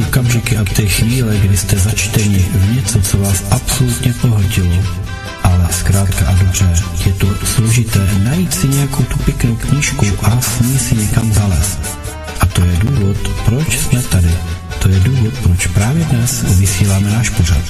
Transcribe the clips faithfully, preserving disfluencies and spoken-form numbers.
okamžiky a ty chvíle, kdy jste začteni v něco, co vás absolutně pohltilo, ale zkrátka a dobře, je to složité najít si nějakou tu pěknou knížku a s ní si někam zalézt. A to je důvod, proč jsme tady. To je důvod, proč právě dnes vysíláme náš pořad.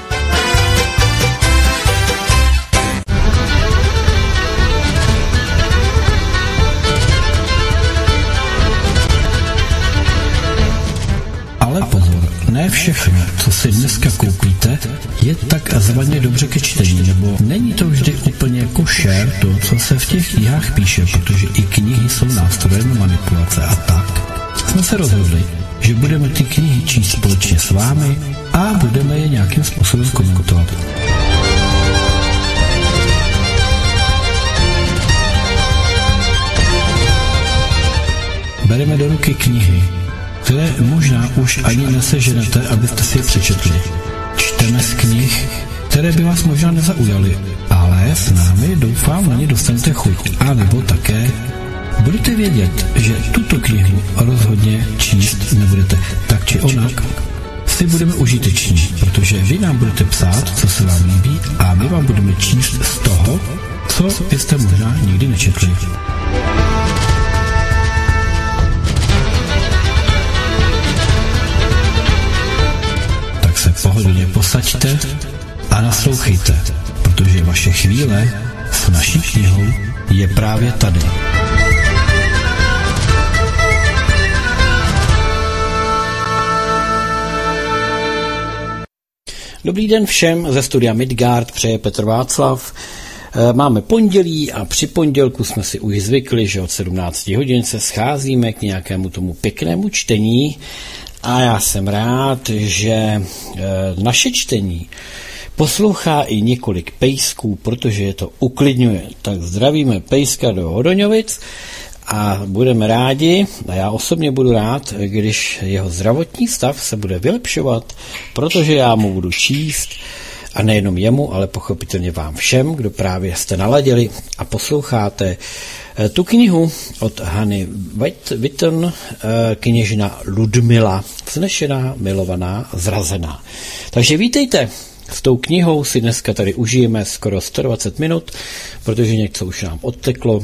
Ale pozor, ne všechno, co si dneska koupíte, je tak zvaně dobře ke čtení, nebo není to vždy úplně košer to, co se v těch knihách píše, protože i knihy jsou nástrojem manipulace a tak. Jsme se rozhodli, že budeme ty knihy číst společně s vámi a budeme je nějakým způsobem komentovat. Bereme do ruky knihy, které možná už ani neseženete, abyste si je přečetli. Čteme z knih, které by vás možná nezaujaly, ale s námi doufám na ně dostanete chuť. A nebo také budete vědět, že tuto knihu rozhodně číst nebudete. Tak či onak si budeme užiteční, protože vy nám budete psát, co se vám líbí, a my vám budeme číst z toho, co byste možná nikdy nečetli. Se pohodlně posaďte a naslouchejte, protože vaše chvíle s naší knihou je právě tady. Dobrý den všem, ze studia Midgard přeje Petr Václav. Máme pondělí a při pondělku jsme si už zvykli, že od sedmnácti hodin se scházíme k nějakému tomu pěknému čtení. A já jsem rád, že naše čtení poslouchá i několik pejsků, protože je to uklidňuje. Tak zdravíme pejska do Hodoňovic a budeme rádi, a já osobně budu rád, když jeho zdravotní stav se bude vylepšovat, protože já mu budu číst, a nejenom jemu, ale pochopitelně vám všem, kdo právě jste naladili a posloucháte tu knihu od Hany Witton, kněžna Ludmila, vznešená, milovaná, zrazená. Takže vítejte, s tou knihou si dneska tady užijeme skoro sto dvacet minut, protože něco už nám odteklo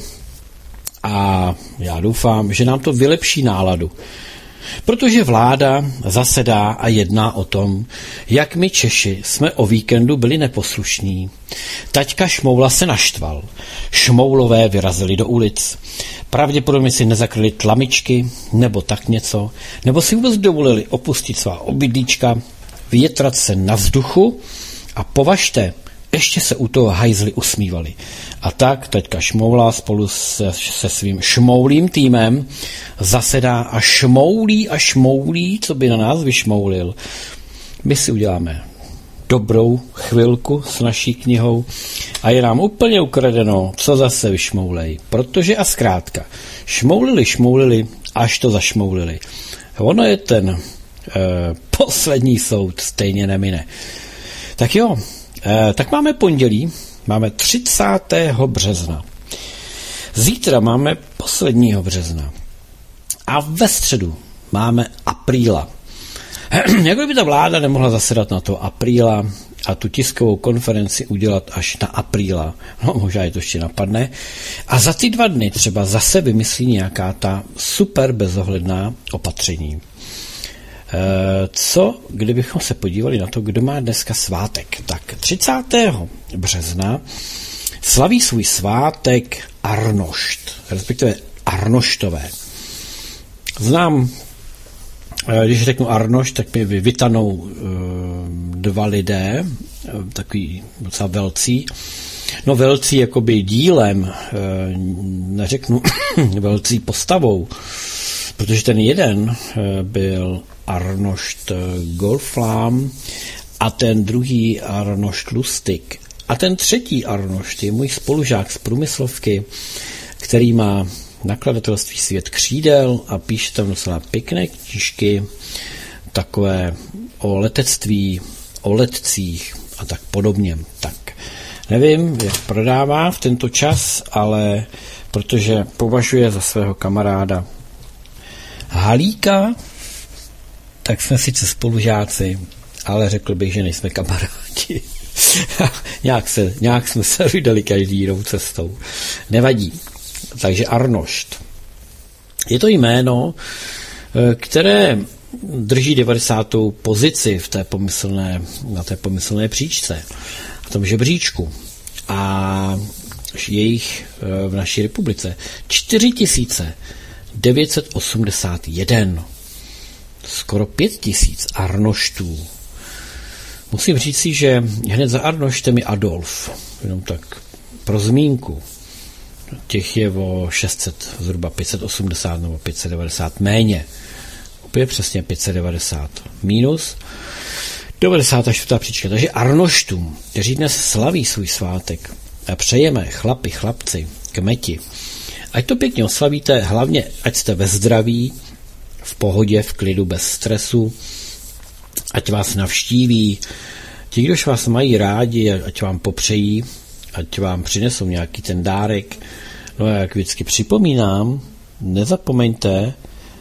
a já doufám, že nám to vylepší náladu. Protože vláda zasedá a jedná o tom, jak my Češi jsme o víkendu byli neposlušní. Taťka Šmoula se naštval. Šmoulové vyrazili do ulic. Pravděpodobně si nezakryli tlamičky, nebo tak něco, nebo si vůbec dovolili opustit svá obydlíčka, větrat se na vzduchu a považte, ještě se u toho hajzli usmívali. A tak taťka Šmoula spolu se, se svým šmoulým týmem zasedá a šmoulí a šmoulí, co by na nás vyšmoulil. My si uděláme dobrou chvilku s naší knihou a je nám úplně ukradeno, co zase vyšmoulej. Protože a zkrátka, šmoulili, šmoulili, až to zašmoulili. Ono je ten eh, poslední soud, stejně nemine. Tak jo, Eh, tak máme pondělí, máme třicátého března. Zítra máme posledního března. A ve středu máme apríla. Jak by ta vláda nemohla zasedat na to apríla a tu tiskovou konferenci udělat až na apríla? No, možná je to ještě napadne. A za ty dva dny třeba zase vymyslí nějaká ta super bezohledná opatření. Co, kdybychom se podívali na to, kdo má dneska svátek? Tak třicátého března slaví svůj svátek Arnošt, respektive Arnoštové. Znám, když řeknu Arnošt, tak mi vytanou dva lidé, takový docela velcí. No velcí jakoby dílem, neřeknu velcí postavou, protože ten jeden byl Arnošt Golflám a ten druhý Arnošt Lustig. A ten třetí Arnošt je můj spolužák z průmyslovky, který má nakladatelství Svět křídel a píše tam docela pěkné knížky, takové o letectví, o letcích a tak podobně. Tak nevím, jak prodává v tento čas, ale protože považuje za svého kamaráda Halíka, tak jsme sice spolužáci, ale řekl bych, že nejsme kamarádi. nějak, se, nějak jsme se vydali každý jinou cestou. Nevadí. Takže Arnošt. Je to jméno, které drží devadesátou pozici v té pomyslné, na té pomyslné příčce, v tom žebříčku. A jejich v naší republice čtyři tisíce devět set osmdesát jedna. Skoro pět tisíc Arnoštů. Musím říct si, že hned za Arnoštem je Adolf. Jenom tak pro zmínku. Těch je o šest set, zhruba pět set osmdesát nebo pět set devadesát méně. Úplně přesně pět set devadesát. Minus devadesát čtvrtá příčka. Takže Arnoštům, kteří dnes slaví svůj svátek, a přejeme chlapi, chlapci, kmeti, ať to pěkně oslavíte, hlavně ať jste ve zdraví, v pohodě, v klidu, bez stresu, ať vás navštíví. Ti, kdož vás mají rádi, ať vám popřejí, ať vám přinesou nějaký ten dárek. No a jak vždycky připomínám, nezapomeňte,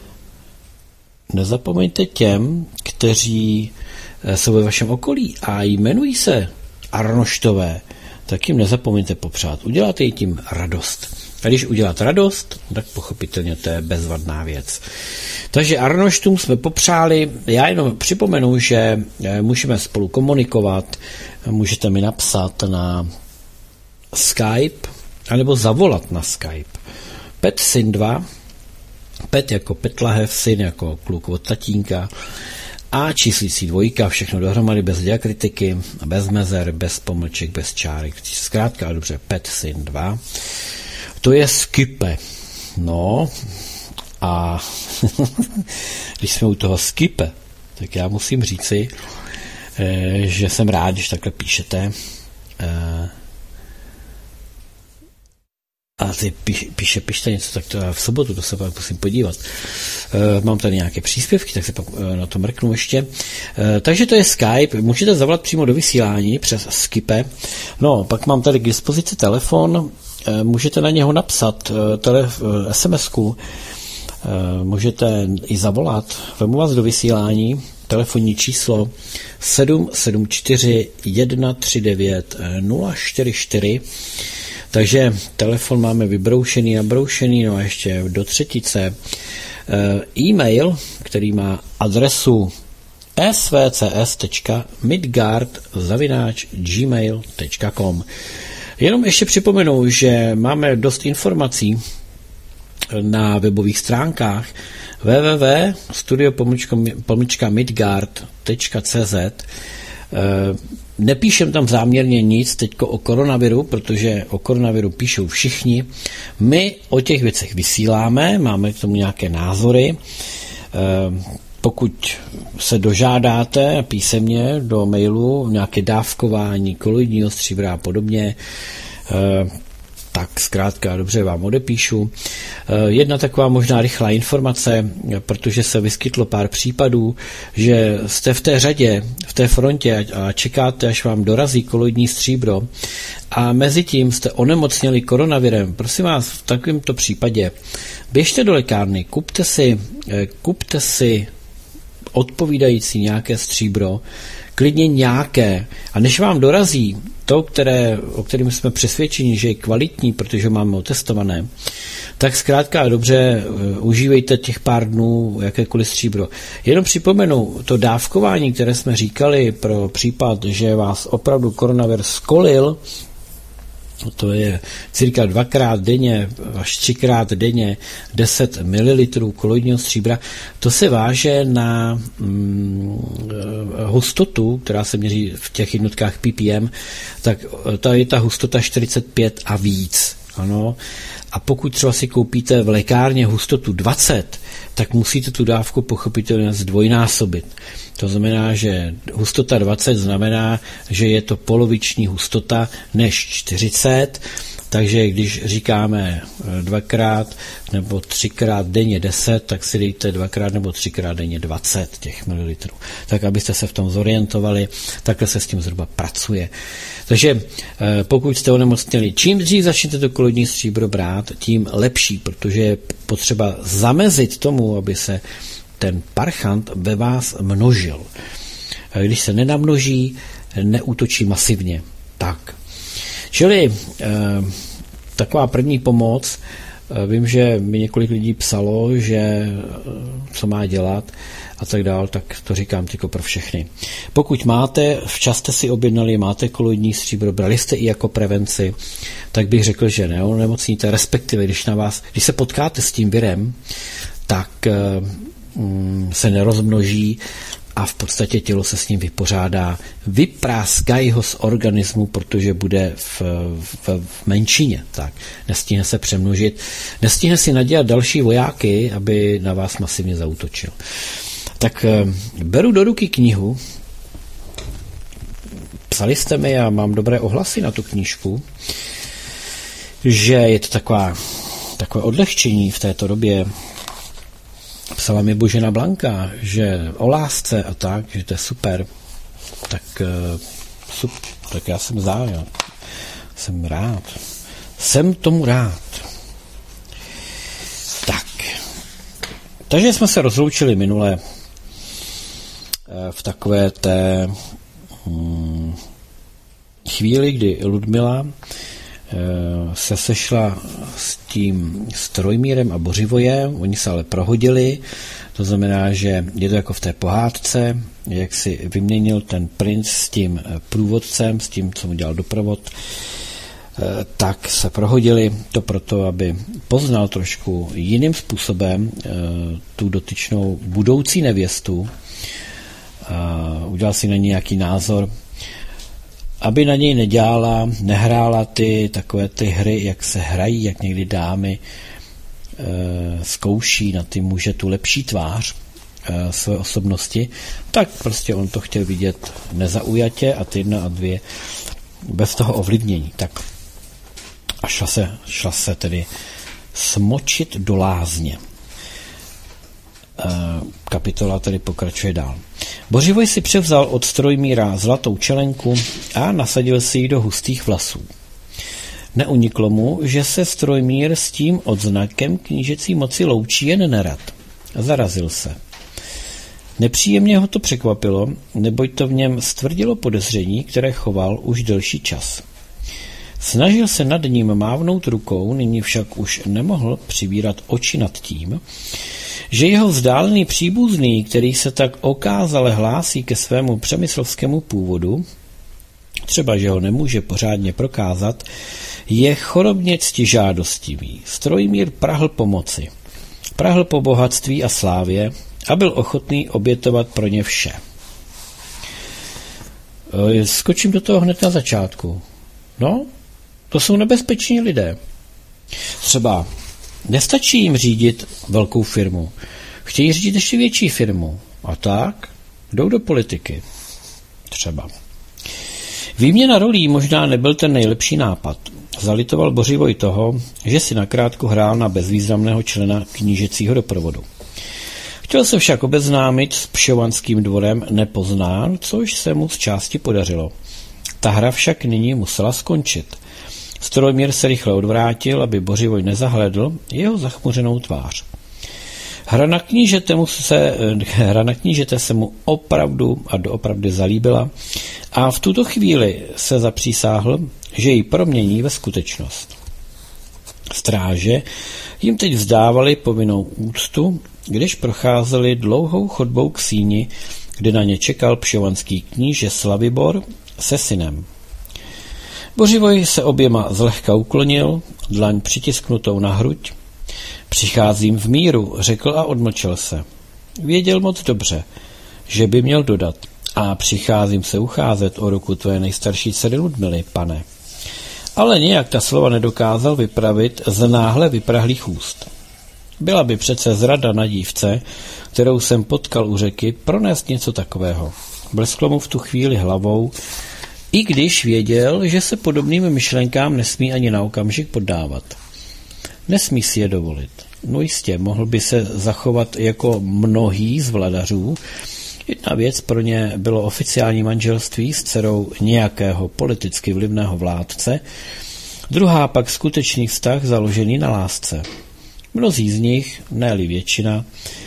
nezapomeňte těm, kteří jsou ve vašem okolí a jmenují se Arnoštové, tak jim nezapomeňte popřát. Uděláte jí tím radost. A když udělat radost, tak pochopitelně to je bezvadná věc. Takže Arnoštům jsme popřáli. Já jenom připomenu, že můžeme spolu komunikovat. Můžete mi napsat na Skype, anebo zavolat na Skype. Pet Syn dva, Pet jako Petlahev, Syn jako kluk od tatínka a číslící dvojka, všechno dohromady bez diakritiky, bez mezer, bez pomlček, bez čárek. Zkrátka a dobře, Pet Syn dva. To je Skype. No a když jsme u toho Skype, tak já musím říci, že jsem rád, když takhle píšete. A ty píše, píše, píšte něco, tak to já v sobotu, to se pak musím podívat. E, mám tady nějaké příspěvky, tak se pak e, na to mrknu ještě. E, takže to je Skype, můžete zavolat přímo do vysílání přes Skype. No, pak mám tady k dispozici telefon, e, můžete na něho napsat e, tele, e, es em esku, e, můžete i zavolat, vemu vás do vysílání, telefonní číslo sedm sedm čtyři jedna tři devět nula čtyři čtyři. Takže telefon máme vybroušený, nabroušený, no a ještě do třetice. E-mail, který má adresu s v c s tečka midgard zavináč gmail tečka com. Jenom ještě připomenu, že máme dost informací na webových stránkách w w w tečka studio pomlčka midgard tečka c z. Nepíšem tam záměrně nic teďko o koronaviru, protože o koronaviru píšou všichni. My o těch věcech vysíláme, máme k tomu nějaké názory. Pokud se dožádáte písemně do mailu nějaké dávkování koloidního stříbra a podobně, tak zkrátka dobře vám odepíšu. Jedna taková možná rychlá informace, protože se vyskytlo pár případů, že jste v té řadě, v té frontě a čekáte, až vám dorazí koloidní stříbro a mezi tím jste onemocněli koronavirem. Prosím vás, v takovémto případě běžte do lékárny, kupte si, kupte si odpovídající nějaké stříbro, klidně nějaké. A než vám dorazí to, které, o kterém jsme přesvědčeni, že je kvalitní, protože máme otestované, tak zkrátka a dobře užívejte těch pár dnů jakékoliv stříbro. Jenom připomenu to dávkování, které jsme říkali pro případ, že vás opravdu koronavir skolil, to je cirka dvakrát denně až třikrát denně deset mililitrů koloidního stříbra. To se váže na hm, hustotu, která se měří v těch jednotkách ppm, tak ta je ta hustota čtyřicet pět a víc. Ano. A pokud třeba si koupíte v lékárně hustotu dvacet, tak musíte tu dávku pochopitelně zdvojnásobit. To znamená, že hustota dvacet znamená, že je to poloviční hustota než čtyřicet, takže když říkáme dvakrát nebo třikrát denně deset, tak si dejte dvakrát nebo třikrát denně dvacet těch mililitrů. Tak abyste se v tom zorientovali, takhle se s tím zhruba pracuje. Takže pokud jste onemocněli, čím dřív začnete to koloidní stříbro brát, tím lepší, protože je potřeba zamezit tomu, aby se ten parchant ve vás množil. Když se nenamnoží, neútočí masivně. Tak. Čili eh, taková první pomoc, eh, vím, že mi několik lidí psalo, že eh, co má dělat a tak dál, tak to říkám tyko pro všechny. Pokud máte, včas jste si objednali, máte koloidní stříbro, brali jste i jako prevenci, tak bych řekl, že neonemocníte, respektive když na vás, když se potkáte s tím virem, tak eh, mm, se nerozmnoží a v podstatě tělo se s ním vypořádá. Vypráskají ho z organismu, protože bude v, v, v menšině. Tak. Nestihne se přemnožit. Nestihne si nadělat další vojáky, aby na vás masivně zaútočil. Tak beru do ruky knihu. Psali jste mi a mám dobré ohlasy na tu knížku, že je to taková, takové odlehčení v této době. Psala mi Božena Blanka, že o lásce a tak, že to je super. Tak, super, tak já jsem zájem. Jsem rád. Jsem tomu rád. Tak. Takže jsme se rozloučili minule v takové té hmm, chvíli, kdy Ludmila se sešla s tím Strojmírem a Bořivojem, oni se ale prohodili, to znamená, že je to jako v té pohádce, jak si vyměnil ten princ s tím průvodcem, s tím, co mu dělal doprovod, tak se prohodili to proto, aby poznal trošku jiným způsobem tu dotyčnou budoucí nevěstu, udělal si na ní nějaký názor, aby na něj nedělala, nehrála ty takové ty hry, jak se hrají, jak někdy dámy e, zkouší na ty muže tu lepší tvář e, své osobnosti, tak prostě on to chtěl vidět nezaujatě a ty jedna a dvě bez toho ovlivnění. Tak a šla se, šla se tedy smočit do lázně. Kapitola tedy pokračuje dál. Bořivoj si převzal od Strojmíra zlatou čelenku a nasadil si ji do hustých vlasů. Neuniklo mu, že se Strojmír s tím odznakem knížecí moci loučí jen nerad. Zarazil se. Nepříjemně ho to překvapilo, neboť to v něm stvrdilo podezření, které choval už delší čas. Snažil se nad ním mávnout rukou, nyní však už nemohl přivírat oči nad tím, že jeho vzdálený příbuzný, který se tak okázale hlásí ke svému přemyslovskému původu, třeba že ho nemůže pořádně prokázat, je chorobně ctižádostivý. Strojmír prahl pomoci. Prahl po bohatství a slávě a byl ochotný obětovat pro ně vše. Skočím do toho hned na začátku. No, to jsou nebezpeční lidé. Třeba nestačí jim řídit velkou firmu. Chtějí řídit ještě větší firmu. A tak jdou do politiky. Třeba. Výměna rolí možná nebyl ten nejlepší nápad. Zalitoval Bořivoj toho, že si nakrátko hrál na bezvýznamného člena knížecího doprovodu. Chtěl se však obeznámit s pšovanským dvorem nepoznán, což se mu z části podařilo. Ta hra však nyní musela skončit. Strojmír se rychle odvrátil, aby Bořivoj nezahledl jeho zachmuřenou tvář. Hra na knížete, mu se, hra na knížete se mu opravdu a doopravdy zalíbila a v tuto chvíli se zapřísáhl, že ji promění ve skutečnost. Stráže jim teď vzdávali povinnou úctu, když procházeli dlouhou chodbou k síni, kde na ně čekal pšovanský kníže Slavibor se synem. Bořivoj se oběma zlehka uklonil, dlaň přitisknutou na hruď. Přicházím v míru, řekl a odmlčel se. Věděl moc dobře, že by měl dodat. A přicházím se ucházet o ruku tvé nejstarší dcery Ludmily, pane. Ale nějak ta slova nedokázal vypravit z náhle vyprahlých úst. Byla by přece zrada na dívce, kterou jsem potkal u řeky, pronést něco takového. Blesklo mu v tu chvíli hlavou, i když věděl, že se podobným myšlenkám nesmí ani na okamžik poddávat. Nesmí si je dovolit. No jistě, mohl by se zachovat jako mnohý z vladařů. Jedna věc pro ně bylo oficiální manželství s dcerou nějakého politicky vlivného vládce, druhá pak skutečný vztah založený na lásce. Mnozí z nich, ne-li většina,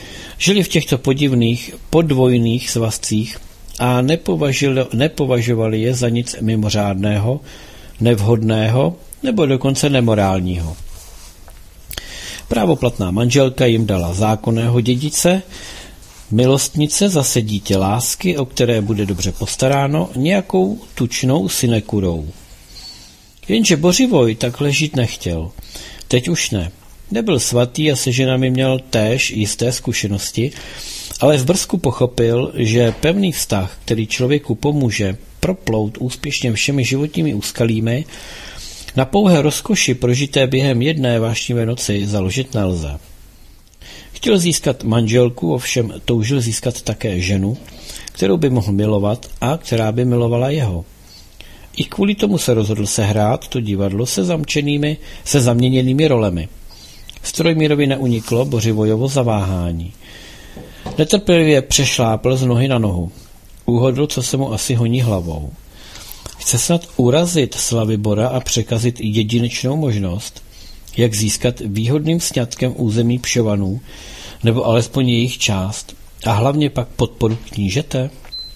Žili v těchto podivných podvojných svazcích a nepovažovali je za nic mimořádného, nevhodného nebo dokonce nemorálního. Právoplatná manželka jim dala zákonného dědice, milostnice zase dítě lásky, o které bude dobře postaráno, nějakou tučnou synekurou. Jenže Bořivoj takhle žít nechtěl. Teď už ne. Nebyl svatý a se ženami měl též jisté zkušenosti, ale v brzku pochopil, že pevný vztah, který člověku pomůže proplout úspěšně všemi životními úskalími, na pouhé rozkoši prožité během jedné vášnivé noci založit nelze. Chtěl získat manželku, ovšem toužil získat také ženu, kterou by mohl milovat a která by milovala jeho. I kvůli tomu se rozhodl sehrát to divadlo se zamčenými, se zaměněnými rolemi. Strojmírovi neuniklo Bořivojovo zaváhání. Netrpělivě přešlápl z nohy na nohu. Uhodl, co se mu asi honí hlavou. Chce snad urazit Slavibora a překazit jedinečnou možnost, jak získat výhodným sňatkem území Pšovanů, nebo alespoň jejich část, a hlavně pak podporu knížete?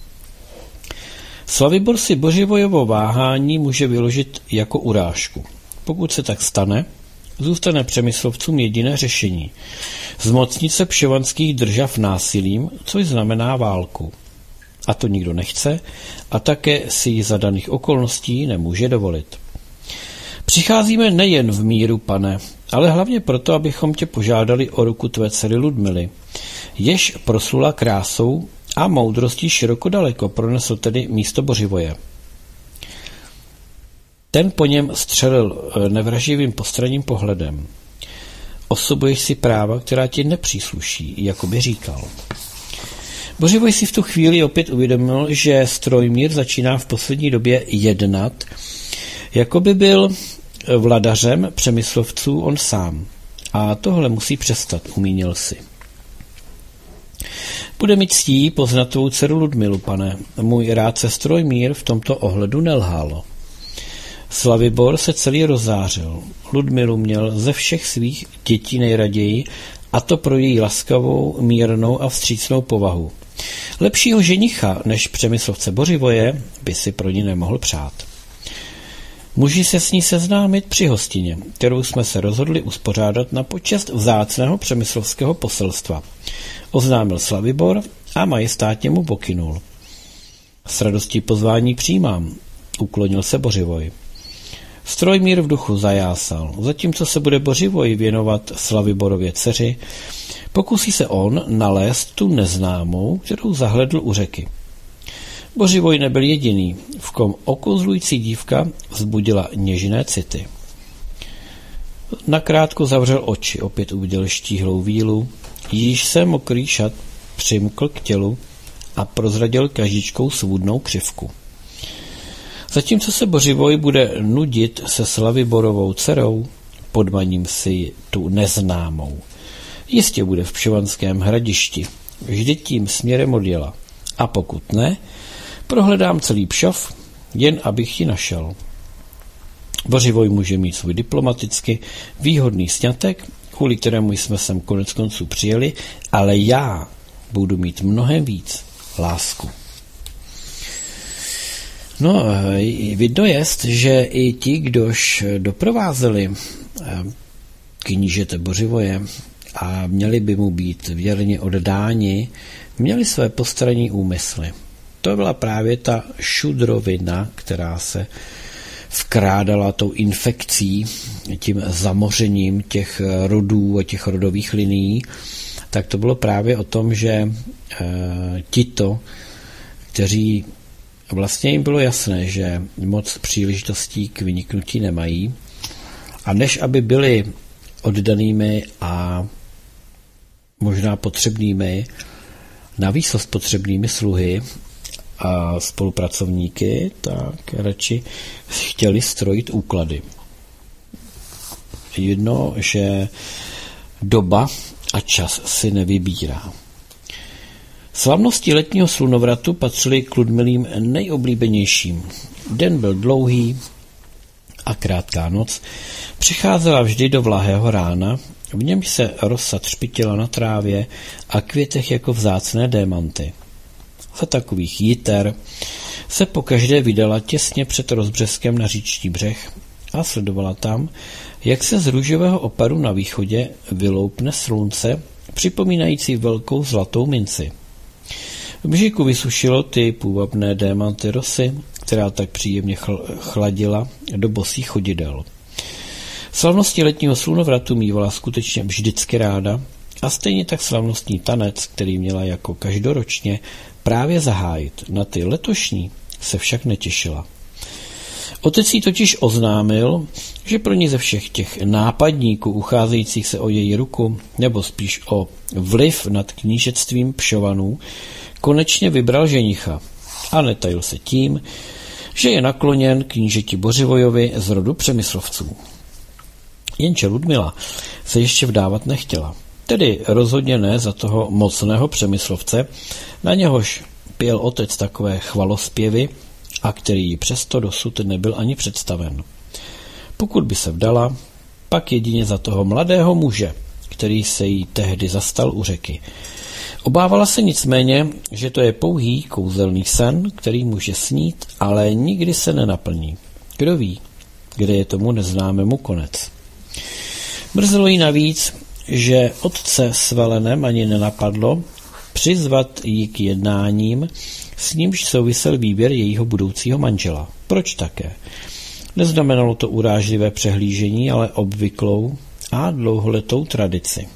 Slavibor si Bořivojovo váhání může vyložit jako urážku. Pokud se tak stane, zůstane Přemyslovcům jediné řešení. Zmocnit se pšovanských držav násilím, což znamená válku. A to nikdo nechce a také si ji za daných okolností nemůže dovolit. Přicházíme nejen v míru, pane, ale hlavně proto, abychom tě požádali o ruku tvé dcery Ludmily, jež proslula krásou a moudrostí široko daleko, pronesl tedy místo Bořivoje. Ten po něm střelil nevraživým postranním pohledem. Osobuješ si práva, která ti nepřísluší, jako by říkal. Bořivoj si v tu chvíli opět uvědomil, že Strojmír začíná v poslední době jednat, jako by byl vladařem Přemyslovců on sám. A tohle musí přestat, umínil si. Bude mi ctí poznat tvou dceru Ludmilu, pane. Můj rádce Strojmír v tomto ohledu nelhal. Slavibor se celý rozzářil. Ludmilu měl ze všech svých dětí nejraději, a to pro její laskavou, mírnou a vstřícnou povahu. Lepšího ženicha než Přemyslovce Bořivoje by si pro ní nemohl přát. Můži se s ní seznámit při hostině, kterou jsme se rozhodli uspořádat na počest vzácného přemyslovského poselstva. Oznámil Slavibor a majestátně mu pokynul. S radostí pozvání přijímám, uklonil se Bořivoj. Strojmír v duchu zajásal. Zatímco se bude Bořivoj věnovat Slaviborově dceři, pokusí se on nalézt tu neznámou, kterou zahledl u řeky. Bořivoj nebyl jediný, v kom okouzlující dívka vzbudila něžné city. Nakrátko zavřel oči, opět uviděl štíhlou vílu, již se mokrý šat přimkl k tělu a prozradil každičkou svůdnou křivku. Zatímco se Bořivoj bude nudit se Slaviborovou dcerou, podmaním si tu neznámou. Jistě bude v Pšovanském hradišti, vždy tím směrem odjela. A pokud ne, prohledám celý Pšov, jen abych ji našel. Bořivoj může mít svůj diplomaticky výhodný sňatek, kvůli kterému jsme sem konec konců přijeli, ale já budu mít mnohem víc lásku. No, vidno jest, že i ti, kdož doprovázeli knížete Bořivoje a měli by mu být věrně oddáni, měli své postranní úmysly. To byla právě ta šudrovina, která se vkrádala tou infekcí, tím zamořením těch rodů a těch rodových linií, tak to bylo právě o tom, že e, tito, kteří vlastně jim bylo jasné, že moc příležitostí k vyniknutí nemají, a než aby byli oddanými a možná potřebnými, navýsost potřebnými sluhy a spolupracovníky, tak radši chtěli strojit úklady. Jedno, že doba a čas si nevybírá. Slavnosti letního slunovratu patřily k Ludmilým nejoblíbenějším. Den byl dlouhý a krátká noc přicházela vždy do vlahého rána V něm se rosa třpitila na trávě a květech jako vzácné démanty. Za takových jiter se pokaždé vydala těsně před rozbřeskem na říčný břeh a sledovala tam, jak se z růžového opadu na východě vyloupne slunce, připomínající velkou zlatou minci. V břiku vysušilo ty půvabné démanty rosy, která tak příjemně chl- chladila do bosých chodidel. Slavnosti letního slunovratu mívala skutečně vždycky ráda a stejně tak slavnostní tanec, který měla jako každoročně právě zahájit. Na ty letošní se však netěšila. Otec jí totiž oznámil, že pro ní ze všech těch nápadníků ucházejících se o její ruku, nebo spíš o vliv nad knížectvím Pšovanů, konečně vybral ženicha a netajil se tím, že je nakloněn knížeti Bořivojovi z rodu Přemyslovců. Jenže Ludmila se ještě vdávat nechtěla. Tedy rozhodně ne za toho mocného Přemyslovce, na něhož pěl otec takové chvalospěvy a který jí přesto dosud nebyl ani představen. Pokud by se vdala, pak jedině za toho mladého muže, který se jí tehdy zastal u řeky. Obávala se nicméně, že to je pouhý kouzelný sen, který může snít, ale nikdy se nenaplní. Kdo ví, kde je tomu neznámému konec. Mrzelo jí navíc, že otce s Velenem ani nenapadlo přizvat jí k jednáním, s nímž souvisel výběr jejího budoucího manžela. Proč také? Neznamenalo to urážlivé přehlížení, ale obvyklou a dlouholetou tradici.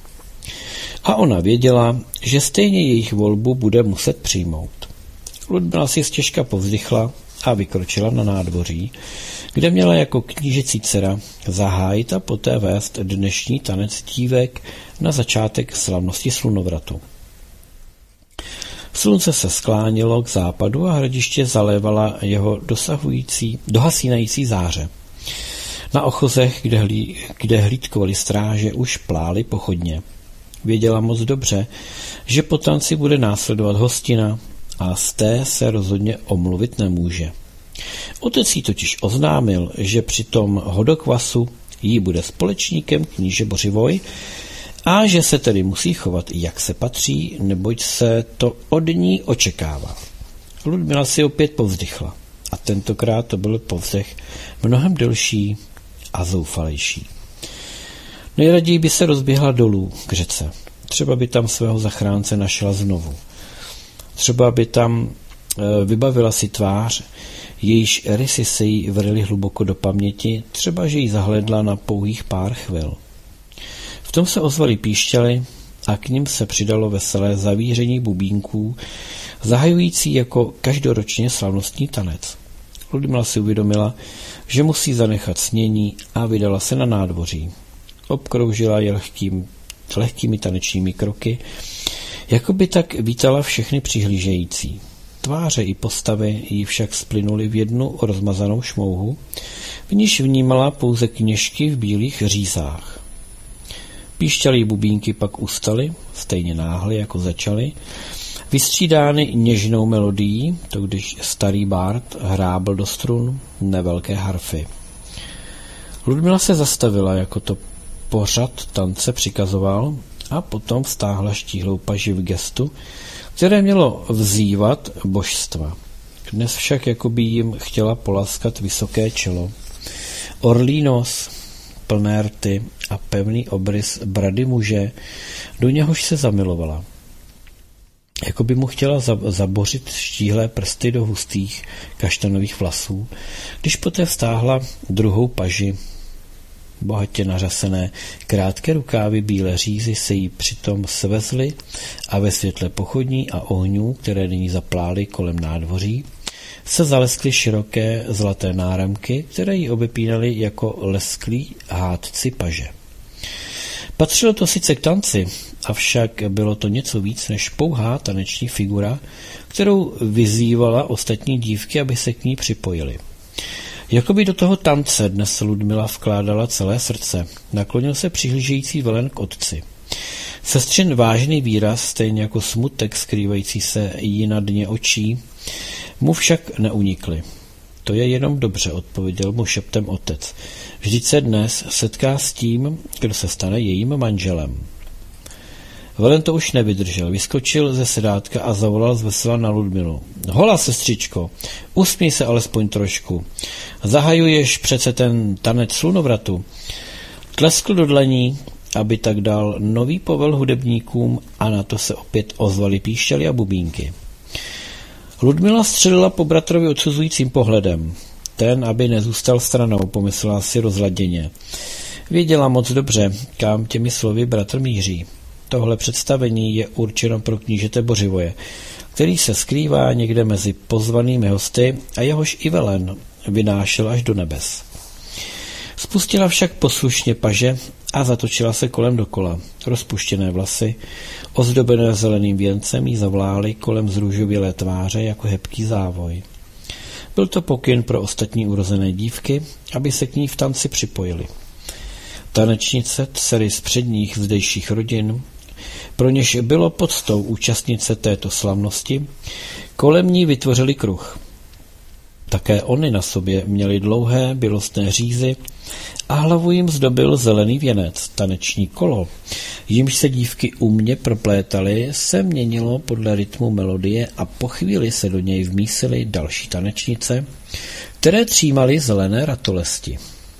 A ona věděla, že stejně jejich volbu bude muset přijmout. Ludmila si stěžka povzdychla a vykročila na nádvoří, kde měla jako knížecí dcera zahájit a poté vést dnešní tanec dívek na začátek slavnosti slunovratu. Slunce se sklánilo k západu a hradiště zalévala jeho dosahující, dohasínající záře. Na ochozech, kde, hlí, kde hlídkovali stráže, už plály pochodně. Věděla moc dobře, že po tanci bude následovat hostina a z té se rozhodně omluvit nemůže. Otec jí totiž oznámil, že při tom hodokvasu jí bude společníkem kníže Bořivoj a že se tedy musí chovat, jak se patří, neboť se to od ní očekává. Ludmila si opět povzdychla a tentokrát to byl povzdech mnohem delší a zoufalejší. Nejraději by se rozběhla dolů k řece. Třeba by tam svého zachránce našla znovu. Třeba by tam e, vybavila si tvář, jejíž rysy se jí vrily hluboko do paměti, třeba že jí zahledla na pouhých pár chvil. V tom se ozvaly píšťaly a k nim se přidalo veselé zavíření bubínků, zahajující jako každoročně slavnostní tanec. Ludmila si uvědomila, že musí zanechat snění a vydala se na nádvoří. Obkroužila je lehkým, lehkými tanečními kroky, jako by tak vítala všechny přihlížející. Tváře i postavy jí však splynuly v jednu rozmazanou šmouhu, v níž vnímala pouze kněžky v bílých řízách. Píšťalí bubínky pak ustaly, stejně náhle jako začaly, vystřídány něžnou melodií, to když starý bárd hrábl do strun nevelké harfy. Ludmila se zastavila, jako to pořad tance přikazoval, a potom vztáhla štíhlou paži v gestu, které mělo vzývat božstva. Dnes však jakoby jim chtěla polaskat vysoké čelo. Orlí nos, plné rty a pevný obrys brady muže, do něhož se zamilovala. Jakoby mu chtěla zabořit štíhlé prsty do hustých kaštanových vlasů, když poté vztáhla druhou paži. Bohatě nařasené krátké rukávy bílé řízy se jí přitom svezly a ve světle pochodní a ohňů, které nyní zaplály kolem nádvoří, se zaleskly široké zlaté náramky, které ji obepínaly jako lesklí hádci paže. Patřilo to sice k tanci, avšak bylo to něco víc než pouhá taneční figura, kterou vyzývala ostatní dívky, aby se k ní připojily. Jakoby do toho tance dnes Ludmila vkládala celé srdce. Naklonil se přihlížející Velen k otci. Sestřin vážný výraz, stejně jako smutek skrývající se jí na dně očí, mu však neunikly. To je jenom dobře, odpověděl mu šeptem otec. Vždyť se dnes setká s tím, kdo se stane jejím manželem. Velen to už nevydržel, vyskočil ze sedátka a zavolal zvesela na Ludmilu. Hola, sestřičko, usmíj se alespoň trošku. Zahajuješ přece ten tanec slunovratu. Tleskl do dlaní, aby tak dal nový povel hudebníkům a na to se opět ozvaly píšťaly a bubínky. Ludmila střelila po bratrovi odsuzujícím pohledem. Ten, aby nezůstal stranou, pomyslela si rozladěně. Věděla moc dobře, kam těmi slovy bratr míří. Tohle představení je určeno pro knížete Bořivoje, který se skrývá někde mezi pozvanými hosty a jehož i Velen vynášel až do nebes. Spustila však poslušně paže a zatočila se kolem dokola. Rozpuštěné vlasy, ozdobené zeleným věncem, jí zavlály kolem zrůžovělé tváře jako hebký závoj. Byl to pokyn pro ostatní urozené dívky, aby se k ní v tanci připojili. Tanečnice, dcery z předních zdejších rodin, pro něž bylo podstou účastnice této slavnosti, kolem ní vytvořili kruh. Také oni na sobě měli dlouhé bělostné řízy a hlavu jim zdobil zelený věnec. Taneční kolo, jimž se dívky umně proplétaly, se měnilo podle rytmu melodie a po chvíli se do něj vmísily další tanečnice, které třímaly zelené ratolesti.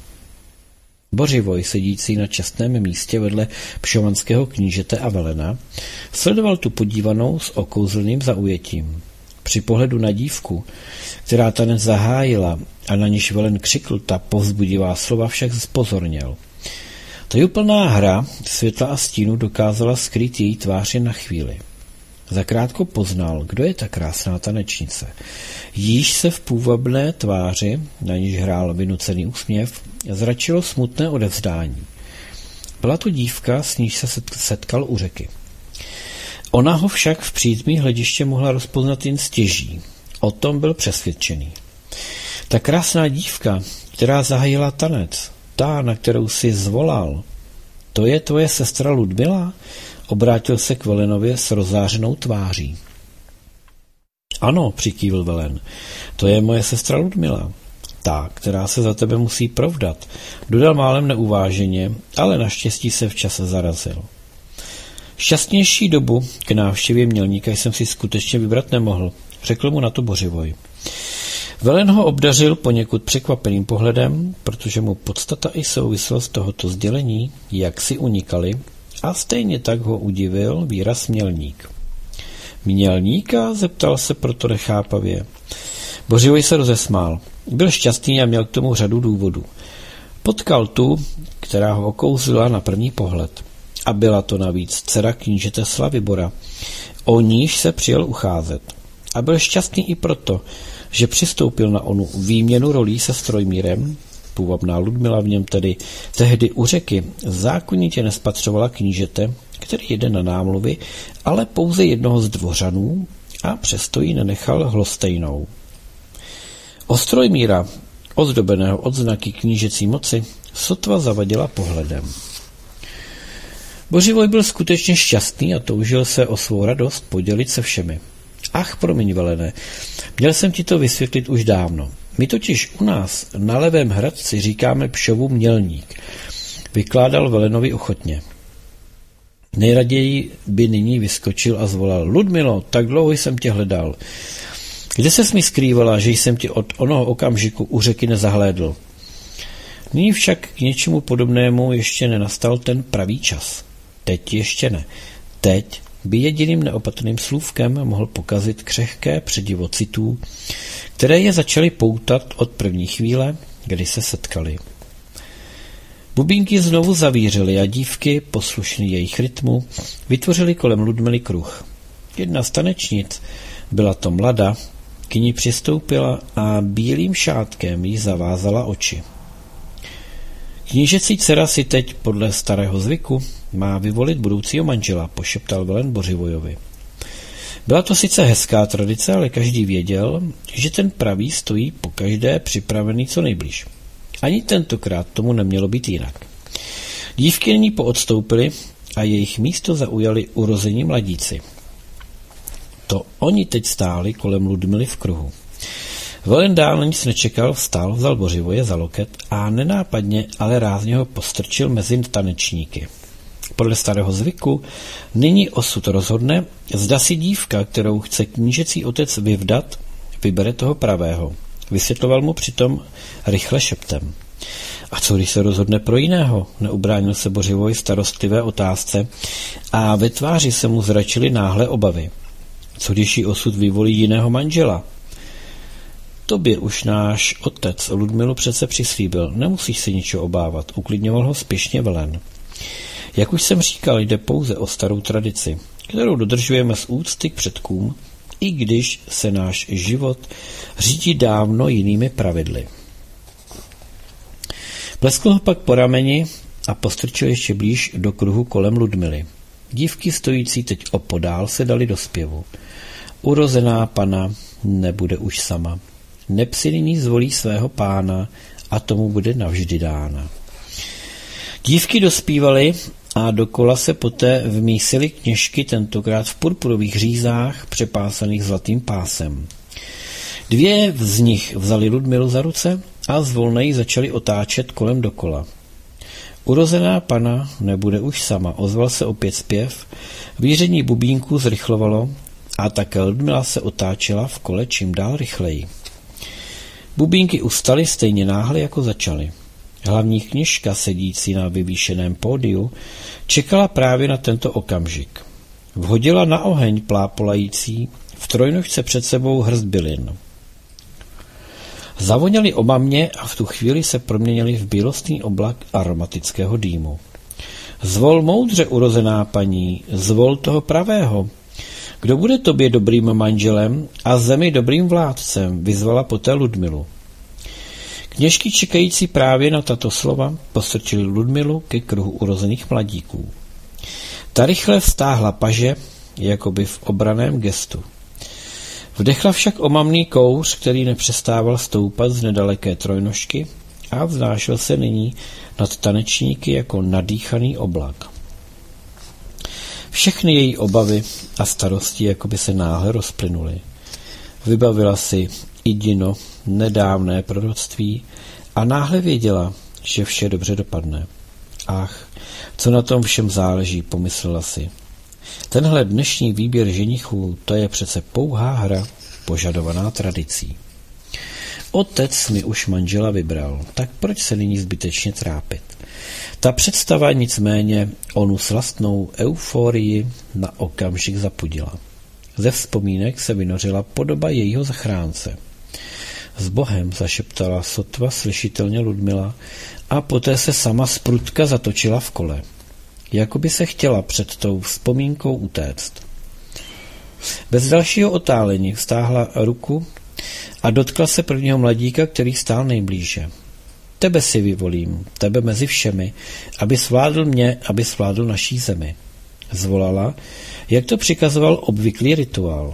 Bořivoj, sedící na čestném místě vedle pšovanského knížete a Velena, sledoval tu podívanou s okouzleným zaujetím. Při pohledu na dívku, která tanec zahájila a na níž Velen křikl ta povzbudivá slova, však zpozorněl. Tajuplná hra světla a stínu dokázala skrýt její tvář jen na chvíli. Zakrátko poznal, kdo je ta krásná tanečnice. Jíž se v půvabné tváři, na níž hrál vynucený úsměv, zračilo smutné odevzdání. Byla to dívka, s níž se setkal u řeky. Ona ho však v přízmí hlediště mohla rozpoznat jen stěží. O tom byl přesvědčený. Ta krásná dívka, která zahájila tanec, ta, na kterou si zvolal, to je tvoje sestra Ludmila? Obrátil se k Velenovi s rozářenou tváří. Ano, přikývl Velen, to je moje sestra Ludmila. Ta, která se za tebe musí provdat, dodal málem neuváženě, ale naštěstí se včas zarazil. Šťastnější dobu k návštěvě mělníka jsem si skutečně vybrat nemohl, řekl mu na to Bořivoj. Velen ho obdařil poněkud překvapeným pohledem, protože mu podstata i souvislost tohoto sdělení jak si unikaly, a stejně tak ho udivil výraz mělník. Mělníka? Zeptal se proto nechápavě. Bořivoj se rozesmál. Byl šťastný a měl k tomu řadu důvodů. Potkal tu, která ho okouzila na první pohled. A byla to navíc dcera knížete Slavibora. O níž se přijel ucházet. A byl šťastný i proto, že přistoupil na onu výměnu rolí se Strojmírem. Půvabná Ludmila v něm tedy tehdy u řeky zákonitě nespatřovala knížete, který jede na námluvy, ale pouze jednoho z dvořanů a přesto ji nenechal hlostejnou. O Strojmíra, ozdobeného odznaky knížecí moci, sotva zavadila pohledem. Bořivoj byl skutečně šťastný a toužil se o svou radost podělit se všemi. Ach, promiň, Velene, měl jsem ti to vysvětlit už dávno. My totiž u nás na Levém Hradci říkáme Pšovu mělník, vykládal Velenovi ochotně. Nejraději by nyní vyskočil a zvolal: Ludmilo, tak dlouho jsem tě hledal. Kde ses mi skrývala, že jsem ti od onoho okamžiku u řeky nezahlédl? Nyní však k něčemu podobnému ještě nenastal ten pravý čas. Teď ještě ne. Teď by jediným neopatrným slůvkem mohl pokazit křehké předivo citů, které je začaly poutat od první chvíle, kdy se setkali. Bubínky znovu zavířily a dívky, poslušný jejich rytmu, vytvořily kolem Ludmily kruh. Jedna z tanečnic, byla to mlada, k ní přistoupila a bílým šátkem jí zavázala oči. Knížecí dcera si teď podle starého zvyku má vyvolit budoucího manžela, pošeptal Velen Bořivojovi. Byla to sice hezká tradice, ale každý věděl, že ten pravý stojí pokaždé připravený co nejblíž. Ani tentokrát tomu nemělo být jinak. Dívky nyní poodstoupily a jejich místo zaujali urození mladíci. To oni teď stáli kolem Ludmily v kruhu. Volen dál na nic nečekal, vstal, vzal Bořivoje za loket a nenápadně, ale rázně ho postrčil mezi tanečníky. Podle starého zvyku nyní osud rozhodne, zda si dívka, kterou chce knížecí otec vyvdat, vybere toho pravého. Vysvětloval mu přitom rychle šeptem. A co když se rozhodne pro jiného? Neubránil se Bořivoj starostlivé otázce a ve tváři se mu zračily náhle obavy. Co když jí osud vyvolí jiného manžela? Tobě už náš otec Ludmilu přece přislíbil, nemusíš se ničeho obávat, uklidňoval ho spěšně Velen. Jak už jsem říkal, jde pouze o starou tradici, kterou dodržujeme z úcty k předkům, i když se náš život řídí dávno jinými pravidly. Pleskl ho pak po rameni a postrčil ještě blíž do kruhu kolem Ludmily. Dívky stojící teď opodál se dali do zpěvu. Urozená pana nebude už sama. Neb si nyní zvolí svého pána a tomu bude navždy dána. Dívky dospívaly a dokola se poté vmísily kněžky, tentokrát v purpurových řízách přepásaných zlatým pásem. Dvě z nich vzali Ludmilu za ruce a zvolna ji začali otáčet kolem dokola. Urozená pana nebude už sama, ozval se opět zpěv, víření bubínku zrychlovalo a také Ludmila se otáčela v kole čím dál rychleji. Bubínky ustaly stejně náhle, jako začaly. Hlavní kněžka, sedící na vyvýšeném pódiu, čekala právě na tento okamžik. Vhodila na oheň plápolající v trojnožce před sebou hrst bylin. Zavoněli omamně a v tu chvíli se proměnili v bílostný oblak aromatického dýmu. Zvol moudře, urozená paní, zvol toho pravého. Kdo bude tobě dobrým manželem a zemi dobrým vládcem, vyzvala poté Ludmilu. Kněžky čekající právě na tato slova postrčili Ludmilu ke kruhu urozených mladíků. Ta rychle vztáhla paže, jakoby v obraném gestu. Vdechla však omamný kouř, který nepřestával stoupat z nedaleké trojnožky a vznášel se nyní nad tanečníky jako nadýchaný oblak. Všechny její obavy a starosti jakoby se náhle rozplynuly. Vybavila si Idino nedávné proroctví a náhle věděla, že vše dobře dopadne. Ach, co na tom všem záleží, pomyslela si. Tenhle dnešní výběr ženichů, to je přece pouhá hra, požadovaná tradicí. Otec mi už manžela vybral, tak proč se nyní zbytečně trápit? Ta představa nicméně onu slastnou euforii na okamžik zapudila. Ze vzpomínek se vynořila podoba jejího zachránce. S Bohem, zašeptala sotva slyšitelně Ludmila a poté se sama sprutka zatočila v kole. Jakoby se chtěla před tou vzpomínkou utéct. Bez dalšího otálení vztáhla ruku a dotkla se prvního mladíka, který stál nejblíže. Tebe si vyvolím, tebe mezi všemi, aby svládl mě, aby svládl naší zemi. Zvolala, jak to přikazoval obvyklý rituál.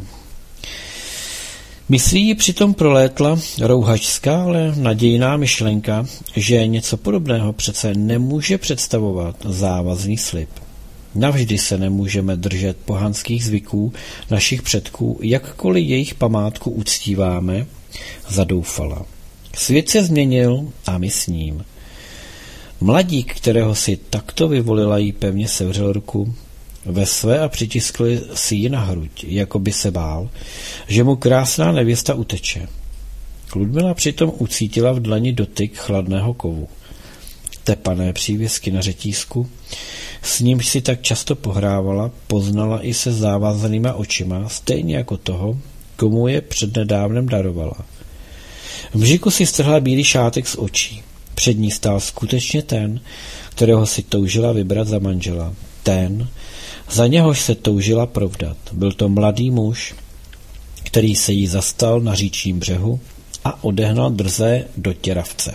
Myslí ji přitom prolétla rouhačská, ale nadějná myšlenka, že něco podobného přece nemůže představovat závazný slib. Navždy se nemůžeme držet pohanských zvyků našich předků, jakkoliv jejich památku uctíváme, zadoufala. Svět se změnil a my s ním. Mladík, kterého si takto vyvolila, jí pevně sevřel ruku ve své a přitiskl si ji na hruď, jako by se bál, že mu krásná nevěsta uteče. Ludmila přitom ucítila v dlani dotyk chladného kovu. Tepané přívěsky na řetízku, s nímž si tak často pohrávala, poznala i se závazanýma očima, stejně jako toho, komu je přednedávnem darovala. V mžiku si strhla bílý šátek z očí. Před ní stál skutečně ten, kterého si toužila vybrat za manžela. Ten, za něhož se toužila provdat. Byl to mladý muž, který se jí zastal na říčním břehu a odehnal drze do těravce.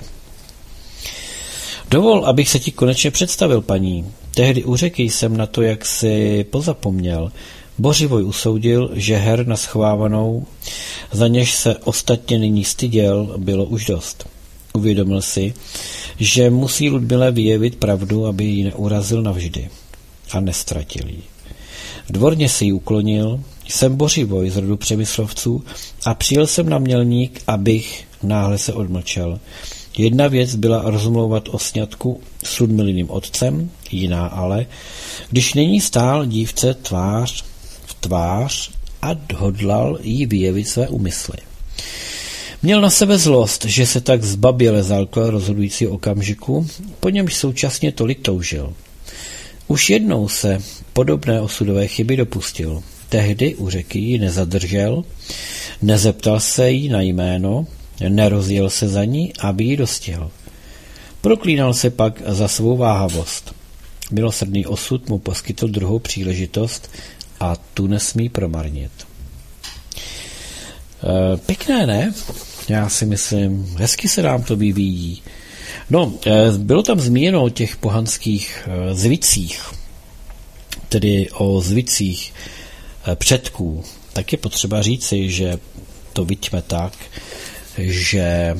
Dovol, abych se ti konečně představil, paní. Tehdy u řeky jsem na to, jak si pozapomněl. Bořivoj usoudil, že her na schovávanou, za něž se ostatně nyní styděl, bylo už dost. Uvědomil si, že musí Ludmile vyjevit pravdu, aby ji neurazil navždy. A nestratil ji. Dvorně se jí uklonil, Jsem Bořivoj z rodu Přemyslovců a přijel jsem na Mělník, abych náhle se odmlčel. Jedna věc byla rozmlouvat o sňatku s Ludmiliným otcem, jiná ale, když nyní stál dívce tvář v tvář a hodlal jí vyjevit své úmysly. Měl na sebe zlost, že se tak zbaběle zalkl rozhodující okamžiku, po němž současně tolik toužil. Už jednou se podobné osudové chyby dopustil. Tehdy u řeky ji nezadržel, nezeptal se jí na jméno, nerozjel se za ní, aby ji dostihl. Proklínal se pak za svou váhavost. Milosrdný osud mu poskytl druhou příležitost a tu nesmí promarnit. E, pěkné, ne? Já si myslím, hezky se nám to vyvíjí. No, e, bylo tam zmíněno o těch pohanských e, zvicích, tedy o zvicích e, předků. Tak je potřeba říci, že to viďme tak, že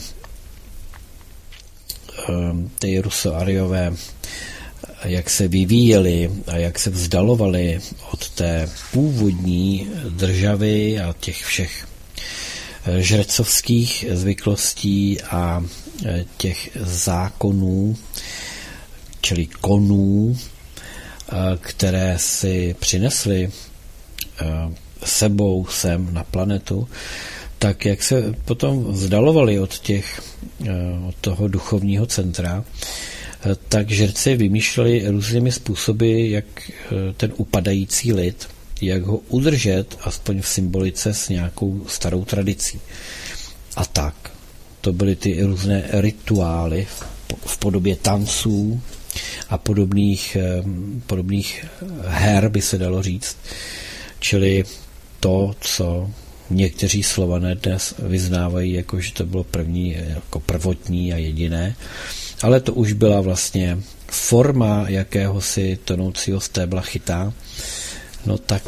ty rusoariové, jak se vyvíjeli a jak se vzdalovali od té původní državy a těch všech žrecovských zvyklostí a těch zákonů, čili konů, které si přinesli sebou sem na planetu, tak jak se potom vzdalovali od, těch, od toho duchovního centra, tak žrci vymýšleli různými způsoby, jak ten upadající lid, jak ho udržet, aspoň v symbolice, s nějakou starou tradicí. A tak. To byly ty různé rituály v podobě tanců a podobných, podobných her, by se dalo říct. Čili to, co někteří Slované dnes vyznávají, jako že to bylo první, jako prvotní a jediné, ale to už byla vlastně forma jakéhosi tonoucího stébla chytá. No tak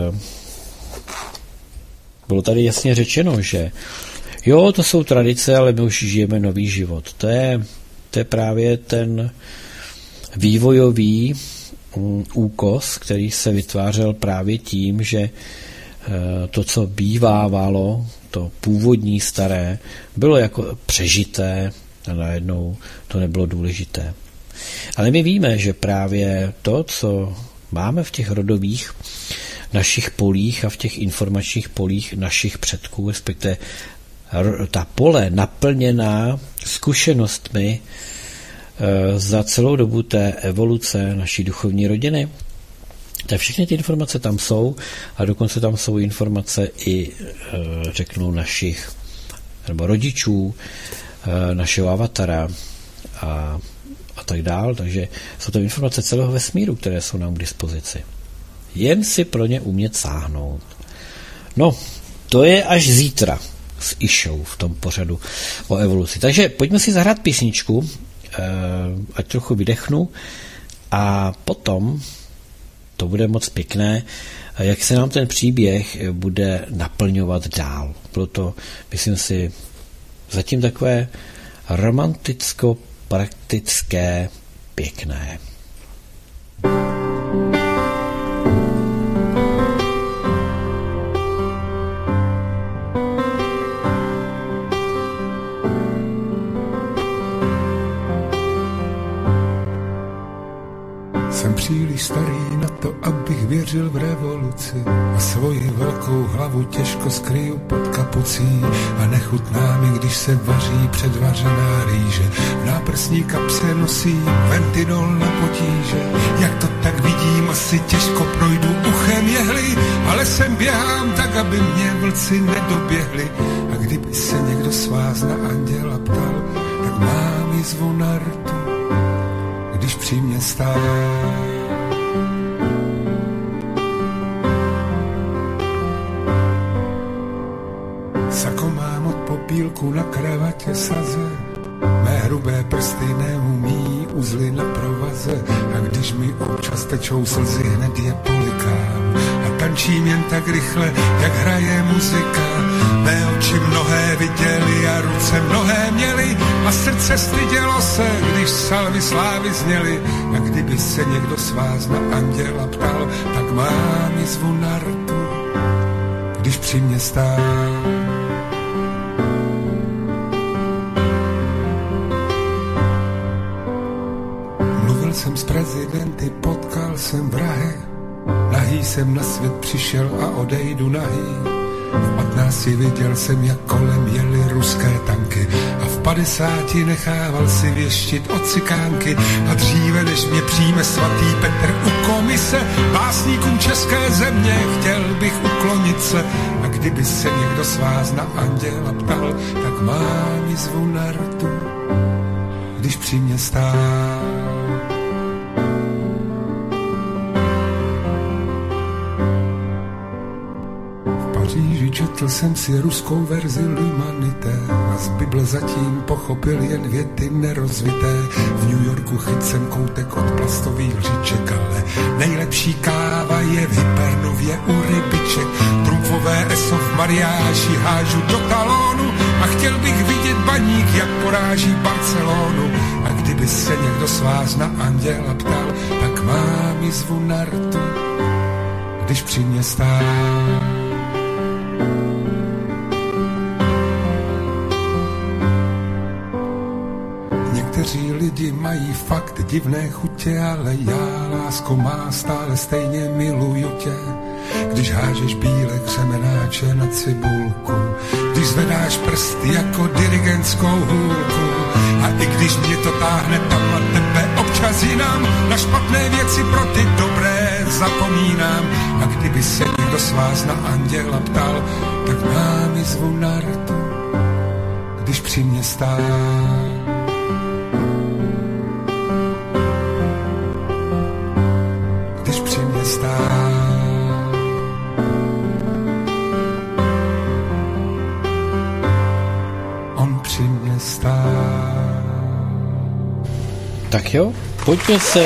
bylo tady jasně řečeno, že jo, to jsou tradice, ale my už žijeme nový život. To je, to je právě ten vývojový úkos, který se vytvářel právě tím, že to, co bývávalo, to původní staré, bylo jako přežité a najednou to nebylo důležité. Ale my víme, že právě to, co máme v těch rodových našich polích a v těch informačních polích našich předků, respektive ta pole naplněná zkušenostmi za celou dobu té evoluce naší duchovní rodiny, tak všechny ty informace tam jsou a dokonce tam jsou informace i, řeknu, našich nebo rodičů, našeho avatara a, a tak dál. Takže jsou to informace celého vesmíru, které jsou nám k dispozici. Jen si pro ně umět sáhnout. No, to je až zítra s Išou v tom pořadu o evoluci. Takže pojďme si zahrát písničku, ať trochu vydechnu a potom to bude moc pěkné, jak se nám ten příběh bude naplňovat dál. Bylo to, myslím si, zatím takové romanticko-praktické, pěkné. Jsem příliš starý na to, abych věřil v revoluci a svoji velkou hlavu těžko skryju pod kapucí a nechutná mi, když se vaří předvařená rýže. V náprsní kapse nosí ventidol na potíže. Jak to tak vidím, asi těžko projdu uchem jehly, ale sem běhám tak, aby mě vlci nedoběhli. A kdyby se někdo z vás na anděla ptal, tak mám jizvu na rtu, když při mě stál. Sako mám od popílku na kravatě saze, mé hrubé prsty neumí uzly na provaze a když mi občas tečou slzy, hned je polikám a tančím jen tak rychle, jak hraje muzika. Mé oči mnohé viděli a ruce mnohé měli a srdce stydělo se, když salvy slávy zněly. A kdyby se někdo z vás na anděla ptal, tak mám jizvu na rtu, když při mě stál. Mluvil jsem s prezidenty, potkal jsem vrahy, nahý jsem na svět přišel a odejdu nahý. V patnácti viděl jsem, jak kolem jeli ruské tanky a v padesáti nechával si věštit od cikánky. A dříve, než mě přijme svatý Petr u komise básníkům české země, chtěl bych uklonit se. A kdyby se někdo z vás na anděla ptal, tak mám jizvu na rtu, když při mě stál. Četl jsem si ruskou verzi L'Humanité a z Bible zatím pochopil jen věty nerozvité. V New Yorku chyt jsem koutek od plastových lžiček, ale nejlepší káva je v Hypernově u rybiček. Trumfové eso v mariáži hážu do talónu a chtěl bych vidět baník, jak poráží Barcelonu. A kdyby se někdo z vás na anděla ptal, tak mám jizvu na rtu, když při mě stál. Někteří lidi mají fakt divné chutě, ale já, lásko má, stále stejně miluju tě. Když hážeš bílé křemenáče na cibulku, když zvedáš prsty jako dirigentskou hůlku. A i když mě to táhne tam a tebe občas jinam, na špatné věci pro ty dobré zapomínám. A kdyby se někdo z vás na anděla ptal, tak mám jizvu na rtu, když při mě stál. Když při mě stál. On při mě stál. Tak jo, pojďme se.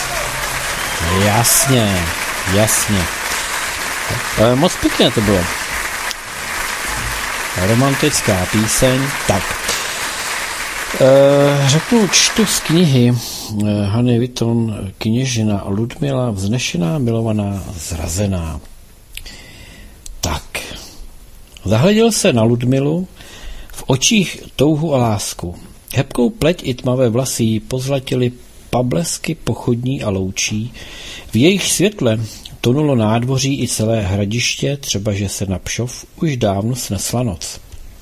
Jasně, jasně. E, moc pěkně to bylo. Romantická píseň. Tak. E, řeknu, čtu z knihy e, Hany Witton Kněžina Ludmila, vznešená, milovaná, zrazená. Tak. Zahleděl se na Ludmilu, v očích touhu a lásku. Hebkou pleť i tmavé vlasy jí pozlatily pablesky pochodní a loučí. V jejich světle tonulo nádvoří i celé hradiště, třeba že se na Pšov už dávno snesla noc.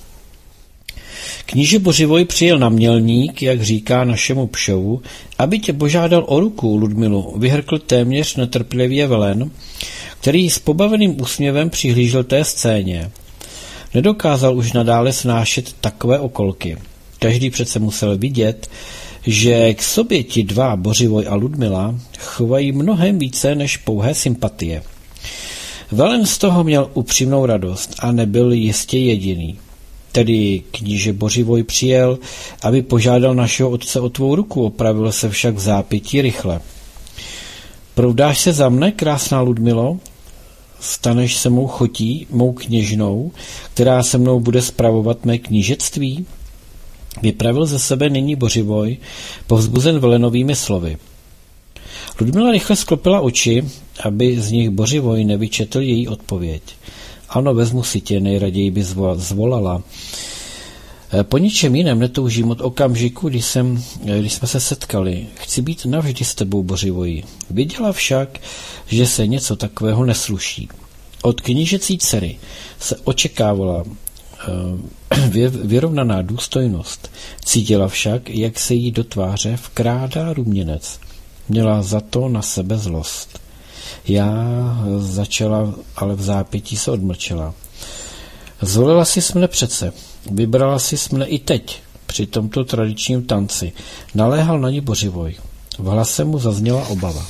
Kníže Bořivoj přijel na Mělník, jak říká našemu Pšovu, aby tě požádal o ruku, Ludmilu, vyhrkl téměř netrpělivě Velen, který s pobaveným úsměvem přihlížel té scéně. Nedokázal už nadále snášet takové okolky. Každý přece musel vidět, že k sobě ti dva, Bořivoj a Ludmila, chovají mnohem více než pouhé sympatie. Velen z toho měl upřímnou radost a nebyl jistě jediný. Tedy kníže Bořivoj přijel, aby požádal našeho otce o tvou ruku, opravil se však v zápětí rychle. Proudáš se za mne, krásná Ludmilo? Staneš se mou chotí, mou kněžnou, která se mnou bude spravovat mé knížectví? Vypravil ze sebe nyní Bořivoj, povzbuzen Velenovými slovy. Ludmila rychle sklopila oči, aby z nich Bořivoj nevyčetl její odpověď. Ano, vezmu si tě, nejraději by zvolala. Po ničem jiném netoužím od okamžiku, když, jsem, když jsme se setkali. Chci být navždy s tebou, Bořivoji. Viděla však, že se něco takového nesluší. Od knížecí dcery se očekávala vyrovnaná důstojnost. Cítila však, jak se jí do tváře vkrádá ruměnec. Měla za to na sebe zlost. Já začala, ale v zápětí se odmlčela. Zvolila si mne přece, vybrala si mne i teď, při tomto tradičním tanci. Naléhal na ní Bořivoj. V hlase mu zazněla obava.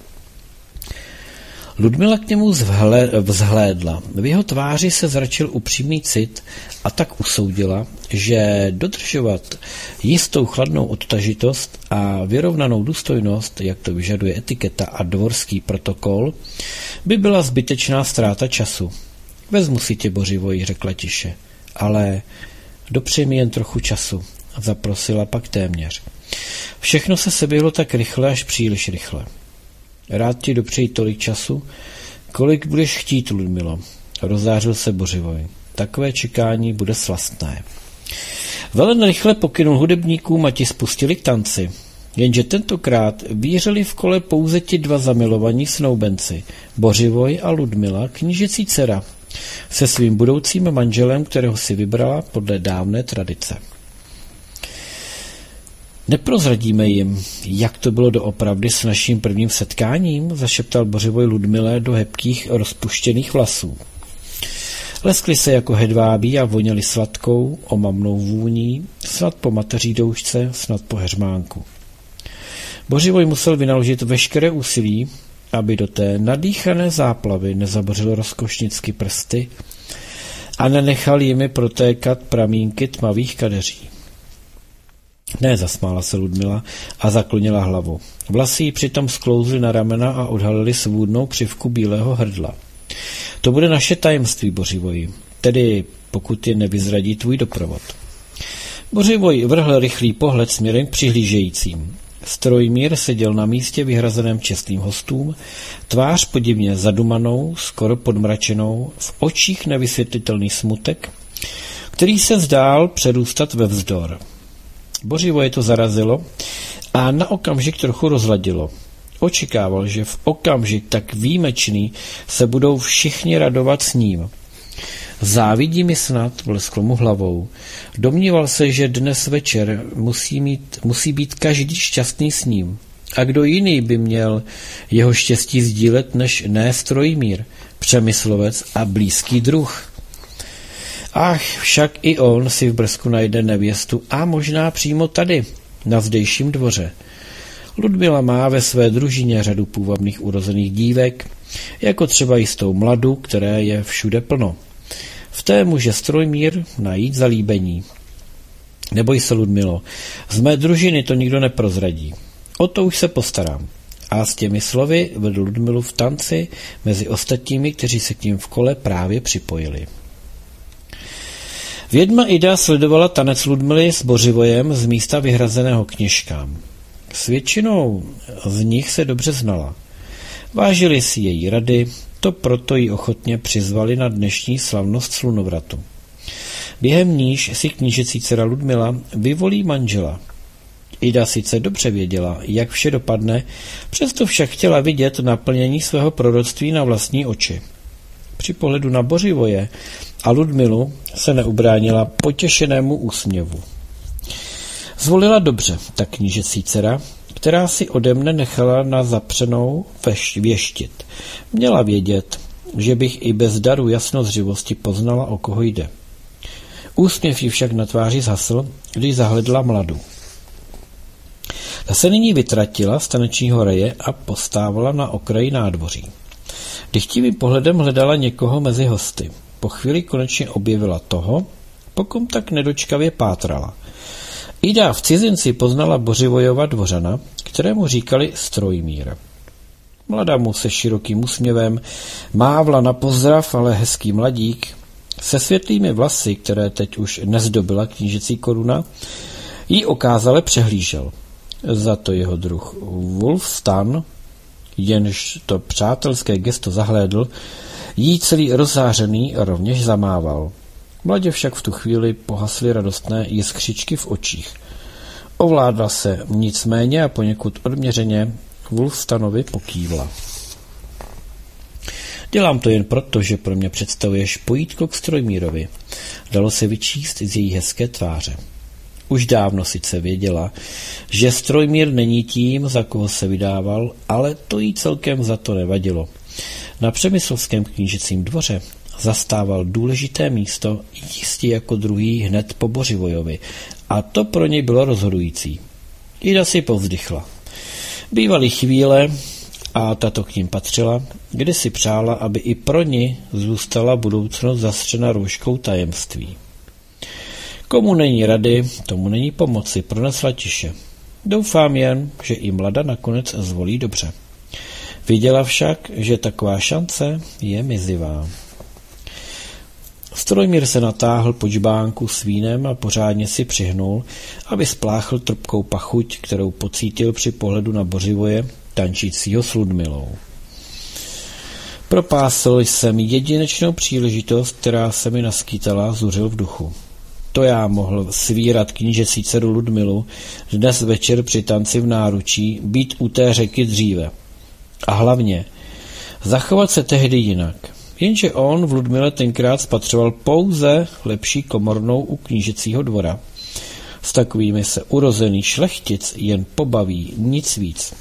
Ludmila k němu vzhlédla. V jeho tváři se zračil upřímný cit a tak usoudila, že dodržovat jistou chladnou odtažitost a vyrovnanou důstojnost, jak to vyžaduje etiketa a dvorský protokol, by byla zbytečná ztráta času. Vezmu si tě, Bořivoj, řekla tiše, ale dopřej mi jen trochu času, zaprosila pak téměř. Všechno se seběhlo tak rychle, až příliš rychle. Rád ti dopřeji tolik času, kolik budeš chtít, Ludmilo. Rozzářil se Bořivoj. Takové čekání bude slastné. Velen rychle pokynul hudebníkům a ti spustili k tanci. Jenže tentokrát vířili v kole pouze ti dva zamilovaní snoubenci, Bořivoj a Ludmila, knížecí dcera, se svým budoucím manželem, kterého si vybrala podle dávné tradice. Neprozradíme jim, jak to bylo doopravdy s naším prvním setkáním, zašeptal Bořivoj Ludmile do hebkých rozpuštěných vlasů. Leskli se jako hedvábí a voněli sladkou, omamnou vůní, snad po mateří doušce, snad po heřmánku. Bořivoj musel vynaložit veškeré úsilí, aby do té nadýchané záplavy nezabořil rozkošnicky prsty a nenechal jimi protékat pramínky tmavých kadeří. Ne, zasmála se Ludmila a zaklonila hlavu. Vlasy jí přitom sklouzly na ramena a odhalily svůdnou křivku bílého hrdla. To bude naše tajemství, Bořivoji, tedy pokud je nevyzradí tvůj doprovod. Bořivoj vrhl rychlý pohled směrem k přihlížejícím. Strojmír seděl na místě vyhrazeném čestným hostům, tvář podivně zadumanou, skoro podmračenou, v očích nevysvětlitelný smutek, který se zdál přerůstat ve vzdor. Bořivoje to zarazilo a na okamžik trochu rozladilo. Očekával, že v okamžik tak výjimečný se budou všichni radovat s ním. Závidí mi snad, blesklo mu hlavou. Domníval se, že dnes večer musí, mít, musí být každý šťastný s ním. A kdo jiný by měl jeho štěstí sdílet, než ne Strojmír, přemyslovec a blízký druh. Ach, však i on si v Brzku najde nevěstu a možná přímo tady, na zdejším dvoře. Ludmila má ve své družině řadu půvabných urozených dívek, jako třeba jistou Mladu, které je všude plno. V té může Strojmír najít zalíbení. Neboj se, Ludmilo, z mé družiny to nikdo neprozradí. O to už se postarám. A s těmi slovy vedl Ludmilu v tanci mezi ostatními, kteří se k ním v kole právě připojili. Vědma Ida sledovala tanec Ludmily s Bořivojem z místa vyhrazeného kněžkám. S většinou z nich se dobře znala. Vážili si její rady, to proto ji ochotně přizvali na dnešní slavnost slunovratu. Během níž si knížecí dcera Ludmila vyvolí manžela. Ida sice dobře věděla, jak vše dopadne, přesto však chtěla vidět naplnění svého proroctví na vlastní oči. Při pohledu na Bořivoje a Ludmilu se neubránila potěšenému úsměvu. Zvolila dobře ta knížecí dcera, která si ode mne nechala na zapřenou věštit. Měla vědět, že bych i bez daru jasnozřivosti poznala, o koho jde. Úsměv jí však na tváři zhasl, když zahledla Mladu. Ta se nyní vytratila z tanečního reje a postávala na okraji nádvoří. Dychtivým pohledem hledala někoho mezi hosty. Po chvíli konečně objevila toho, po kom tak nedočkavě pátrala. Ida v cizinci poznala Bořivojova dvořana, kterému říkali Strojmír. Mlada mu se širokým úsměvem mávla na pozdrav, ale hezký mladík se světlými vlasy, které teď už nezdobila knížecí koruna, jí okázale přehlížel. Za to jeho druh Wulfstan, jenž to přátelské gesto zahlédl, jí celý rozzářený rovněž zamával. Mladě však v tu chvíli pohasly radostné jiskřičky v očích. Ovládla se nicméně a poněkud odměřeně Wulfstanovi pokývla. Dělám to jen proto, že pro mě představuješ pojítko k Strojmírovi. Dalo se vyčíst z její hezké tváře. Už dávno sice věděla, že Strojmír není tím, za koho se vydával, ale to jí celkem za to nevadilo. Na přemyslovském knížecím dvoře zastával důležité místo, jistě jako druhý hned po Bořivojovi, a to pro něj bylo rozhodující. Ida si povzdychla. Bývaly chvíle, a tato k ním patřila, kdy si přála, aby i pro ní zůstala budoucnost zastřena rouškou tajemství. Komu není rady, tomu není pomoci, pronesla tiše. Doufám jen, že i Mlada nakonec zvolí dobře. Viděla však, že taková šance je mizivá. Strojmír se natáhl po džbánku s vínem a pořádně si přihnul, aby spláchl trpkou pachuť, kterou pocítil při pohledu na Bořivoje, tančícího s Ludmilou. Propásl jsem jedinečnou příležitost, která se mi naskýtala, zuřil v duchu. To já mohl svírat knížecí dceru Ludmilu dnes večer při tanci v náručí, být u té řeky dříve. A hlavně zachovat se tehdy jinak. Jenže on v Ludmile tenkrát spatřoval pouze lepší komornou u knížecího dvora. S takovými se urozený šlechtic jen pobaví, nic víc.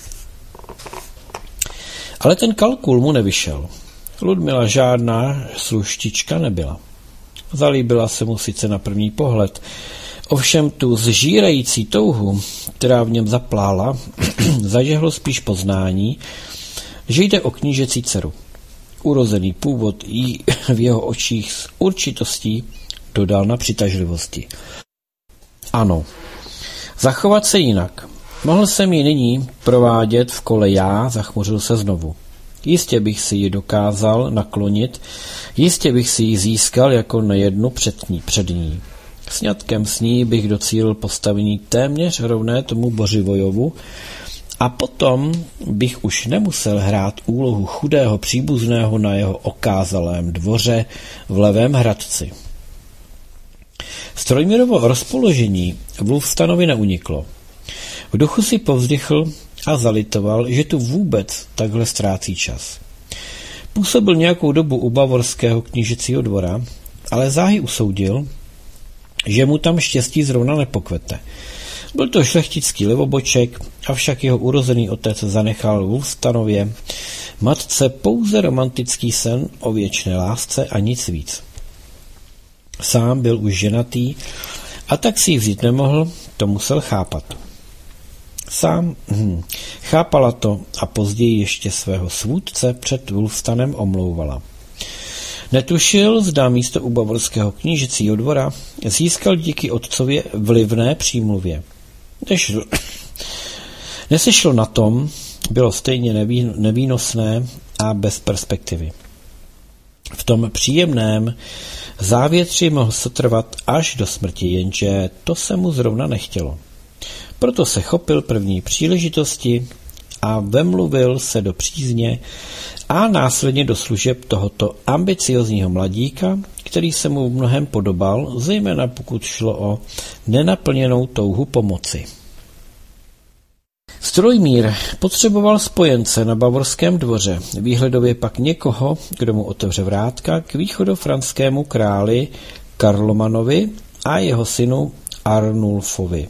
Ale ten kalkul mu nevyšel. Ludmila žádná sluštička nebyla. Zalíbila se mu sice na první pohled, ovšem tu zžírající touhu, která v něm zaplála, zažehlo spíš poznání, že jde o knížecí dceru. Urozený původ jí v jeho očích s určitostí dodal na přitažlivosti. Ano, zachovat se jinak. Mohl jsem ji nyní provádět v kole já, zachmuřil se znovu. Jistě bych si ji dokázal naklonit, jistě bych si ji získal jako nejednu před ní. Před ní. Sňatkem s ní bych docílil postavení téměř rovné tomu Bořivojovu a potom bych už nemusel hrát úlohu chudého příbuzného na jeho okázalém dvoře v Levém Hradci. Strojmirovo rozpoložení Wulfstanovi neuniklo. V duchu si povzdychl a zalitoval, že tu vůbec takhle ztrácí čas. Působil nějakou dobu u bavorského knížecího dvora, ale záhy usoudil, že mu tam štěstí zrovna nepokvete. Byl to šlechtický levoboček, avšak jeho urozený otec zanechal Wulfstanově matce pouze romantický sen o věčné lásce a nic víc. Sám byl už ženatý a tak si ji vzít nemohl, to musel chápat. Sám hm, chápala to a později ještě svého svůdce před Wulfstanem omlouvala. Netušil, zda místo u bavorského knížecího dvora získal díky otcově vlivné přímluvě. Nešlo, nesešlo na tom, bylo stejně neví, nevýnosné a bez perspektivy. V tom příjemném závětři mohl se trvat až do smrti, jenže to se mu zrovna nechtělo. Proto se chopil první příležitosti a vemluvil se do přízně a následně do služeb tohoto ambiciozního mladíka, který se mu v mnohem podobal, zejména pokud šlo o nenaplněnou touhu pomoci. Strojmír potřeboval spojence na bavorském dvoře, výhledově pak někoho, kdo mu otevře vrátka k východofranskému králi Karlomanovi a jeho synu Arnulfovi.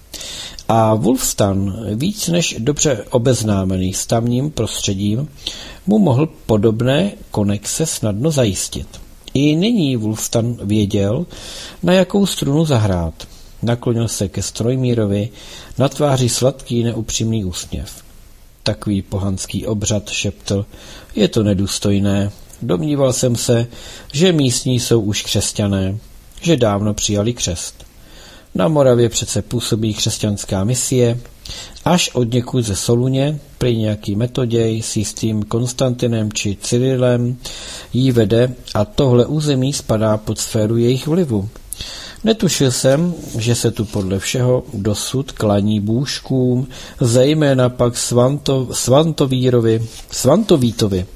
A Wulfstan, víc než dobře obeznámený s tamním prostředím, mu mohl podobné konexe snadno zajistit. I nyní Wulfstan věděl, na jakou strunu zahrát. Naklonil se ke Strojmírovi, na tváři sladký neupřímný úsměv. Takový pohanský obřad, šeptl, je to nedůstojné. Domníval jsem se, že místní jsou už křesťané, že dávno přijali křest. Na Moravě přece působí křesťanská misie, až od někud ze Soluně, prý nějaký Metoděj s jistým Konstantinem či Cyrilem jí vede a tohle území spadá pod sféru jejich vlivu. Netušil jsem, že se tu podle všeho dosud klaní bůžkům, zejména pak Svanto, Svantovírovi, Svantovítovi.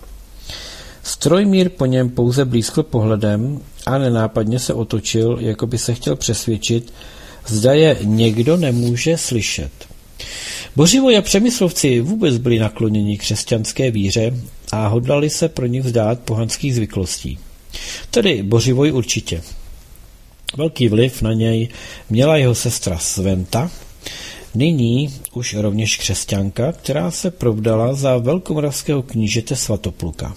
Strojmír po něm pouze blízkl pohledem a nenápadně se otočil, jako by se chtěl přesvědčit, zda je někdo nemůže slyšet. Bořivoj a Přemyslovci vůbec byli nakloněni křesťanské víře a hodlali se pro ní vzdát pohanských zvyklostí. Tedy Bořivoj určitě. Velký vliv na něj měla jeho sestra Sventa, nyní už rovněž křesťanka, která se provdala za velkomoravského knížete Svatopluka.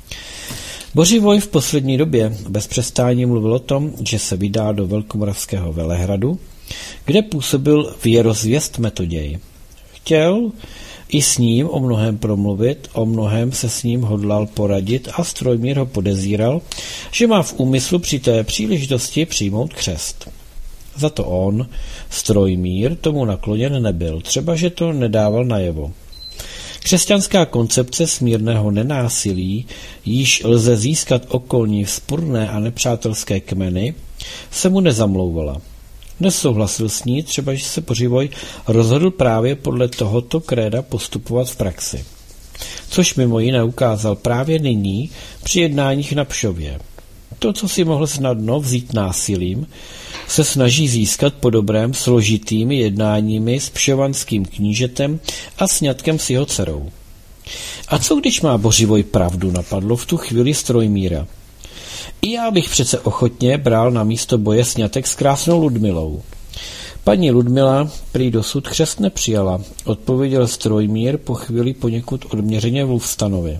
Bořivoj v poslední době bez přestání mluvil o tom, že se vydá do velkomoravského Velehradu, kde působil věrozvěst Metoděj. Chtěl i s ním o mnohem promluvit, o mnohem se s ním hodlal poradit a Strojmír ho podezíral, že má v úmyslu při té příležitosti přijmout křest. Za to on, Strojmír, tomu nakloněn nebyl, třeba že to nedával najevo. Křesťanská koncepce smírného nenásilí, již lze získat okolní vzpurné a nepřátelské kmeny, se mu nezamlouvala. Nesouhlasil s ní, třeba že se Bořivoj rozhodl právě podle tohoto kréda postupovat v praxi. což mimo jiné ukázal právě nyní při jednáních na Pšově. To, co si mohl snadno vzít násilím, se snaží získat po dobrém složitými jednáními s pšovanským knížetem a sňatkem s jeho dcerou. A co když má Bořivoj pravdu, napadlo v tu chvíli Strojmíra. I já bych přece ochotně bral na místo boje sňatek s krásnou Ludmilou. Paní Ludmila prý dosud křest nepřijala, odpověděl Strojmír po chvíli poněkud odměřeně Wulfstanovi.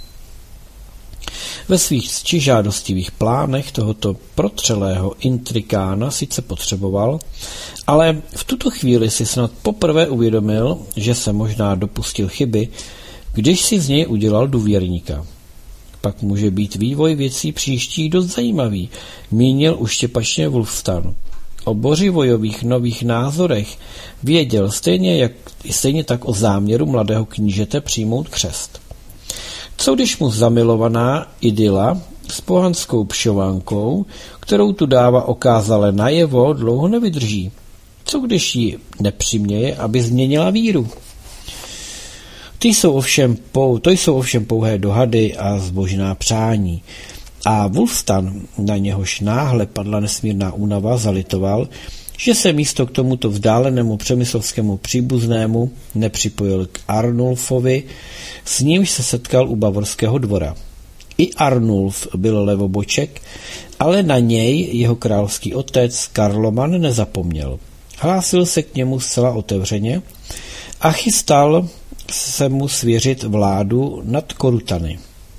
Ve svých ctižádostivých plánech tohoto protřelého intrikána sice potřeboval, ale v tuto chvíli si snad poprvé uvědomil, že se možná dopustil chyby, když si z něj udělal důvěrníka. Pak může být vývoj věcí příští dost zajímavý, mínil uštěpačně Wulfstan. O Bořivojových nových názorech věděl stejně, jak, stejně tak o záměru mladého knížete přijmout křest. Co když mu zamilovaná idyla s pohanskou pšovankou, kterou tu dáva okázale najevo, dlouho nevydrží? Co když ji nepřiměje, aby změnila víru? Ty jsou ovšem pou, to jsou ovšem pouhé dohady a zbožná přání. A Wulfstan, na něhož náhle padla nesmírná únava, zalitoval, že se místo k tomuto vzdálenému přemyslovskému příbuznému nepřipojil k Arnulfovi, s nímž se setkal u bavorského dvora. I Arnulf byl levoboček, ale na něj jeho královský otec Karloman nezapomněl. Hlásil se k němu zcela otevřeně a chystal se mu svěřit vládu nad Korutany.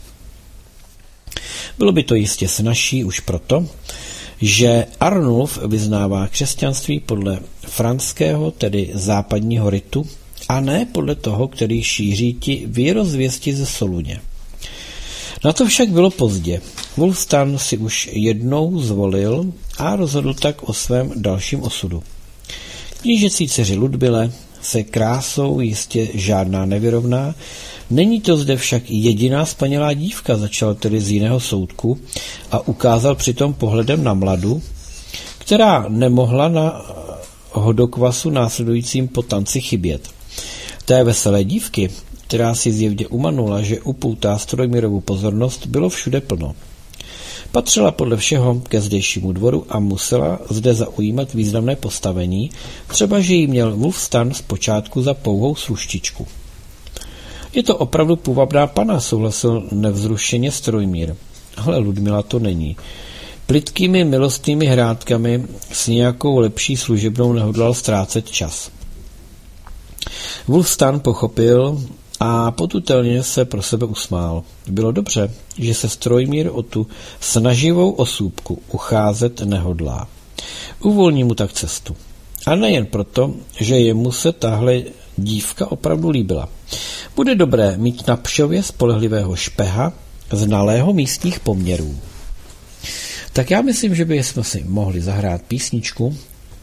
Bylo by to jistě snazší už proto, že Arnulf vyznává křesťanství podle franského, tedy západního ritu, a ne podle toho, který šíří ti věrozvěsti ze Soluně. Na to však bylo pozdě. Wulfstan si už jednou zvolil a rozhodl tak o svém dalším osudu. Knížecí dceři Ludmile se krásou jistě žádná nevyrovná, není to zde však jediná spanělá dívka, začal tedy z jiného soudku a ukázal přitom pohledem na mladu, která nemohla na hodokvasu následujícím po tanci chybět. Té veselé dívky, která si zjevně umanula, že upoutá Strojmírovu pozornost, bylo všude plno. Patřila podle všeho ke zdejšímu dvoru a musela zde zaujímat významné postavení, třeba že jí měl Wulfstan zpočátku za pouhou sluštičku. Je to opravdu půvabná pana, souhlasil nevzrušeně Strojmír, ale Ludmila to není. Plytkými milostnými hrádkami s nějakou lepší služebnou nehodlal ztrácet čas. Wulfstan pochopil a potutelně se pro sebe usmál. Bylo dobře, že se Strojmír o tu snaživou osůbku ucházet nehodlá. Uvolní mu tak cestu. A nejen proto, že jemu se tahle dívka opravdu líbila. Bude dobré mít na Pšově spolehlivého špeha, znalého místních poměrů. Tak já myslím, že bychom si mohli zahrát písničku.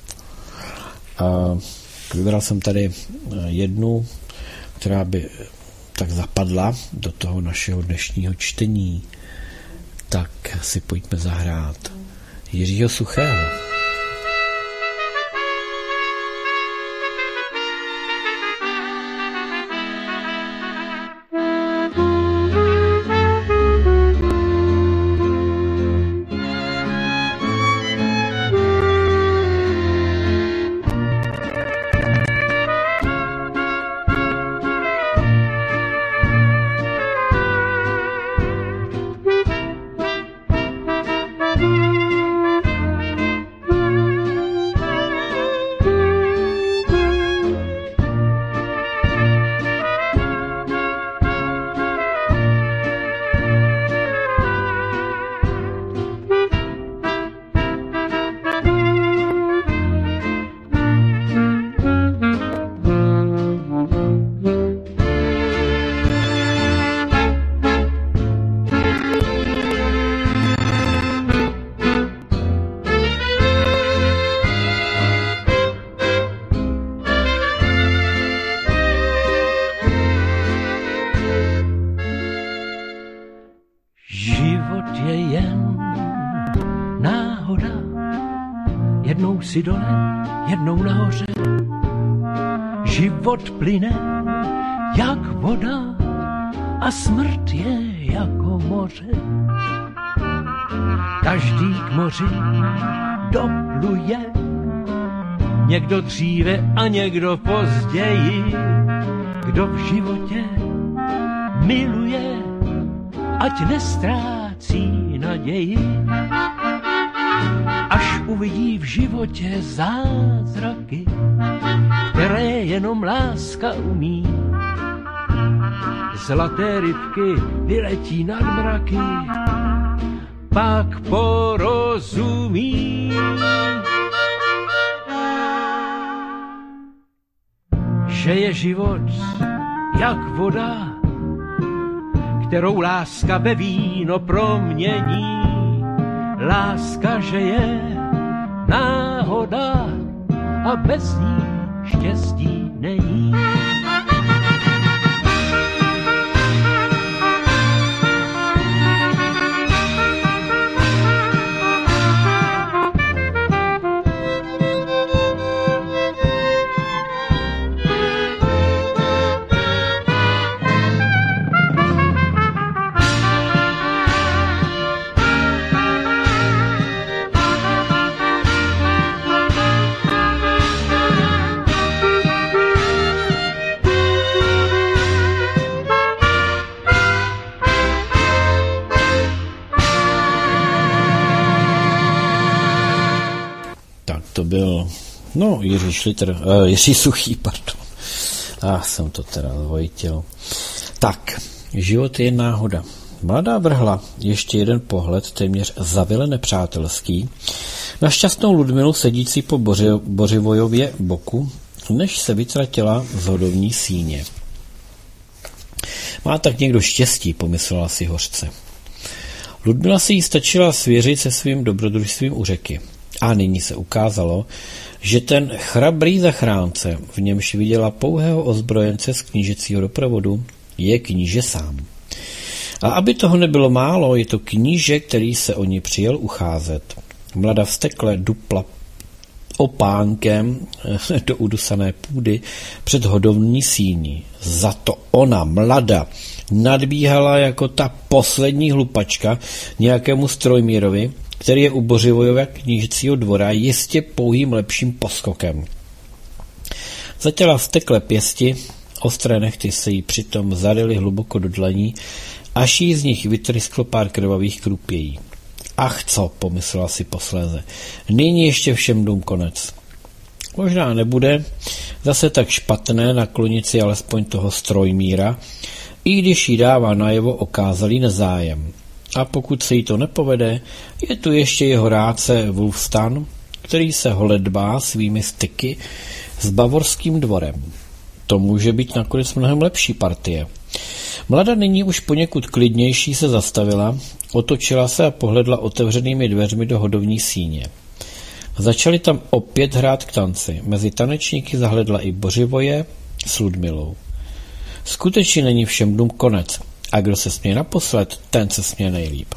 A vybral jsem tady jednu, která by tak zapadla do toho našeho dnešního čtení. Tak si pojďme zahrát Jiřího Suchého. Si dole, jednou nahoře, život plyne jak voda a smrt je jako moře. Každý k moři dopluje, někdo dříve a někdo později. Kdo v životě miluje, ať nestrácí naději. Až uvidí v životě zázraky, které jenom láska umí. Zlaté rybky vyletí nad mraky, pak porozumí, že je život jak voda, kterou láska ve víno promění. Láska, že je náhoda a bez ní štěstí není. To byl, no, Jiří Šlitr, uh, Jiří Suchý, pardon. A ah, jsem to teda zvojtil. Tak, život je náhoda. Mladá vrhla ještě jeden pohled, téměř zavile nepřátelský, na šťastnou Ludmilu sedící po Boři, Bořivojově boku, než se vytratila z hodovní síně. Má tak někdo štěstí, pomyslela si hořce. Ludmila si jí stačila svěřit se svým dobrodružstvím u řeky. A nyní se ukázalo, že ten chrabrý zachránce, v němž viděla pouhého ozbrojence z knížecího doprovodu, je kníže sám. A aby toho nebylo málo, je to kníže, který se o ní přijel ucházet. Mlada vztekle dupla opánkem do udusané půdy před hodovní síní. Za to ona, mlada, nadbíhala jako ta poslední hlupačka nějakému strojmírovi, který je u Bořivojova knížecího dvora jistě pouhým lepším poskokem. Zatěla vztekle pěsti, ostré nechty se jí přitom zaryly hluboko do dlaní, až jí z nich vytrysklo pár krvavých krupějí. Ach co, pomyslela si posléze, nyní ještě všem dům konec. Možná nebude zase tak špatné naklonit si alespoň toho strojmíra, i když jí dává najevo okázalý nezájem. A pokud se jí to nepovede, je tu ještě jeho rádce Wulfstan, který se holedbá svými styky s bavorským dvorem. To může být nakonec mnohem lepší partie. Mlada nyní už poněkud klidnější se zastavila, otočila se a pohledla otevřenými dveřmi do hodovní síně. Začali tam opět hrát k tanci. Mezi tanečníky zahledla i Bořivoje s Ludmilou. Skutečně není všem dům konec. A kdo se směje naposled, ten se směje nejlíp.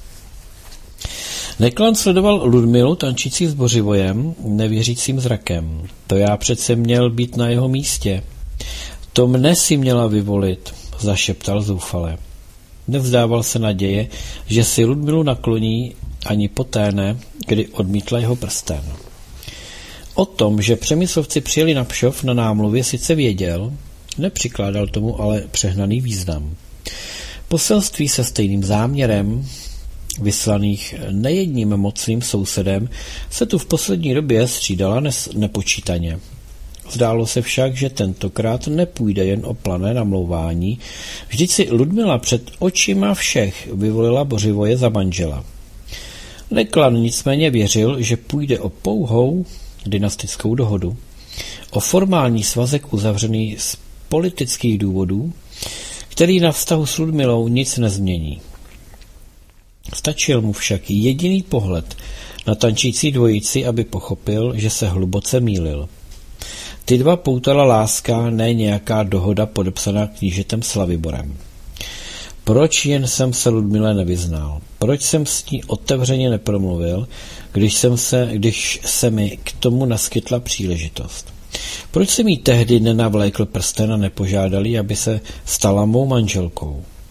Neklan sledoval Ludmilu tančící s Bořivojem nevěřícím zrakem. To já přece měl být na jeho místě. To mne si měla vyvolit, zašeptal zoufale. Nevzdával se naděje, že si Ludmilu nakloní ani poté ne, kdy odmítla jeho prsten. O tom, že Přemyslovci přijeli na Pšov na námluvě, sice věděl, nepřikládal tomu ale přehnaný význam. Poselství se stejným záměrem, vyslaných nejedním mocným sousedem, se tu v poslední době střídala nepočítaně. Zdálo se však, že tentokrát nepůjde jen o plané namlouvání, vždyť si Ludmila před očima všech vyvolila Bořivoje za manžela. Neklan nicméně věřil, že půjde o pouhou dynastickou dohodu, o formální svazek uzavřený z politických důvodů, který na vztahu s Ludmilou nic nezmění. Stačil mu však jediný pohled na tančící dvojici, aby pochopil, že se hluboce mýlil. Ty dva poutala láska, ne nějaká dohoda podepsaná knížetem Slaviborem. Proč jen jsem se Ludmile nevyznal? Proč jsem s ní otevřeně nepromluvil, když, jsem se, když se mi k tomu naskytla příležitost? Proč jsem jí tehdy nenavlékl prsten a nepožádali, aby se stala mou manželkou?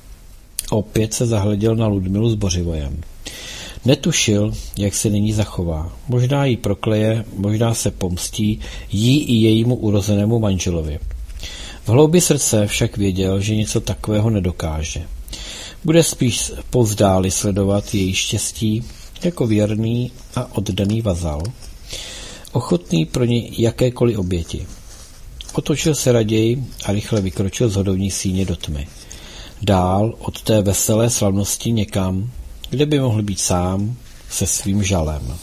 opět se zahleděl na Ludmilu s Bořivojem. Netušil, jak se nyní zachová. Možná jí prokleje, možná se pomstí jí i jejímu urozenému manželovi. V hloubi srdce však věděl, že něco takového nedokáže. Bude spíš povzdáli sledovat její štěstí jako věrný a oddaný vazal, ochotný pro ně jakékoliv oběti. Otočil se raději a rychle vykročil z hodovní síně do tmy. Dál od té veselé slavnosti někam, kde by mohl být sám se svým žalem.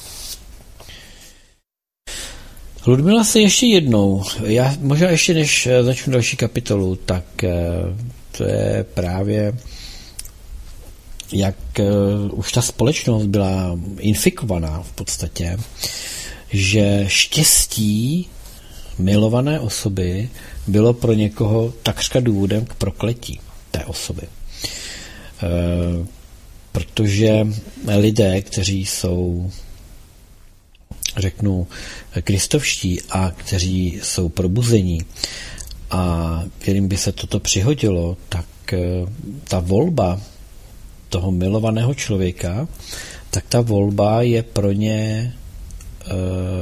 Ludmila se ještě jednou, já možná ještě než začnu další kapitolu, tak to je právě jak už ta společnost byla infikovaná v podstatě, že štěstí milované osoby bylo pro někoho takřka důvodem k prokletí té osoby. E, protože lidé, kteří jsou, řeknu, kristovští a kteří jsou probuzení a kterým by se toto přihodilo, tak ta volba toho milovaného člověka, tak ta volba je pro ně e,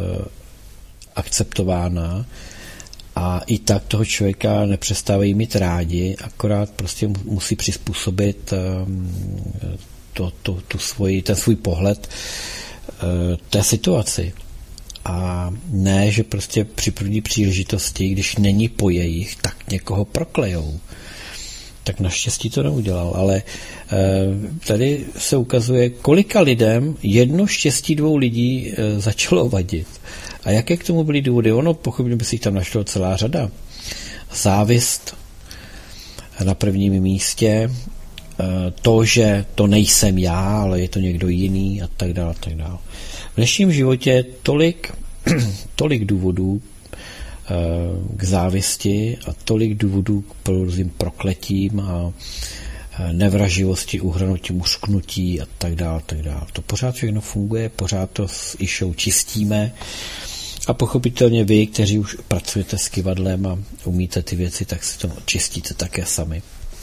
akceptována a i tak toho člověka nepřestávají mít rádi, akorát prostě musí přizpůsobit to, to, tu svoji, ten svůj pohled té situaci. A ne, že prostě při první příležitosti, když není po jejich, tak někoho proklejou. Tak naštěstí to neudělal, ale tady se ukazuje, kolika lidem jedno štěstí dvou lidí začalo vadit. A jaké k tomu byly důvody? Ono, pochopně by si jich tam našlo celá řada. Závist na prvním místě, to, že to nejsem já, ale je to někdo jiný a tak dále, tak dále. V dnešním životě je tolik, tolik důvodů k závisti a tolik důvodů k různým prokletím a nevraživosti, uhranutím, usknutí a tak dále, tak dále. To pořád všechno funguje, pořád to s Išou čistíme a pochopitelně vy, kteří už pracujete s kyvadlem a umíte ty věci, tak si to čistíte také sami.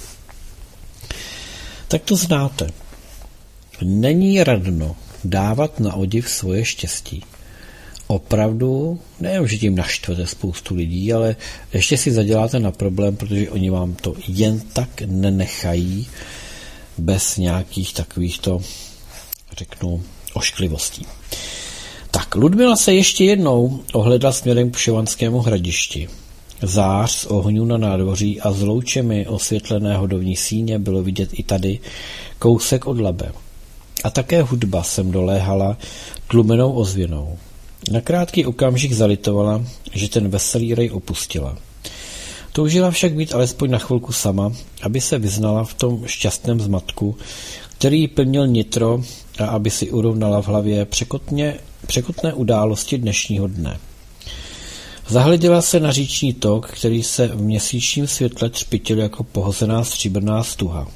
Tak to znáte. Není radno dávat na odiv svoje štěstí. Opravdu, nejenom, že tím naštvete spoustu lidí, ale ještě si zaděláte na problém, protože oni vám to jen tak nenechají bez nějakých takovýchto, řeknu, ošklivostí. Tak, Ludmila se ještě jednou ohledla směrem k Vševanskému hradišti. Zář z ohňů na nádvoří a s loučemi osvětlené hodovní síně bylo vidět i tady kousek od Labe. A také hudba sem doléhala tlumenou ozvěnou. Na krátký okamžik zalitovala, že ten veselý rej opustila. Toužila však být alespoň na chvilku sama, aby se vyznala v tom šťastném zmatku, který jí plnil nitro a aby si urovnala v hlavě překotně, překotné události dnešního dne. Zahleděla se na říční tok, který se v měsíčním světle třpitil jako pohozená stříbrná stuha.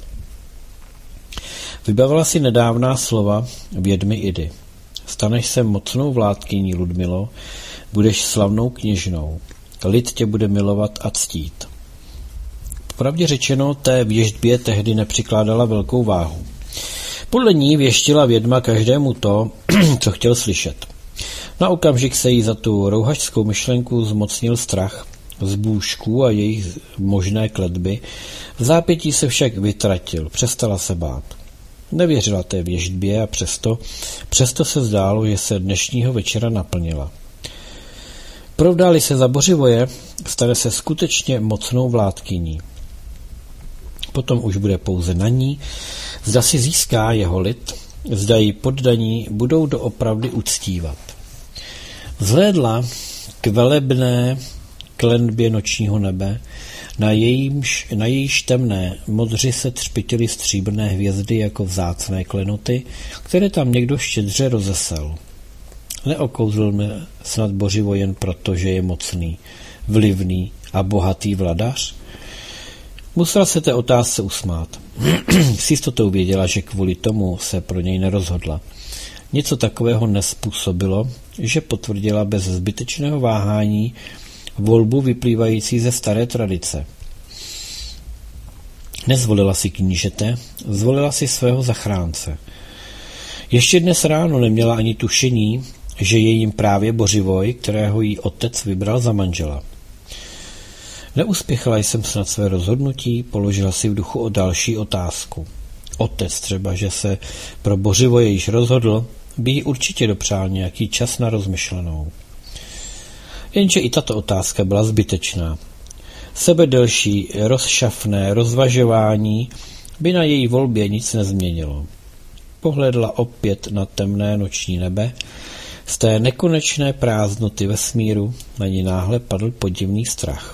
Vybavila si nedávná slova vědmy Idy. Staneš se mocnou vládkyní, Ludmilo, budeš slavnou kněžnou. Lid tě bude milovat a ctít. Popravdě řečeno, té věštbě tehdy nepřikládala velkou váhu. Podle ní věštila vědma každému to, co chtěl slyšet. Na okamžik se jí za tu rouhačskou myšlenku zmocnil strach z bůžků a jejich možné kletby. V zápětí se však vytratil, přestala se bát. Nevěřila té věštbě a přesto, přesto se zdálo, že se dnešního večera naplnila. Provdá-li se za Bořivoje, stane se skutečně mocnou vládkyní. Potom už bude pouze na ní, zda si získá jeho lid, zda ji poddaní budou doopravdy uctívat. Vzhlédla k velebné klenbě nočního nebe, na jejímž, na jejíž temné modři se třpitily stříbrné hvězdy jako vzácné klenoty, které tam někdo štědře rozesel. Neokouzl mě snad Bořivo jen proto, že je mocný, vlivný a bohatý vladař? Musela se té otázce usmát. S jistotou věděla, že kvůli tomu se pro něj nerozhodla. Něco takového nespůsobilo, že potvrdila bez zbytečného váhání volbu vyplývající ze staré tradice. Nezvolila si knížete, zvolila si svého zachránce. Ještě dnes ráno neměla ani tušení, že je jim právě Bořivoj, kterého jí otec vybral za manžela. Neuspěchala jsem snad své rozhodnutí, položila si v duchu o další otázku. Otec třeba, že se pro Bořivoje již rozhodl, by jí určitě dopřál nějaký čas na rozmyšlenou. Jenže i tato otázka byla zbytečná. Sebedelší, rozšafné rozvažování by na její volbě nic nezměnilo. Pohlédla opět na temné noční nebe. Z té nekonečné prázdnoty vesmíru na ní náhle padl podivný strach.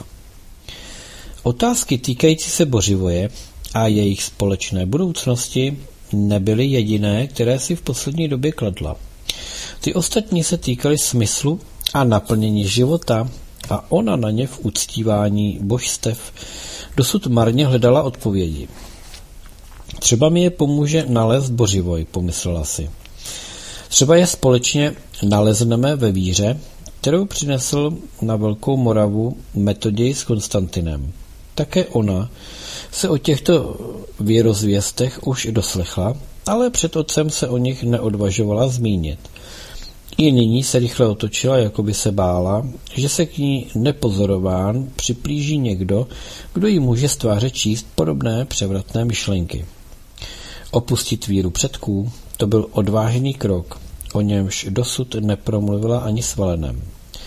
Otázky týkající se Bořivoje a jejich společné budoucnosti nebyly jediné, které si v poslední době kladla. Ty ostatní se týkaly smyslu a naplnění života a ona na ně v uctívání božstev dosud marně hledala odpovědi. Třeba mi je pomůže nalézt Bořivoj, pomyslela si. Třeba je společně nalezneme ve víře, kterou přinesl na Velkou Moravu Metoděj s Konstantinem. Také ona se o těchto věrozvěstech už doslechla, ale před otcem se o nich neodvažovala zmínit. I nyní se rychle otočila, jako by se bála, že se k ní nepozorován připlíží někdo, kdo jí může z tváře číst podobné převratné myšlenky. Opustit víru předků, to byl odvážný krok, o němž dosud nepromluvila ani s Valenem.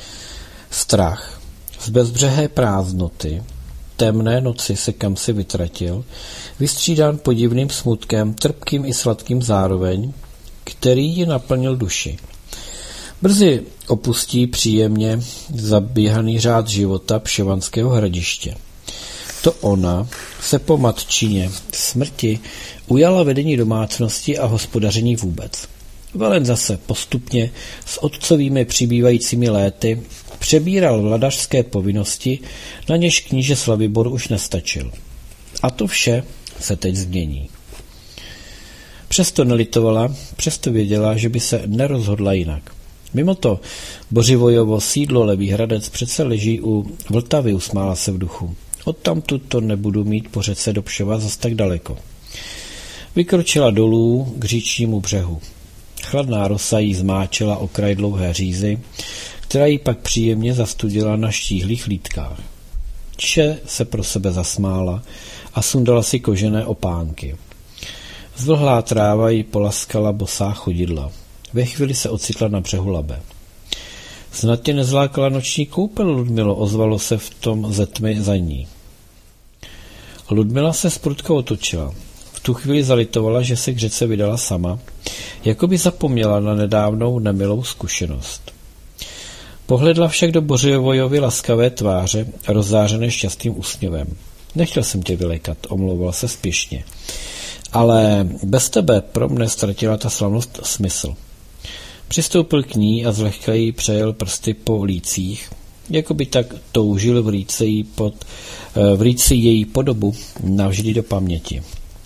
Strach z bezbřehé prázdnoty, temné noci se kamsi vytratil, vystřídán podivným smutkem, trpkým i sladkým zároveň, který ji naplnil duši. Brzy opustí příjemně zabíhaný řád života Pševanského hradiště. To ona se po matčině smrti ujala vedení domácnosti a hospodaření vůbec. Valen zase postupně s otcovými přibývajícími léty přebíral vladařské povinnosti, na něž kníže Slavibor už nestačil. A to vše se teď změní. Přesto nelitovala, přesto věděla, že by se nerozhodla jinak. Mimo to Bořivojovo sídlo Levý Hradec přece leží u Vltavy, usmála se v duchu. Odtamtud to nebudu mít po řece do Pševa zas tak daleko. Vykročila dolů k říčnímu břehu. Chladná rosa jí zmáčela okraj dlouhé řízy, která jí pak příjemně zastudila na štíhlých lítkách. Tiše se pro sebe zasmála a sundala si kožené opánky. Zvlhlá tráva jí polaskala bosá chodidla. Ve chvíli se ocitla na břehu Labe. Snad tě nezlákala noční koupel, Ludmilo, ozvalo se v tom ze tmy za ní. Ludmila se zprudka otočila. V tu chvíli zalitovala, že se k řece vydala sama, jako by zapomněla na nedávnou nemilou zkušenost. Pohledla však do Bořivojovy laskavé tváře, rozzářené šťastným úsměvem. Nechtěl jsem tě vylékat, omlouval se spěšně. Ale bez tebe pro mne ztratila ta slavnost smysl. Přistoupil k ní a zlehka jí přejel prsty po lících, jako by tak toužil vrýt jí pod, vrýt si její podobu navždy do paměti.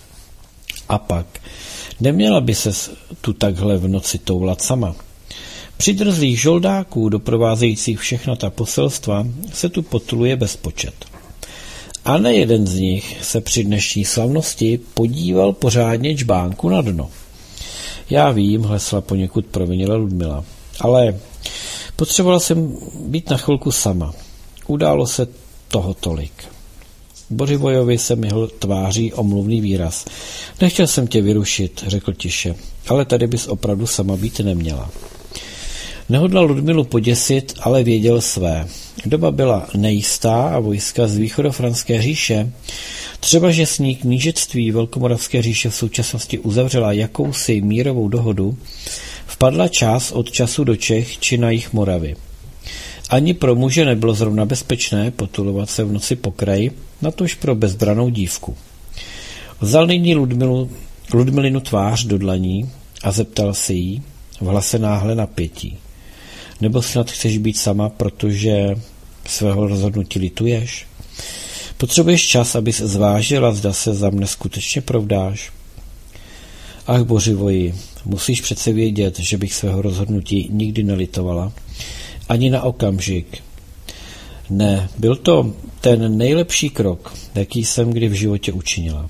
A pak, neměla by ses tu takhle v noci toulat sama. Přidrzlých žoldáků, doprovázejících všechna ta poselstva, se tu potuluje bezpočet. A nejeden z nich se při dnešní slavnosti podíval pořádně čbánku na dno. Já vím, hlesla poněkud provinila Ludmila, ale potřebovala jsem být na chvilku sama. Událo se toho tolik. Bořivojovi se myhl tváří omluvný výraz. Nechtěl jsem tě vyrušit, řekl tiše, ale tady bys opravdu sama být neměla. Nehodlal Ludmilu poděsit, ale věděl své. Doba byla nejistá a vojska z východofranské říše, třeba že s ní knížectví Velkomoravské říše v současnosti uzavřela jakousi mírovou dohodu, vpadla čas od času do Čech či na jih Moravy. Ani pro muže nebylo zrovna bezpečné potulovat se v noci po kraji, natož pro bezbranou dívku. Vzal nyní Ludmilu, Ludmilinu tvář do dlaní a zeptal se jí, v hlase náhle napětí. Nebo snad chceš být sama, protože svého rozhodnutí lituješ? Potřebuješ čas, abys zvážila, zda se za mne skutečně provdáš? Ach, Bořivoji, musíš přece vědět, že bych svého rozhodnutí nikdy nelitovala, ani na okamžik. Ne, byl to ten nejlepší krok, jaký jsem kdy v životě učinila.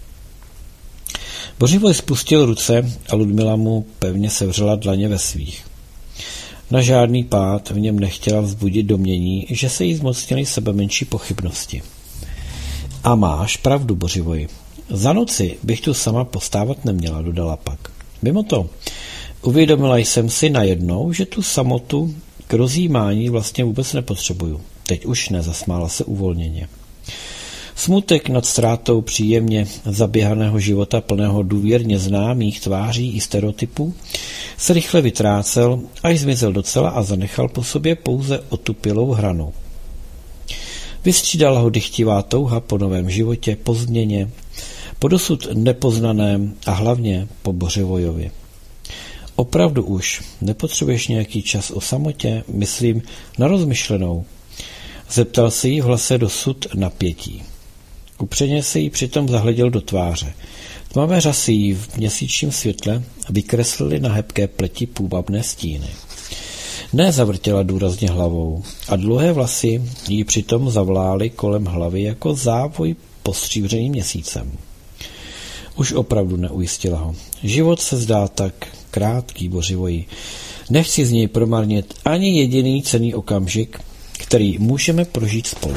Bořivoj spustil ruce a Ludmila mu pevně sevřela dlaně ve svých. Na žádný pád v něm nechtěla vzbudit domnění, že se jí zmocnily sebe menší pochybnosti. A máš pravdu, Bořivoj. Za noci bych tu sama postávat neměla, dodala pak. Mimo to, uvědomila jsem si najednou, že tu samotu k rozjímání vlastně vůbec nepotřebuju. Teď už ne, zasmála se uvolněně. Smutek nad ztrátou příjemně zaběhaného života plného důvěrně známých tváří i stereotypů se rychle vytrácel, až zmizel docela a zanechal po sobě pouze otupělou hranu. Vystřídala ho dychtivá touha po novém životě, po změně, po dosud nepoznaném a hlavně po Bořivojovi. Opravdu už nepotřebuješ nějaký čas o samotě, myslím, na rozmyšlenou. Zeptal se jí v hlase dosud napětí. Upřeně se jí přitom zahleděl do tváře. Tmavé řasy jí v měsíčním světle vykreslily na hebké pleti půvabné stíny. Ne, zavrtěla důrazně hlavou a dlouhé vlasy jí přitom zavlály kolem hlavy jako závoj postřívřený měsícem. Už opravdu neujistila ho. Život se zdá tak krátký, Bořivoji. Nechci z něj promarnit ani jediný cenný okamžik, který můžeme prožít spolu.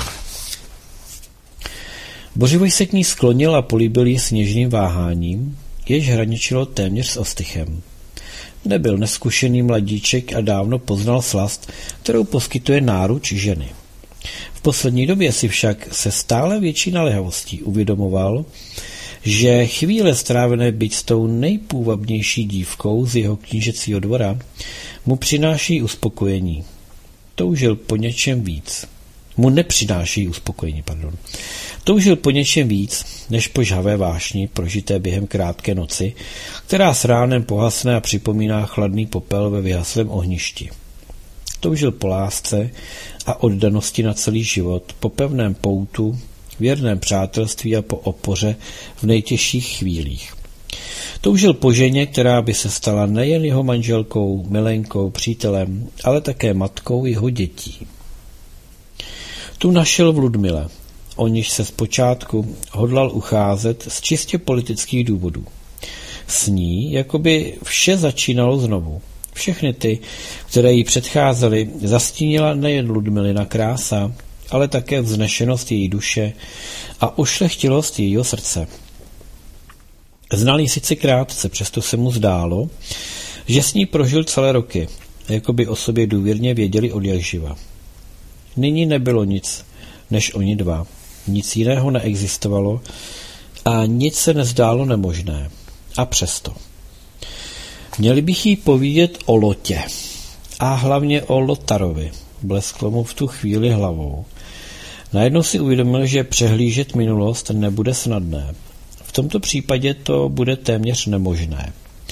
Bořivoj se k ní sklonil a políbil ji s něžným váháním, jež hraničilo téměř s ostychem. Nebyl neskušený mladíček a dávno poznal slast, kterou poskytuje náruč ženy. V poslední době si však se stále větší naléhavostí uvědomoval, že chvíle strávené byť s tou nejpůvabnější dívkou z jeho knížecího dvora mu přináší uspokojení. Toužil po něčem víc. Mu nepřináší uspokojení, pardon. Toužil po něčem víc, než po žhavé vášni, prožité během krátké noci, která s ránem pohasne a připomíná chladný popel ve vyhaslém ohništi. Toužil po lásce a oddanosti na celý život, po pevném poutu, věrném přátelství a po opoře v nejtěžších chvílích. Toužil po ženě, která by se stala nejen jeho manželkou, milenkou, přítelem, ale také matkou jeho dětí. Tu našel v Ludmile, o níž se zpočátku hodlal ucházet z čistě politických důvodů. S ní jakoby vše začínalo znovu. Všechny ty, které jí předcházely, zastínila nejen Ludmilina krása, ale také vznešenost její duše a ušlechtilost jejího srdce. Znal ji sice krátce, přesto se mu zdálo, že s ní prožil celé roky, jako by o sobě důvěrně věděli odjakživa. Nyní nebylo nic, než oni dva. Nic jiného neexistovalo a nic se nezdálo nemožné. A přesto. Měli bych jí povídět o Lotě a hlavně o Lotarovi, blesklo mu v tu chvíli hlavou. Najednou si uvědomil, že přehlížet minulost nebude snadné. V tomto případě to bude téměř nemožné.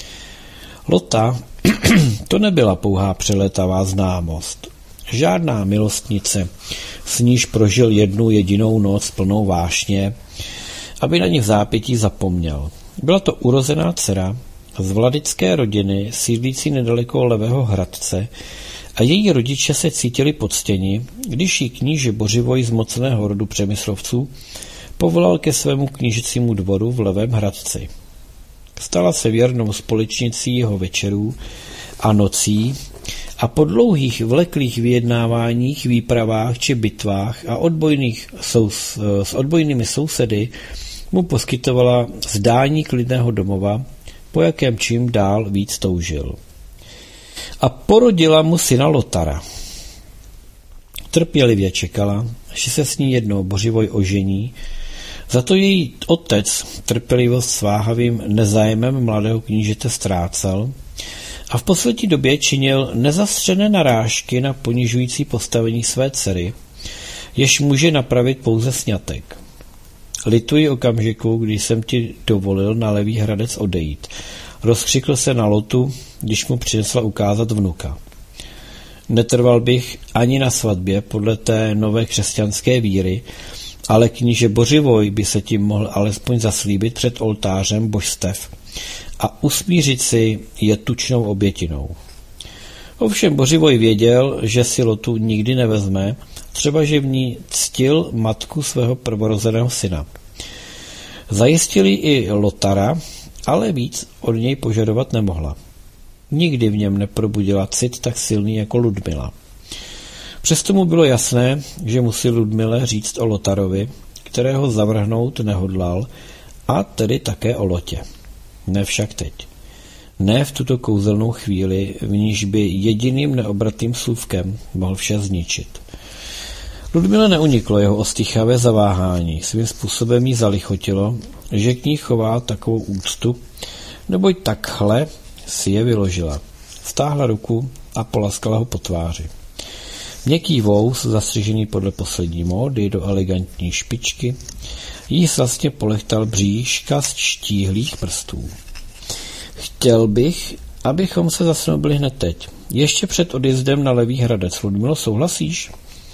Lota to nebyla pouhá přelétavá známost. Žádná milostnice, s níž prožil jednu jedinou noc plnou vášně, aby na ní v zápětí zapomněl. Byla to urozená dcera z vladické rodiny, sídlící nedaleko Levého Hradce, a její rodiče se cítili poctěni, když jí kníže Bořivoj z mocného rodu Přemyslovců povolal ke svému knížecímu dvoru v Levém Hradci. Stala se věrnou společnicí jeho večerů a nocí a po dlouhých vleklých vyjednáváních, výpravách či bitvách a odbojných sous, s odbojnými sousedy mu poskytovala zdání klidného domova, po jakém čím dál víc toužil. A porodila mu syna Lotara. Trpělivě čekala, že se s ní jednou Bořivoj ožení, za to její otec trpělivost s váhavým nezájemem mladého knížete ztrácel a v poslední době činil nezastřené narážky na ponižující postavení své dcery, jež může napravit pouze sňatek. Lituji okamžiku, když jsem ti dovolil na Levý Hradec odejít. Rozkřikl se na Lotu, když mu přinesla ukázat vnuka. Netrval bych ani na svatbě podle té nové křesťanské víry, ale kníže Bořivoj by se tím mohl alespoň zaslíbit před oltářem božstev a usmířit si je tučnou obětinou. Ovšem Bořivoj věděl, že si Lotu nikdy nevezme, třeba že v ní ctil matku svého prvorozeného syna. Zajistili i Lotara, ale víc od něj požadovat nemohla. Nikdy v něm neprobudila cit tak silný jako Ludmila. Přesto mu bylo jasné, že musí Ludmile říct o Lotarovi, kterého zavrhnout nehodlal, a tedy také o Lotě. Ne však teď. Ne v tuto kouzelnou chvíli, v níž by jediným neobratným slůvkem mohl vše zničit. Ludmile neuniklo jeho ostýchavé zaváhání, svým způsobem jí zalichotilo, že k ní chová takovou úctu, neboť takhle si je vyložila. Stáhla ruku a polaskala ho po tváři. Měkký vous, zastřižený podle poslední módy do elegantní špičky, jí slastně polechtal bříška z štíhlých prstů. Chtěl bych, abychom se zasnoubili hned teď. Ještě před odjezdem na Levý Hradec. Ludmilo, souhlasíš?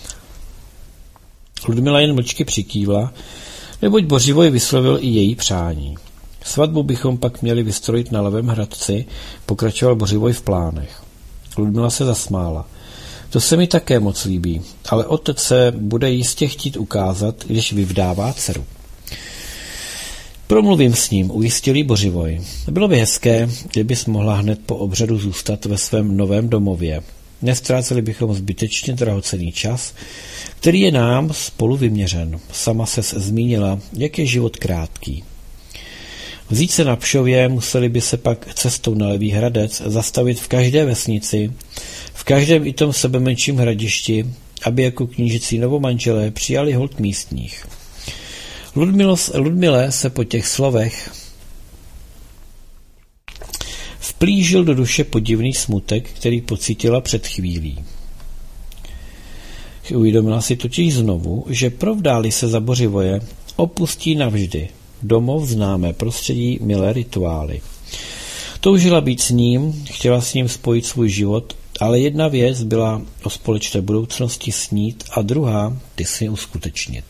Ludmila jen mlčky přikývla, neboť Bořivoj vyslovil i její přání. Svatbu bychom pak měli vystrojit na Levém Hradci, pokračoval Bořivoj v plánech. Ludmila se zasmála. To se mi také moc líbí, ale otec se bude jistě chtít ukázat, když vyvdává dceru. Promluvím s ním, ujistil jí Bořivoj. Bylo by hezké, kdybys mohla hned po obřadu zůstat ve svém novém domově. Nestráceli bychom zbytečně drahocenný čas, který je nám spolu vyměřen. Sama ses zmínila, jak je život krátký. Vzít se na Pšově, museli by se pak cestou na Levý Hradec zastavit v každé vesnici, v každém i tom sebemenším hradišti, aby jako knížecí novomanželé přijali holt místních. Ludmilo, Ludmile se po těch slovech vplížil do duše podivný smutek, který pocítila před chvílí. Uvědomila si totiž znovu, že provdáli se za Bořivoje, opustí navždy domov, známé prostředí, milé rituály. Toužila být s ním, chtěla s ním spojit svůj život, ale jedna věc byla o společné budoucnosti snít a druhá ty si uskutečnit.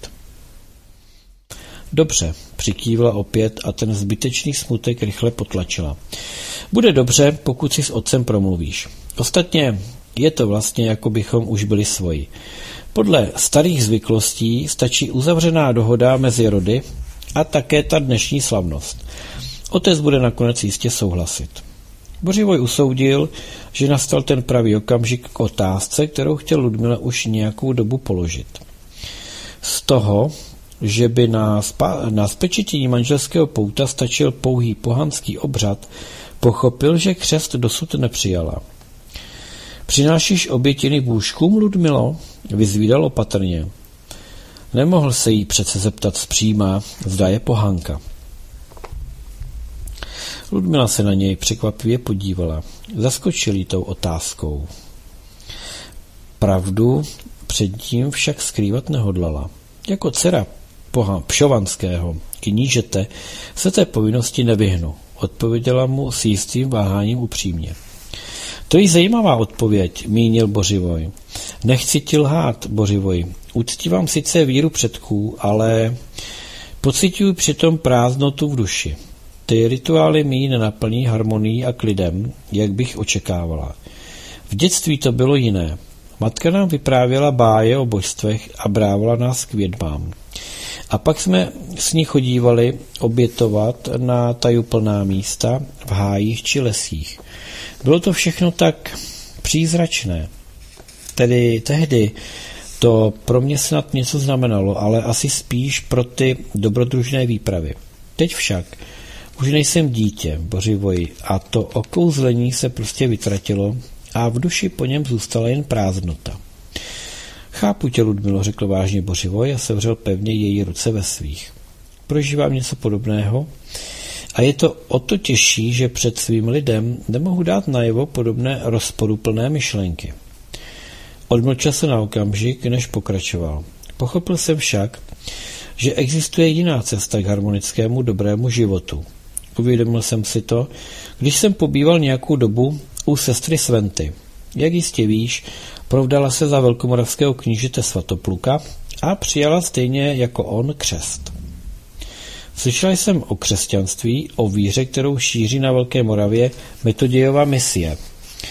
Dobře, přikývla opět a ten zbytečný smutek rychle potlačila. Bude dobře, pokud si s otcem promluvíš. Ostatně je to vlastně, jako bychom už byli svoji. Podle starých zvyklostí stačí uzavřená dohoda mezi rody a také ta dnešní slavnost. Otec bude nakonec jistě souhlasit. Bořivoj usoudil, že nastal ten pravý okamžik k otázce, kterou chtěl Ludmila už nějakou dobu položit. Z toho, že by na, spa- na spečetění manželského pouta stačil pouhý pohanský obřad, pochopil, že křest dosud nepřijala. Přinášíš obětiny bůžkům, Ludmilo? Vyzvídal opatrně. Nemohl se jí přece zeptat zpříma, zda je pohanka. Ludmila se na něj překvapivě podívala. Zaskočil jí tou otázkou. Pravdu před tím však skrývat nehodlala. Jako dcera poha Pšovanského knížete se té povinnosti nevyhnu, odpověděla mu s jistým váháním upřímně. To je zajímavá odpověď, mínil Bořivoj. Nechci ti lhát, Bořivoj. Uctívám sice víru předků, ale pociťuji přitom prázdnotu v duši. Ty rituály mi ji nenaplní harmonií a klidem, jak bych očekávala. V dětství to bylo jiné. Matka nám vyprávěla báje o božstvech a brávala nás k vědmám. A pak jsme s ní chodívali obětovat na tajuplná místa v hájích či lesích. Bylo to všechno tak přízračné. Tedy tehdy to pro mě snad něco znamenalo, ale asi spíš pro ty dobrodružné výpravy. Teď však už nejsem dítě, Bořivoj, a to okouzlení se prostě vytratilo a v duši po něm zůstala jen prázdnota. Chápu tě, Ludmilo, řekl vážně Bořivoj a sevřel pevně její ruce ve svých. Prožívám něco podobného a je to o to těžší, že před svým lidem nemohu dát najevo podobné rozporuplné myšlenky. Odmlčel se na okamžik, než pokračoval. Pochopil jsem však, že existuje jiná cesta k harmonickému dobrému životu. Uvědomil jsem si to, když jsem pobýval nějakou dobu u sestry Sventy. Jak jistě víš, provdala se za velkomoravského knížete Svatopluka a přijala stejně jako on křest. Slyšel jsem o křesťanství, o víře, kterou šíří na Velké Moravě Metodějova misie.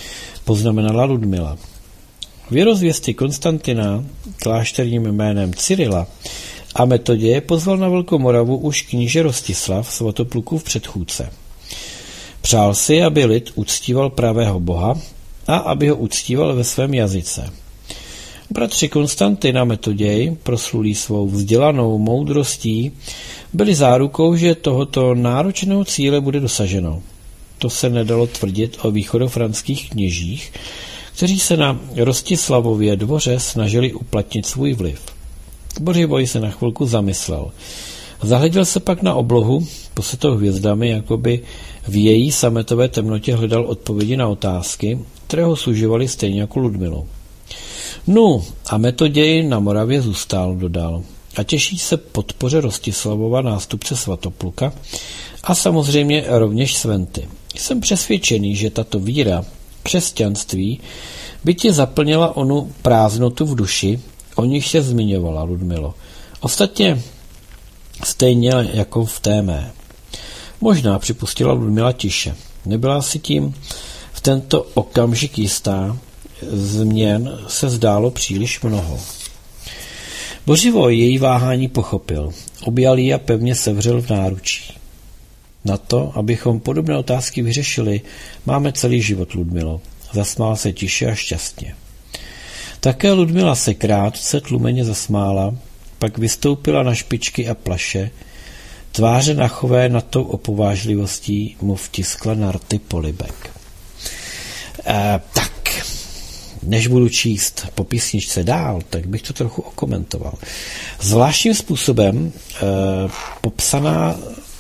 poznamenala Ludmila. Věrozvěstí Konstantina klášterním jménem Cyrila a Metoděje pozval na Velkou Moravu už kníže Rostislav, Svatoplukův předchůdce. Přál si, aby lid uctíval pravého boha a aby ho uctíval ve svém jazyce. Bratři Konstantin a Metoděj, proslulí svou vzdělanou moudrostí, byli zárukou, že tohoto náročného cíle bude dosaženo. To se nedalo tvrdit o východofranských kněžích, kteří se na Rostislavově dvoře snažili uplatnit svůj vliv. Bořivoj se na chvilku zamyslel. Zahleděl se pak na oblohu, posetou hvězdami, jakoby v její sametové temnotě hledal odpovědi na otázky, které ho sužovaly stejně jako Ludmilu. No, a Metoděj na Moravě zůstal, dodal, a těší se podpoře Rostislavova nástupce Svatopluka a samozřejmě rovněž Sventy. Jsem přesvědčený, že tato víra, křesťanství, by ti zaplnila onu prázdnotu v duši, o nich se zmiňovala Ludmilo. Ostatně stejně jako v té mé. Možná, připustila Ludmila tiše. Nebyla si tím v tento okamžik jistá, změn se zdálo příliš mnoho. Bořivoj její váhání pochopil. Objal ji a pevně sevřel v náručí. Na to, abychom podobné otázky vyřešili, máme celý život, Ludmilo. Zasmál se tiše a šťastně. Také Ludmila se krátce tlumeně zasmála, pak vystoupila na špičky a plaše, tváře nachové nad tou opovážlivostí mu vtiskla na rty polibek. E, tak, než budu číst po písničce dál, tak bych to trochu okomentoval. Zvláštním způsobem e, popsaná,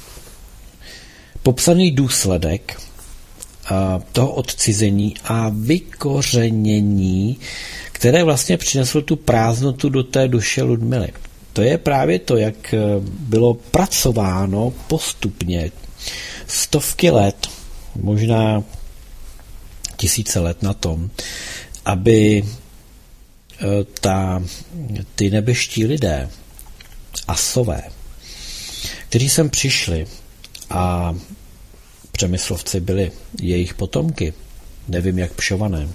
popsaný důsledek e, toho odcizení a vykořenění, které vlastně přineslo tu prázdnotu do té duše Ludmily. To je právě to, jak bylo pracováno postupně stovky let, možná tisíce let na tom, aby ta, ty nebeští lidé, asové, kteří sem přišli a Přemyslovci byli jejich potomky, nevím jak Pšované,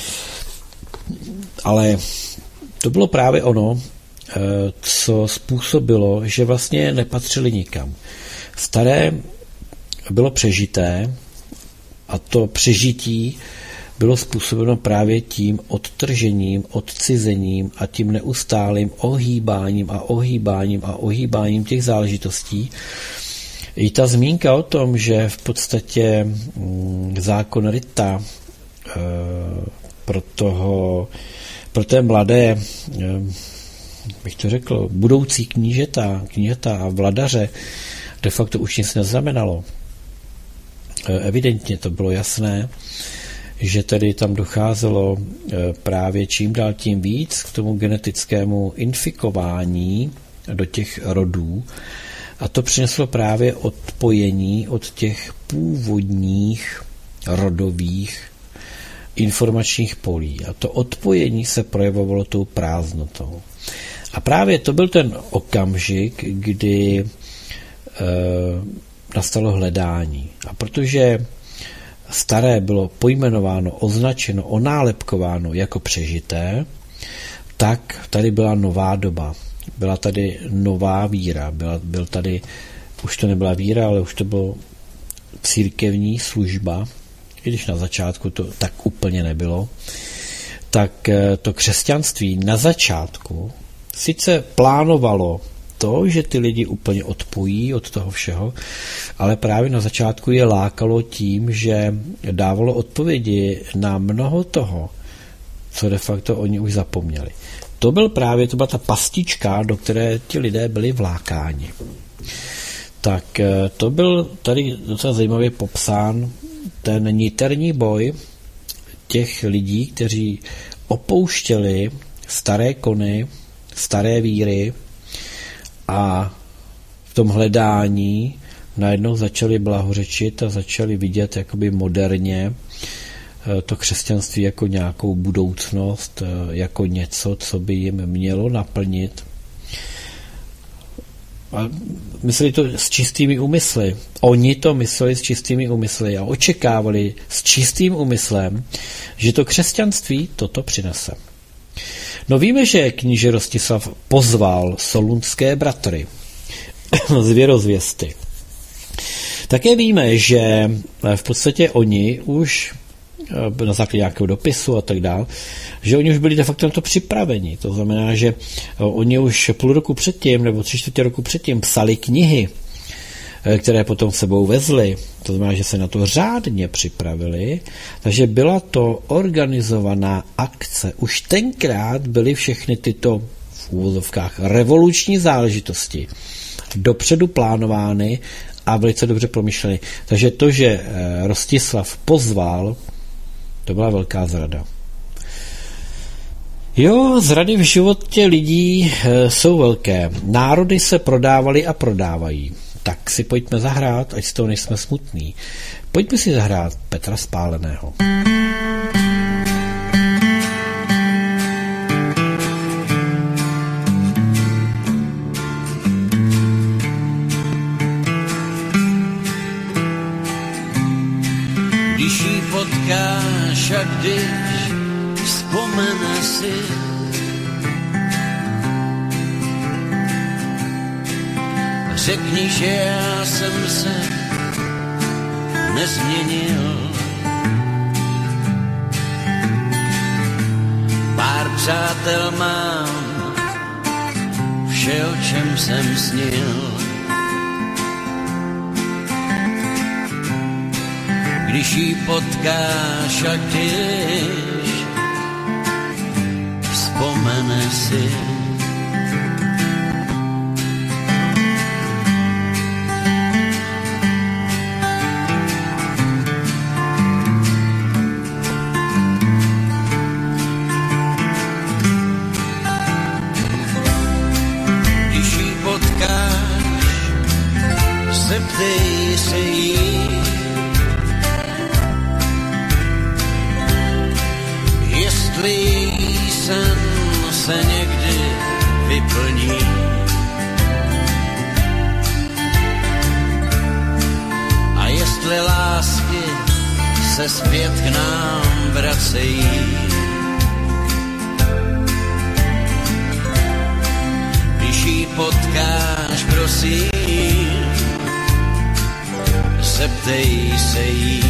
ale to bylo právě ono, co způsobilo, že vlastně nepatřili nikam. Staré bylo přežité a to přežití bylo způsobeno právě tím odtržením, odcizením a tím neustálým ohýbáním a ohýbáním a ohýbáním těch záležitostí. I ta zmínka o tom, že v podstatě zákon Rita pro toho, pro té mladé, bych to řekl, budoucí knížeta, knížeta a vladaře de facto už nic neznamenalo. Evidentně to bylo jasné, že tedy tam docházelo právě čím dál tím víc k tomu genetickému infikování do těch rodů a to přineslo právě odpojení od těch původních rodových informačních polí. A to odpojení se projevovalo tou prázdnotou. A právě to byl ten okamžik, kdy e, nastalo hledání. A protože staré bylo pojmenováno, označeno, onálepkováno jako přežité, tak tady byla nová doba. Byla tady nová víra. Byla, byl tady, už to nebyla víra, ale už to bylo církevní služba, i když na začátku to tak úplně nebylo, tak to křesťanství na začátku sice plánovalo to, že ty lidi úplně odpojí od toho všeho, ale právě na začátku je lákalo tím, že dávalo odpovědi na mnoho toho, co de facto oni už zapomněli. To byl právě, to byla ta pastička, do které ti lidé byli vlákáni. Tak to byl tady docela zajímavě popsán ten niterní boj těch lidí, kteří opouštěli staré kony, staré víry a v tom hledání najednou začali blahořečit a začali vidět jakoby moderně to křesťanství jako nějakou budoucnost, jako něco, co by jim mělo naplnit a mysleli to s čistými úmysly. Oni to mysleli s čistými úmysly a očekávali s čistým úmyslem, že to křesťanství toto přinese. No víme, že kníže Rostislav pozval solunské bratry z věrozvěsty. Také víme, že v podstatě oni už na základě nějakého dopisu a tak dál, že oni už byli de facto na to připraveni. To znamená, že oni už půl roku předtím nebo tři čtvrtě roku předtím psali knihy, které potom sebou vezli. To znamená, že se na to řádně připravili, takže byla to organizovaná akce. Už tenkrát byly všechny tyto v úvozovkách revoluční záležitosti dopředu plánovány a velice dobře promyšleny. Takže to, že Rostislav pozval, to byla velká zrada. Jo, zrady v životě lidí e, jsou velké. Národy se prodávaly a prodávají. Tak si pojďme zahrát, ať z toho nejsme smutný. Pojďme si zahrát Petra Spáleného. Když jí potkáš a když vzpomene si, řekni, že já jsem se nezměnil. Pár přátel mám, vše, o čem jsem snil. Když jí potkáš a když vzpomene si, když jí potkáš, zeptej se jí, jestli její sen se někdy vyplní. A jestli lásky se zpět k nám vracejí. Když jí potkáš, prosím, zeptej se jí.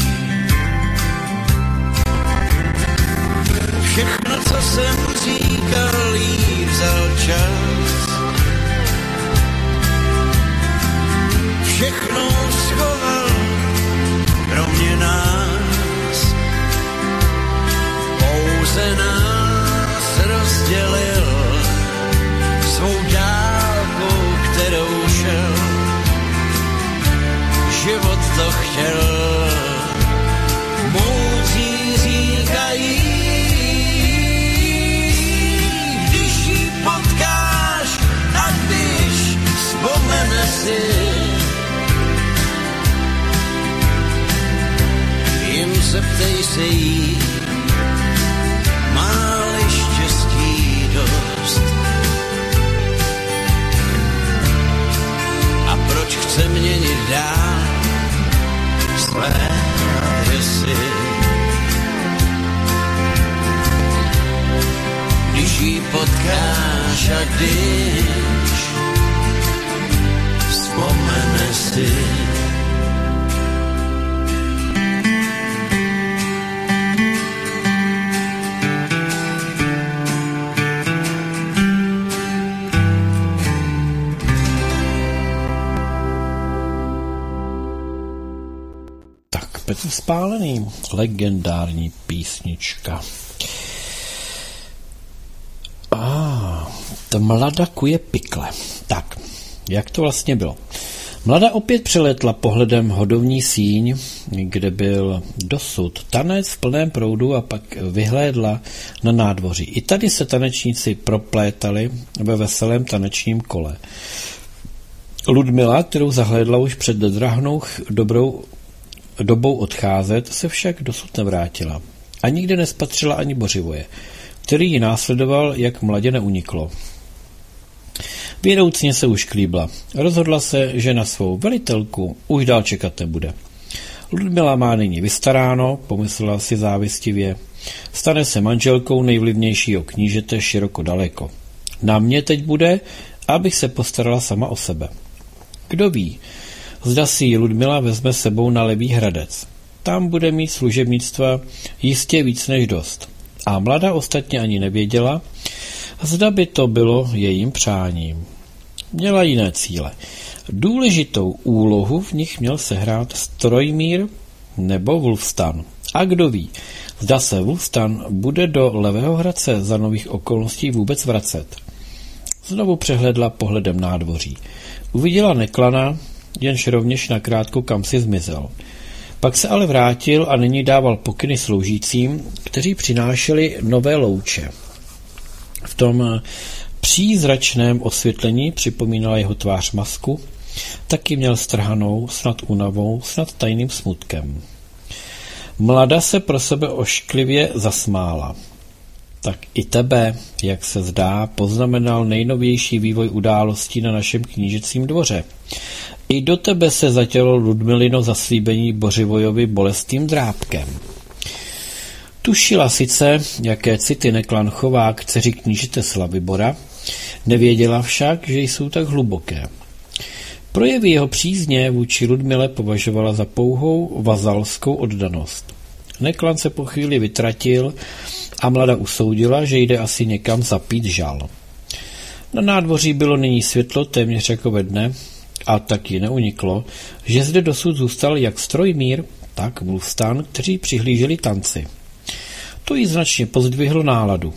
Všechno, co jsem říkal, jí vzal čas. Všechno schoval, kromě nás. Pouze nás rozdělil svou dálkou, kterou šel. Život to chtěl, moudří říkají. Vzpomene si, jim se ptej se jí, má-li štěstí dost. A proč chce měnit dál své adresy? Když jí potkáš a když vzpomene si. Tak, Petr Spálený, legendární písnička. A ah, to Mlada kuje pikle. Tak, jak to vlastně bylo? Mlada opět přelétla pohledem hodovní síň, kde byl dosud tanec v plném proudu a pak vyhlédla na nádvoří. I tady se tanečníci proplétali ve veselém tanečním kole. Ludmila, kterou zahlédla už před drahnou dobrou dobou odcházet, se však dosud nevrátila. A nikde nespatřila ani Bořivoje, který ji následoval, jak Mladě neuniklo. Vědoucně se už klíbla. Rozhodla se, že na svou velitelku už dál čekat nebude. Ludmila má nyní vystaráno, pomyslela si závistivě. Stane se manželkou nejvlivnějšího knížete široko daleko. Na mě teď bude, abych se postarala sama o sebe. Kdo ví, zda si ji Ludmila vezme sebou na Levý Hradec. Tam bude mít služebnictva jistě víc než dost. A mladá ostatně ani nevěděla, zda by to bylo jejím přáním. Měla jiné cíle. Důležitou úlohu v nich měl sehrát Strojmír nebo Wulfstan. A kdo ví, zda se Wulfstan bude do Levého Hradce za nových okolností vůbec vracet. Znovu přehledla pohledem nádvoří. Uviděla Neklana, jenž rovněž nakrátko kamsi zmizel. Pak se ale vrátil a nyní dával pokyny sloužícím, kteří přinášeli nové louče. V tom přízračném osvětlení připomínala jeho tvář masku, taky měl strhanou, snad únavou, snad tajným smutkem. Mlada se pro sebe ošklivě zasmála. Tak i tebe, jak se zdá, poznamenal nejnovější vývoj událostí na našem knížecím dvoře. I do tebe se zatělo Ludmilino zaslíbení Bořivojovi bolestným drápkem. Tušila sice, jaké city Neklan chová k dceři knížete Slavibora, nevěděla však, že jsou tak hluboké. Projevy jeho přízně vůči Ludmile považovala za pouhou vazalskou oddanost. Neklan se po chvíli vytratil a mlada usoudila, že jde asi někam zapít žal. Na nádvoří bylo nyní světlo téměř jako ve dne a taky neuniklo, že zde dosud zůstal jak Strojmír, tak Wulfstan, kteří přihlíželi tanci. To jí značně pozdvihlo náladu.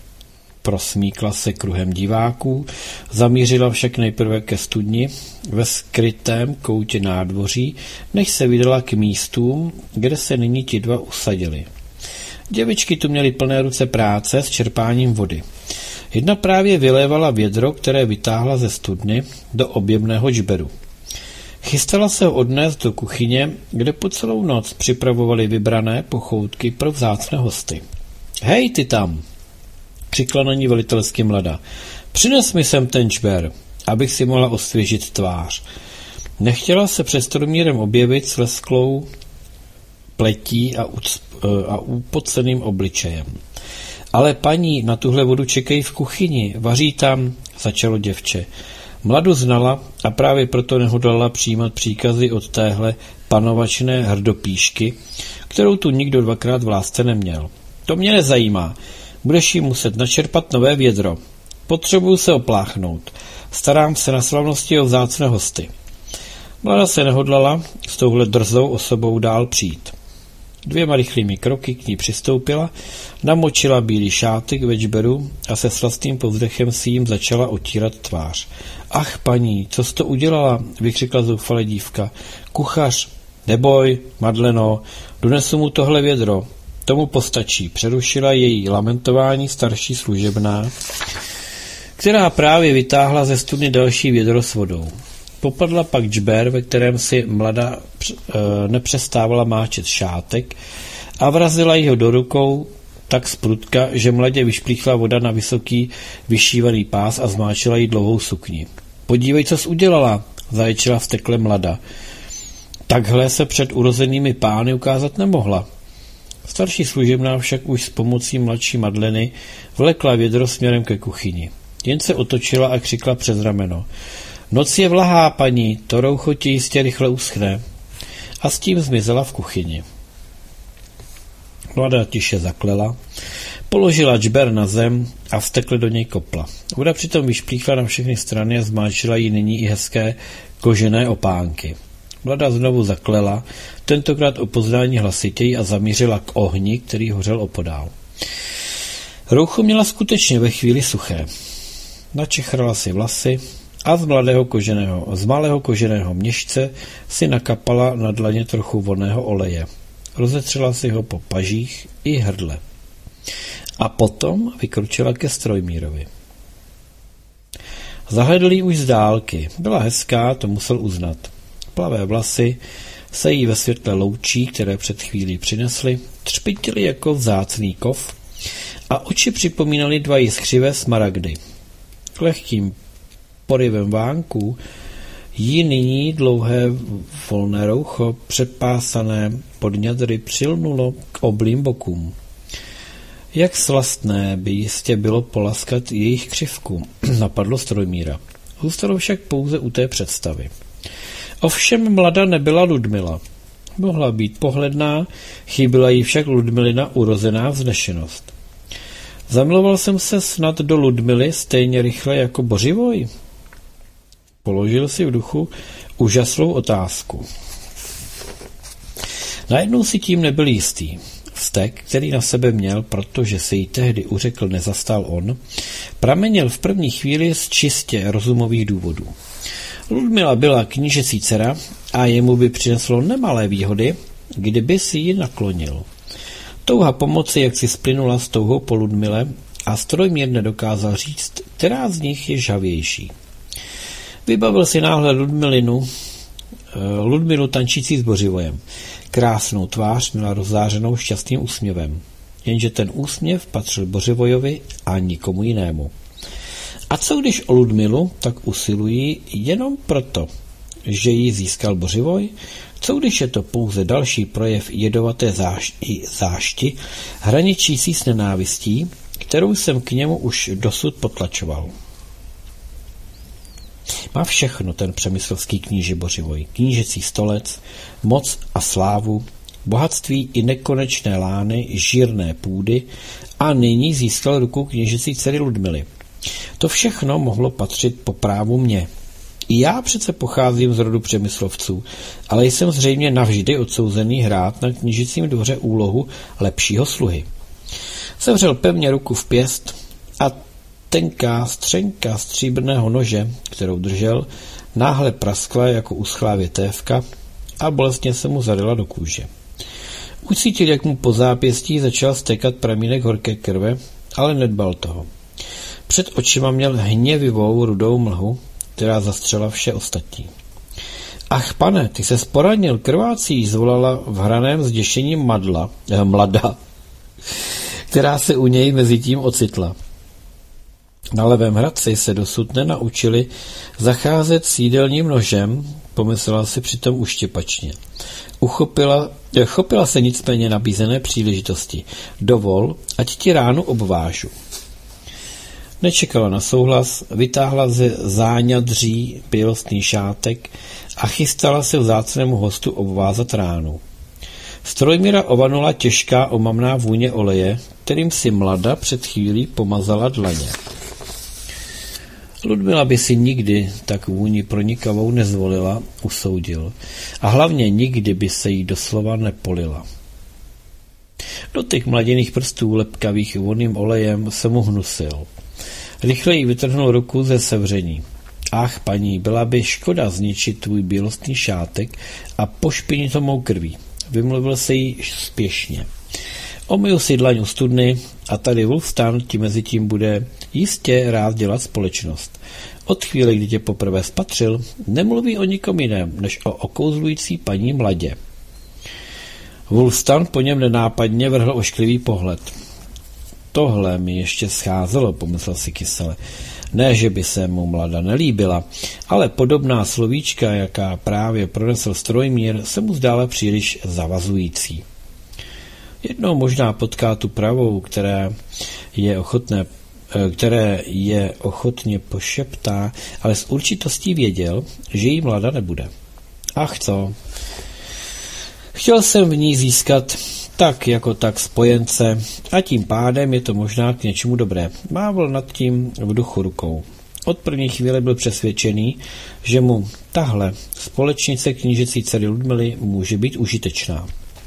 Prosmíkla se kruhem diváků, zamířila však nejprve ke studni ve skrytém koutě nádvoří, než se vydala k místům, kde se nyní ti dva usadili. Děvičky tu měly plné ruce práce s čerpáním vody. Jedna právě vylévala vědro, které vytáhla ze studny do objemného džberu. Chystala se ho odnést do kuchyně, kde po celou noc připravovali vybrané pochoutky pro vzácné hosty. Hej, ty tam! Křikla na ní velitelsky mlada. Přines mi sem ten džber, abych si mohla osvěžit tvář. Nechtěla se před Stromírem objevit s lesklou pletí a, a upoceným obličejem. Ale paní, na tuhle vodu čekají v kuchyni, vaří tam, začalo děvče. Mladu znala a právě proto nehodlala přijímat příkazy od téhle panovačné hrdopíšky, kterou tu nikdo dvakrát v lásce neměl. To mě nezajímá. Budeš jí muset načerpat nové vědro. Potřebuju se opláchnout. Starám se na slavnosti o vzácné hosty. Mlada se nehodlala s touhle drzou osobou dál přijít. Dvěma rychlými kroky k ní přistoupila, namočila bílý šátek ve džberu a se slastým povzdechem si jim začala otírat tvář. Ach, paní, co jsi to udělala? Vykřikla zoufale dívka. Kuchař, neboj, Madleno, donesu mu tohle vědro. Tomu postačí, přerušila její lamentování starší služebná, která právě vytáhla ze studny další vědro s vodou. Popadla pak džber, ve kterém si mlada e, nepřestávala máčet šátek a vrazila ji ho do rukou tak zprutka, že mladě vyšplíchla voda na vysoký vyšívaný pás a zmáčila jí dlouhou sukni. Podívej, co jsi udělala, zaječila vztekle mlada. Takhle se před urozenými pány ukázat nemohla. Starší služebná však už s pomocí mladší Madleny vlekla vědro směrem ke kuchyni. Jen se otočila a křikla přes rameno. Noc je vlahá, paní, to roucho ti jistě rychle uschne. A s tím zmizela v kuchyni. Mladá tiše zaklela, položila džber na zem a vztekle do něj kopla. Voda přitom vyšplíchla na všechny strany a zmáčila jí nyní i hezké kožené opánky. Mladá znovu zaklela, tentokrát o poznání hlasitěji a zamířila k ohni, který hořel opodál. Roucho měla skutečně ve chvíli suché. Načechrala si vlasy a z, mladého koženého, z malého koženého měšce si nakapala na dlaně trochu vonného oleje. Rozetřela si ho po pažích i hrdle. A potom vykročila ke Strojmírovi. Zahledl jí už z dálky. Byla hezká, to musel uznat. Plavé vlasy se jí ve světle loučí, které před chvílí přinesly, třpitily jako vzácný kov a oči připomínaly dva jiskřivé smaragdy. K lehkým porivem vánků jí nyní dlouhé volné roucho, předpásané pod ňadry, přilnulo k oblým bokům. Jak slastné by jistě bylo polaskat jejich křivku, napadlo Strojmíra. Zůstalo však pouze u té představy. Ovšem mlada nebyla Ludmila. Mohla být pohledná, chybila jí však Ludmilina urozená vznešenost. Zamiloval jsem se snad do Ludmily stejně rychle jako Bořivoj? Položil si v duchu úžaslou otázku. Najednou si tím nebyl jistý. Vztek, který na sebe měl, protože se jí tehdy uřekl nezastal on, pramenil v první chvíli z čistě rozumových důvodů. Ludmila byla knížecí dcera a jemu by přineslo nemalé výhody, kdyby si ji naklonil. Touha pomoci jak si splynula s touhou po Ludmile a Strojmír nedokázal říct, která z nich je žhavější. Vybavil si náhle Ludmilinu, Ludmilu tančící s Bořivojem. Krásnou tvář měla rozzářenou šťastným úsměvem, jenže ten úsměv patřil Bořivojovi a nikomu jinému. A co když o Ludmilu tak usilují jenom proto, že ji získal Bořivoj? Co když je to pouze další projev jedovaté zášti, zášti hraničící s nenávistí, kterou jsem k němu už dosud potlačoval? Má všechno ten přemyslovský kníže Bořivoj, knížecí stolec, moc a slávu, bohatství i nekonečné lány, žírné půdy a nyní získal ruku knížecí dcery Ludmily. To všechno mohlo patřit po právu mě. I já přece pocházím z rodu Přemyslovců, ale jsem zřejmě navždy odsouzený hrát na knížecím dvoře úlohu lepšího sluhy. Sevřel pevně ruku v pěst a tenká střenka stříbrného nože, kterou držel, náhle praskla jako uschlá větévka a bolestně se mu zaryla do kůže. Ucítil, jak mu po zápěstí začal stékat pramínek horké krve, ale nedbal toho. Před očima měl hněvivou rudou mlhu, která zastřela vše ostatní. Ach, pane, ty se poranil, krvácí, zvolala v hraném zděšení madla, eh, mlada, která se u něj mezi tím ocitla. Na Levém Hradci se dosud nenaučili zacházet s jídelním nožem, pomyslela si přitom uštěpačně. Uchopila, chopila se nicméně nabízené příležitosti. Dovol, ať ti ránu obvážu. Nečekala na souhlas, vytáhla ze záňadří bělostný šátek a chystala se vzácnému hostu obvázat ránu. Strojmíra ovanula těžká omamná vůně oleje, kterým si mlada před chvílí pomazala dlaně. Ludmila by si nikdy tak vůni pronikavou nezvolila, usoudil, a hlavně nikdy by se jí doslova nepolila. Dotyk mladěných prstů lepkavých vonným olejem se mu hnusil. Rychle jí vytrhnul ruku ze sevření. Ach, paní, byla by škoda zničit tvůj bělostný šátek a pošpinit to mou krví. Vymluvil se jí spěšně. Omyju si dlaň u studny a tady Wulfstan ti mezi tím bude jistě rád dělat společnost. Od chvíle, kdy tě poprvé spatřil, nemluví o nikom jiném, než o okouzlující paní mladě. Wulfstan po něm nenápadně vrhl ošklivý pohled. Tohle mi ještě scházelo, pomyslel si kysele. Ne, že by se mu mlada nelíbila, ale podobná slovíčka, jaká právě pronesl Strojmír, se mu zdála příliš zavazující. Jednou možná potká tu pravou, které je ochotné, které je ochotně pošeptá, ale s určitostí věděl, že jí mlada nebude. Ach co? Chtěl jsem v ní získat tak jako tak spojence a tím pádem je to možná k něčemu dobré. Mával nad tím v duchu rukou. Od první chvíle byl přesvědčený, že mu tahle společnice knížecí dcery Ludmily může být užitečná.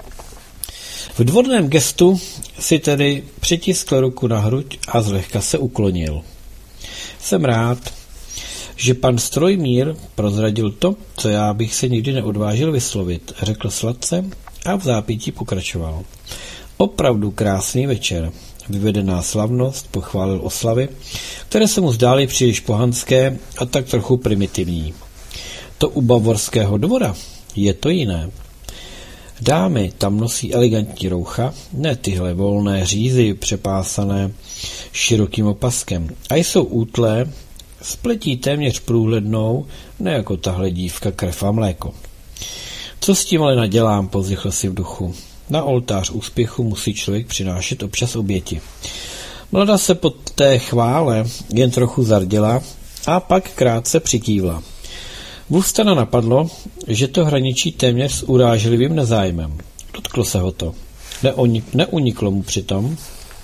V dvorném gestu si tedy přitiskl ruku na hruď a zlehka se uklonil. Jsem rád, že pan Strojmír prozradil to, co já bych se nikdy neodvážil vyslovit, řekl sladce a v zápětí pokračoval. Opravdu krásný večer. Vyvedená slavnost, pochválil oslavy, které se mu zdály příliš pohanské a tak trochu primitivní. To u bavorského dvora je to jiné. Dámy tam nosí elegantní roucha, ne tyhle volné řízy přepásané širokým opaskem, a jsou útlé Spletí téměř průhlednou, ne jako tahle dívka krev a mléko. Co s tím ale nadělám, povzdychl si v duchu. Na oltář úspěchu musí člověk přinášet občas oběti. Mlada se pod té chvále jen trochu zarděla a pak krátce přikývla. Wolfstana napadlo, že to hraničí téměř s urážlivým nezájmem. Dotklo se ho to. Neuniklo mu přitom,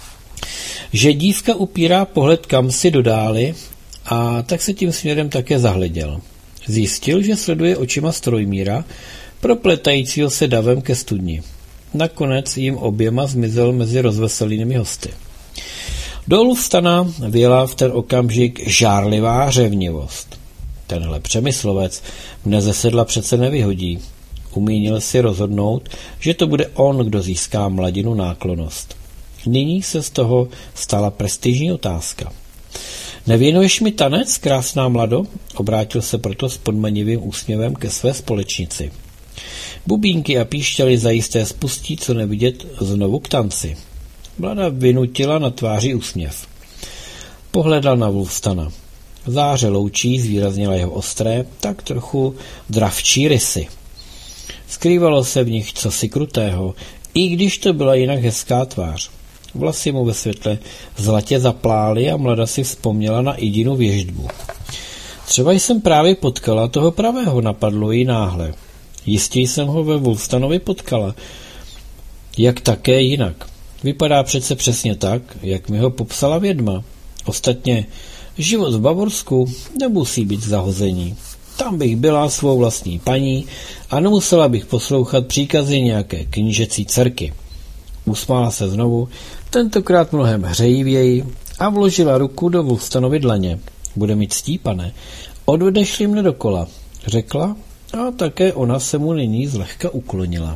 že dívka upírá pohled kamsi do dály a tak se tím směrem také zahleděl. Zjistil, že sleduje očima strojmíra, propletajícího se davem ke studni. Nakonec jim oběma zmizel mezi rozveselými hosty. Do Wolfstana vyjela v ten okamžik žárlivá řevnivost. Tenhle přemyslovec mne ze sedla přece nevyhodí. Umínil si rozhodnout, že to bude on, kdo získá mladinu náklonnost. Nyní se z toho stala prestižní otázka. Nevěnuješ mi tanec, krásná mlado? Obrátil se proto s podmanivým úsměvem ke své společnici. Bubínky a píšťaly zajisté spustí, co nevidět, znovu k tanci. Mlada vynutila na tváři úsměv. Pohledal na Wolfstana. Záře loučí zvýraznila jeho ostré, tak trochu dravčí rysy. Skrývalo se v nich cosi krutého, i když to byla jinak hezká tvář. Vlasy mu ve světle zlatě zaplály a mlada si vzpomněla na Idinu věštbu. Třeba jsem právě potkala toho pravého, napadlo jí náhle. Jistě jsem ho ve Wolfstanovi potkala. Jak také jinak. Vypadá přece přesně tak, jak mi ho popsala vědma. Ostatně život v Bavorsku nemusí být zahození. Tam bych byla svou vlastní paní a nemusela bych poslouchat příkazy nějaké knížecí dcerky. Usmála se znovu, tentokrát mnohem hřejivěji a vložila ruku do Wolfstanovy dlaně. Bude mít ctí, pane, odvedeš-li mne dokola, řekla a také ona se mu nyní zlehka uklonila.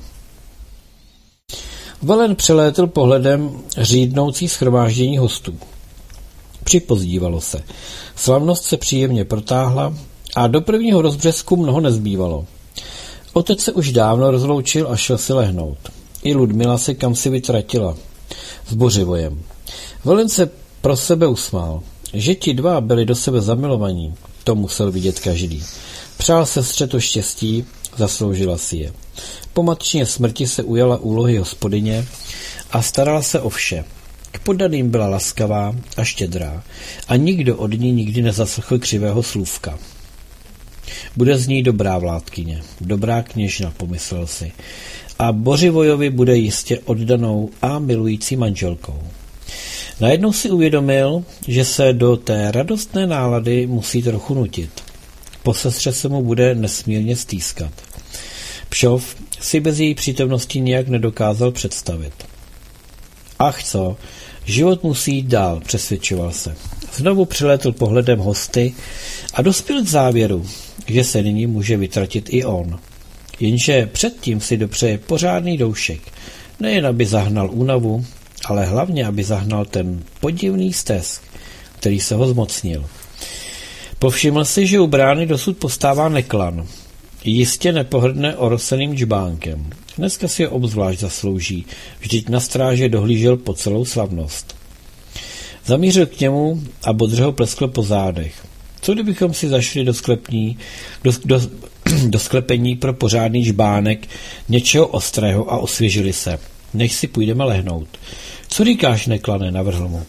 Velen přelétl pohledem řídnoucí shromáždění hostů. Připozdívalo se. Slavnost se příjemně protáhla a do prvního rozbřesku mnoho nezbývalo. Otec se už dávno rozloučil a šel si lehnout. I Ludmila se kamsi vytratila s Bořivojem. Velen se pro sebe usmál. Že ti dva byli do sebe zamilovaní, to musel vidět každý. Přál sestře to štěstí, zasloužila si je. Po matčině smrti se ujala úlohy hospodyně a starala se o vše. K poddaným byla laskavá a štědrá a nikdo od ní nikdy nezaslechl křivého slůvka. Bude z ní dobrá vládkyně, dobrá kněžna, pomyslel si, a Bořivojovi bude jistě oddanou a milující manželkou. Najednou si uvědomil, že se do té radostné nálady musí trochu nutit. Po sestře se mu bude nesmírně stýskat. Pšov si bez její přítomnosti nijak nedokázal představit. Ach co, život musí jít dál, přesvědčoval se. Znovu přilétl pohledem hosty a dospěl k závěru, že se nyní může vytratit i on. Jenže předtím si dopřeje pořádný doušek, nejen aby zahnal únavu, ale hlavně, aby zahnal ten podivný stesk, který se ho zmocnil. Povšiml si, že u brány dosud postává Neklan. Jistě nepohrdne oroseným džbánkem. Dneska si ho obzvlášť zaslouží, vždyť na stráže dohlížel po celou slavnost. Zamířil k němu a bodře ho pleskl po zádech. Co kdybychom si zašli do sklepní, do, do, do sklepení pro pořádný žbánek něčeho ostrého a osvěžili se, než si půjdeme lehnout. Co říkáš, Neklane, navrhl mu.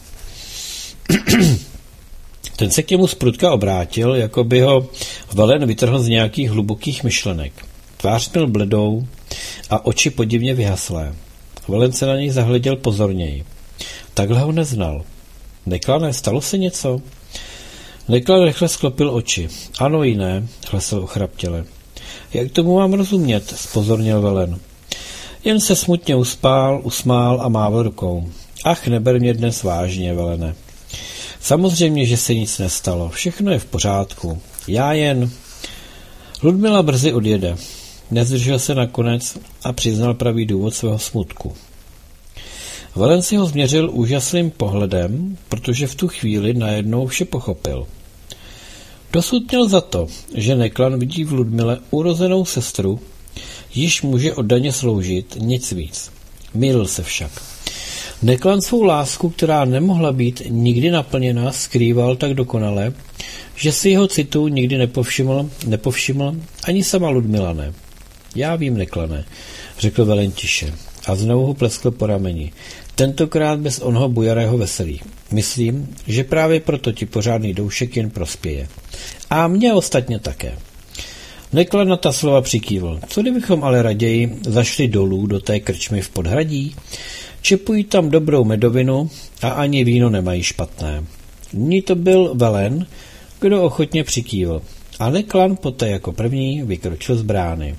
Ten se k němu zprudka obrátil, jako by ho Velen vytrhl z nějakých hlubokých myšlenek. Tvář měl bledou a oči podivně vyhaslé. Velen se na něj zahleděl pozorněji. Takhle ho neznal. Neklane, stalo se něco? Neklan rychle sklopil oči. Ano i ne, hlesl ochraptěle. Jak tomu mám rozumět, zpozornil Velen. Jen se smutně uspál, usmál a mával rukou. Ach, neber mě dnes vážně, Velene. Samozřejmě, že se nic nestalo. Všechno je v pořádku. Já jen... Ludmila brzy odjede. Nezdržel se nakonec a přiznal pravý důvod svého smutku. Velen si ho změřil úžasným pohledem, protože v tu chvíli najednou vše pochopil. Dosud měl za to, že Neklan vidí v Ludmile urozenou sestru, již může oddaně sloužit, nic víc. Mýlil se však. Neklan svou lásku, která nemohla být nikdy naplněna, skrýval tak dokonale, že si jeho citu nikdy nepovšiml, nepovšiml ani sama Ludmila ne. Já vím, Neklane, řekl Velen tiše a znovu ho pleskl po rameni. Tentokrát bez onho bujarého veselí. Myslím, že právě proto ti pořádný doušek jen prospěje. A mě ostatně také. Neklan na ta slova přikývl. Co kdybychom ale raději zašli dolů do té krčmy v Podhradí? Čepují tam dobrou medovinu a ani víno nemají špatné. Ní to byl Velen, kdo ochotně přikývl. A Neklan poté jako první vykročil z brány.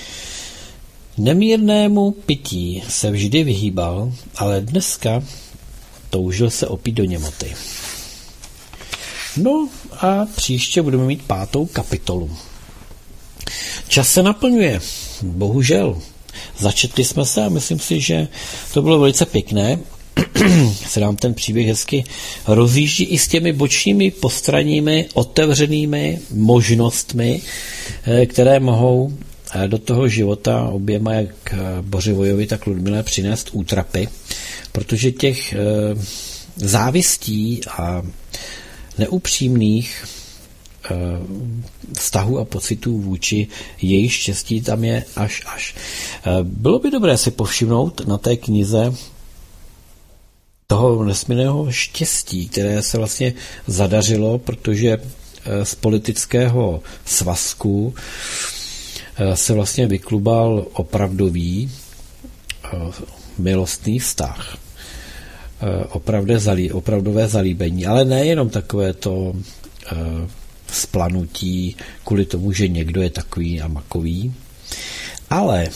Nemírnému pití se vždy vyhýbal, ale dneska toužil se opít do němoty. No a příště budeme mít pátou kapitolu. Čas se naplňuje, bohužel. Začetli jsme se a myslím si, že to bylo velice pěkné. Se nám ten příběh hezky rozjíždí i s těmi bočními postranními otevřenými možnostmi, které mohou do toho života oběma, jak Bořivojovi, tak Ludmile, přinést útrapy, protože těch závistí a neupřímných vztahů a pocitů vůči jejich štěstí tam je až až. Bylo by dobré si povšimnout na té knize toho nesmírného štěstí, které se vlastně zadařilo, protože z politického svazku se vlastně vyklubal opravdový milostný vztah. Zalí, opravdové zalíbení, ale nejenom takové to splanutí kvůli tomu, že někdo je takový a makový, ale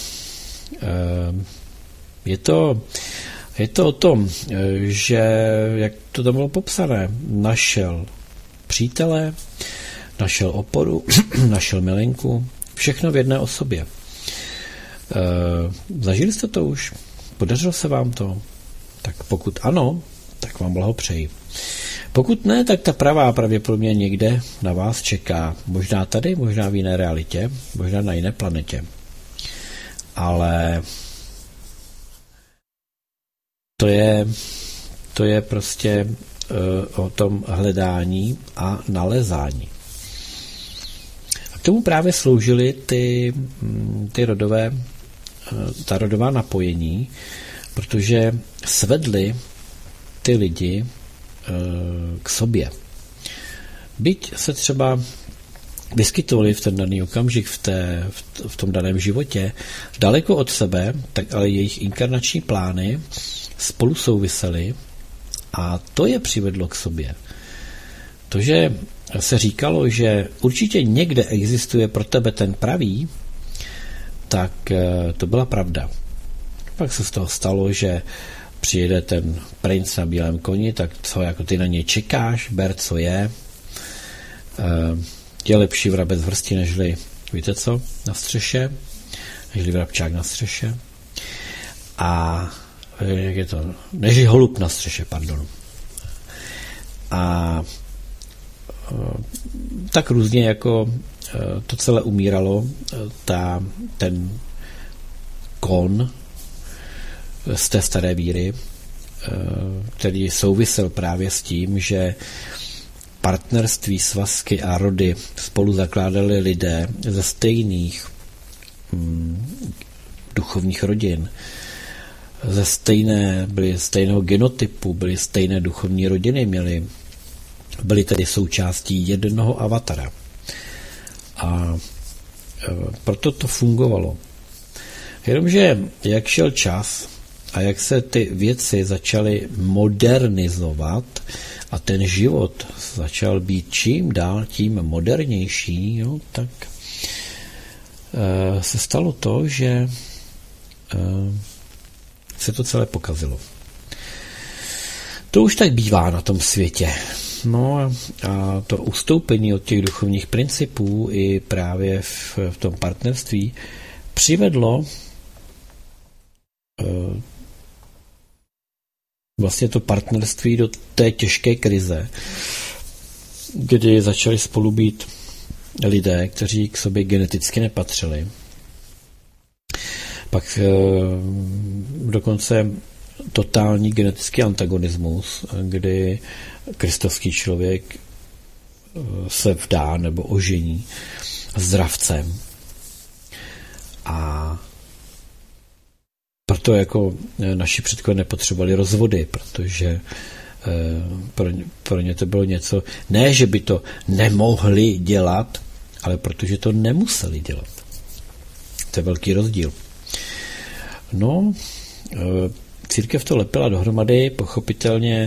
je to, je to o tom, že, jak to tam bylo popsané, našel přítele, našel oporu, našel milenku, všechno v jedné osobě. Zažili jste to už? Podařilo se vám to? Tak pokud ano, tak vám blahopřeji. Pokud ne, tak ta pravá pravděpodobně někde na vás čeká. Možná tady, možná v jiné realitě, možná na jiné planetě. Ale to je, to je prostě uh, o tom hledání a nalezání. A k tomu právě sloužily ty, ty rodové, uh, ta rodová napojení, protože svedli ty lidi k sobě. Byť se třeba vyskytovali v ten daný okamžik v, té, v tom daném životě daleko od sebe, tak ale jejich inkarnační plány spolu souvisely a to je přivedlo k sobě. To, že se říkalo, že určitě někde existuje pro tebe ten pravý, tak to byla pravda. Pak se z toho stalo, že přijede ten princ na bílém koni, tak co, jako ty na něj čekáš, ber, co je. Je lepší vrabec v hrsti, nežli, víte co, na střeše, nežli vrabčák na střeše. A jak je to, nežli holub na střeše, pardon. A tak různě jako to celé umíralo, ta, ten kon z té staré víry, který souvisel právě s tím, že partnerství, svazky a rody spolu zakládali lidé ze stejných hm, duchovních rodin, ze stejné, byly stejného genotypu, byly stejné duchovní rodiny, měli, byly tedy součástí jednoho avatara. A proto to fungovalo. Jenomže jak šel čas a jak se ty věci začaly modernizovat a ten život začal být čím dál tím modernější, jo, tak e, se stalo to, že e, se to celé pokazilo. To už tak bývá na tom světě. No a, a to ustoupení od těch duchovních principů i právě v, v tom partnerství přivedlo e, vlastně to partnerství do té těžké krize, kdy začali spolu být lidé, kteří k sobě geneticky nepatřili. Pak e, dokonce totální genetický antagonismus, kdy kristovský člověk se vdá nebo ožení zdravcem. A proto jako naši předkové nepotřebovali rozvody, protože pro, pro ně to bylo něco, ne, že by to nemohli dělat, ale protože to nemuseli dělat. To je velký rozdíl. No, církev to lepila dohromady, pochopitelně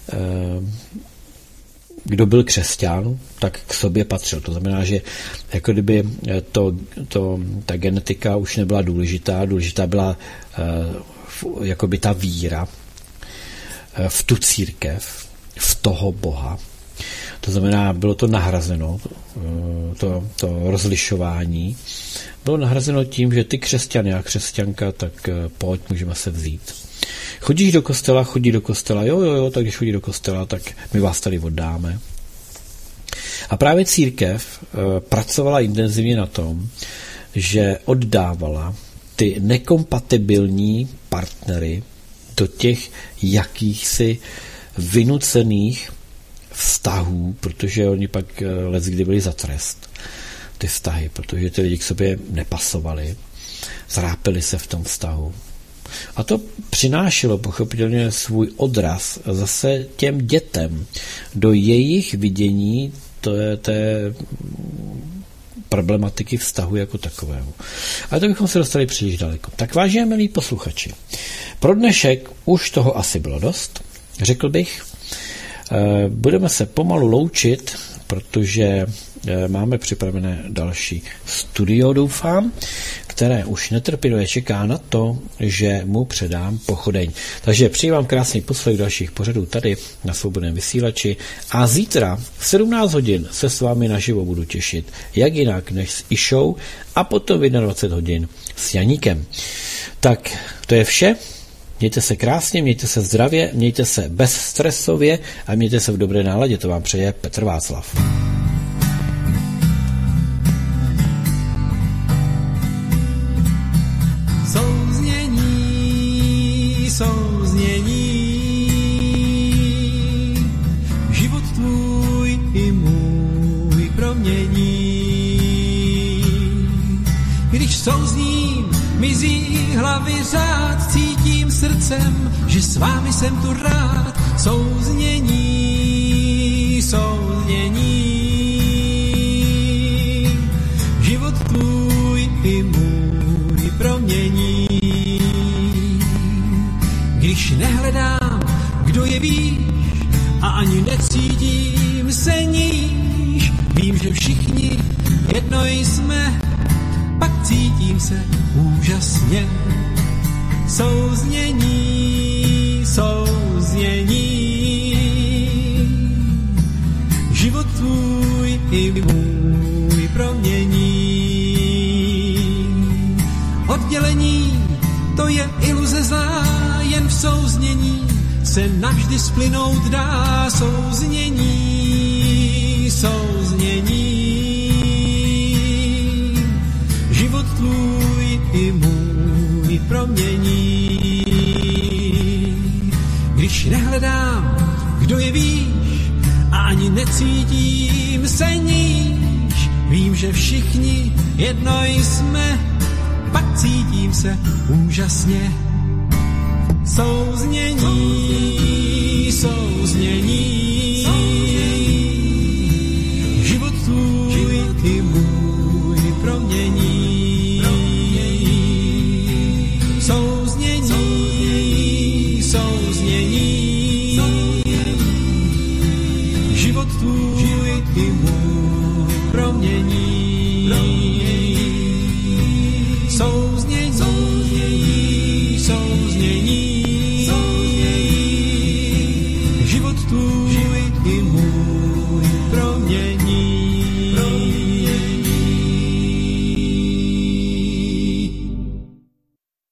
kdo byl křesťan, tak k sobě patřil. To znamená, že jako kdyby to, to, ta genetika už nebyla důležitá, důležitá byla uh, jakoby ta víra uh, v tu církev, v toho Boha. To znamená, bylo to nahrazeno, uh, to, to rozlišování, bylo nahrazeno tím, že ty křesťany a křesťanka, tak uh, pojď, můžeme se vzít. Chodíš do kostela, chodí do kostela, jo, jo, jo, tak když chodí do kostela, tak my vás tady oddáme. A právě církev e, pracovala intenzivně na tom, že oddávala ty nekompatibilní partnery do těch jakýchsi vynucených vztahů, protože oni pak e, leckdy byli za trest, ty vztahy, protože ty lidi k sobě nepasovali, zrápili se v tom vztahu. A to přinášelo pochopitelně svůj odraz zase těm dětem do jejich vidění té, té problematiky vztahu jako takového. Ale to bychom se dostali příliš daleko. Tak vážení milí posluchači, pro dnešek už toho asi bylo dost, řekl bych. Budeme se pomalu loučit, protože máme připravené další studio, doufám, které už netrpělivě čeká na to, že mu předám pochodeň. Takže přeji vám krásný poslech dalších pořadů tady na Svobodném vysílači a zítra v sedmnáct hodin se s vámi naživo budu těšit, jak jinak než s Išou a potom v dvacet jedna hodin s Janíkem. Tak to je vše. Mějte se krásně, mějte se zdravě, mějte se bezstresově a mějte se v dobré náladě. To vám přeje Petr Václav. Souznění, souznění, život tvůj i můj promění. Když souzním, mizí hlavy řád, cítím srdcem, že s vámi jsem tu rád. Souznění, souznění, život tvůj i můj promění. Když nehledám, kdo je víš, a ani necítím se níž, vím, že všichni jedno jsme, pak cítím se úžasně. Souznění, souznění, život tvůj i můj promění. Oddělení, to je iluze zlá, jen v souznění se navždy splynout dá. Souznění, souznění, život tvůj i můj promění. Když nehledám, kdo je víš, a ani necítím se níž, vím, že všichni jedno jsme, pak cítím se úžasně. Souznění, souznění,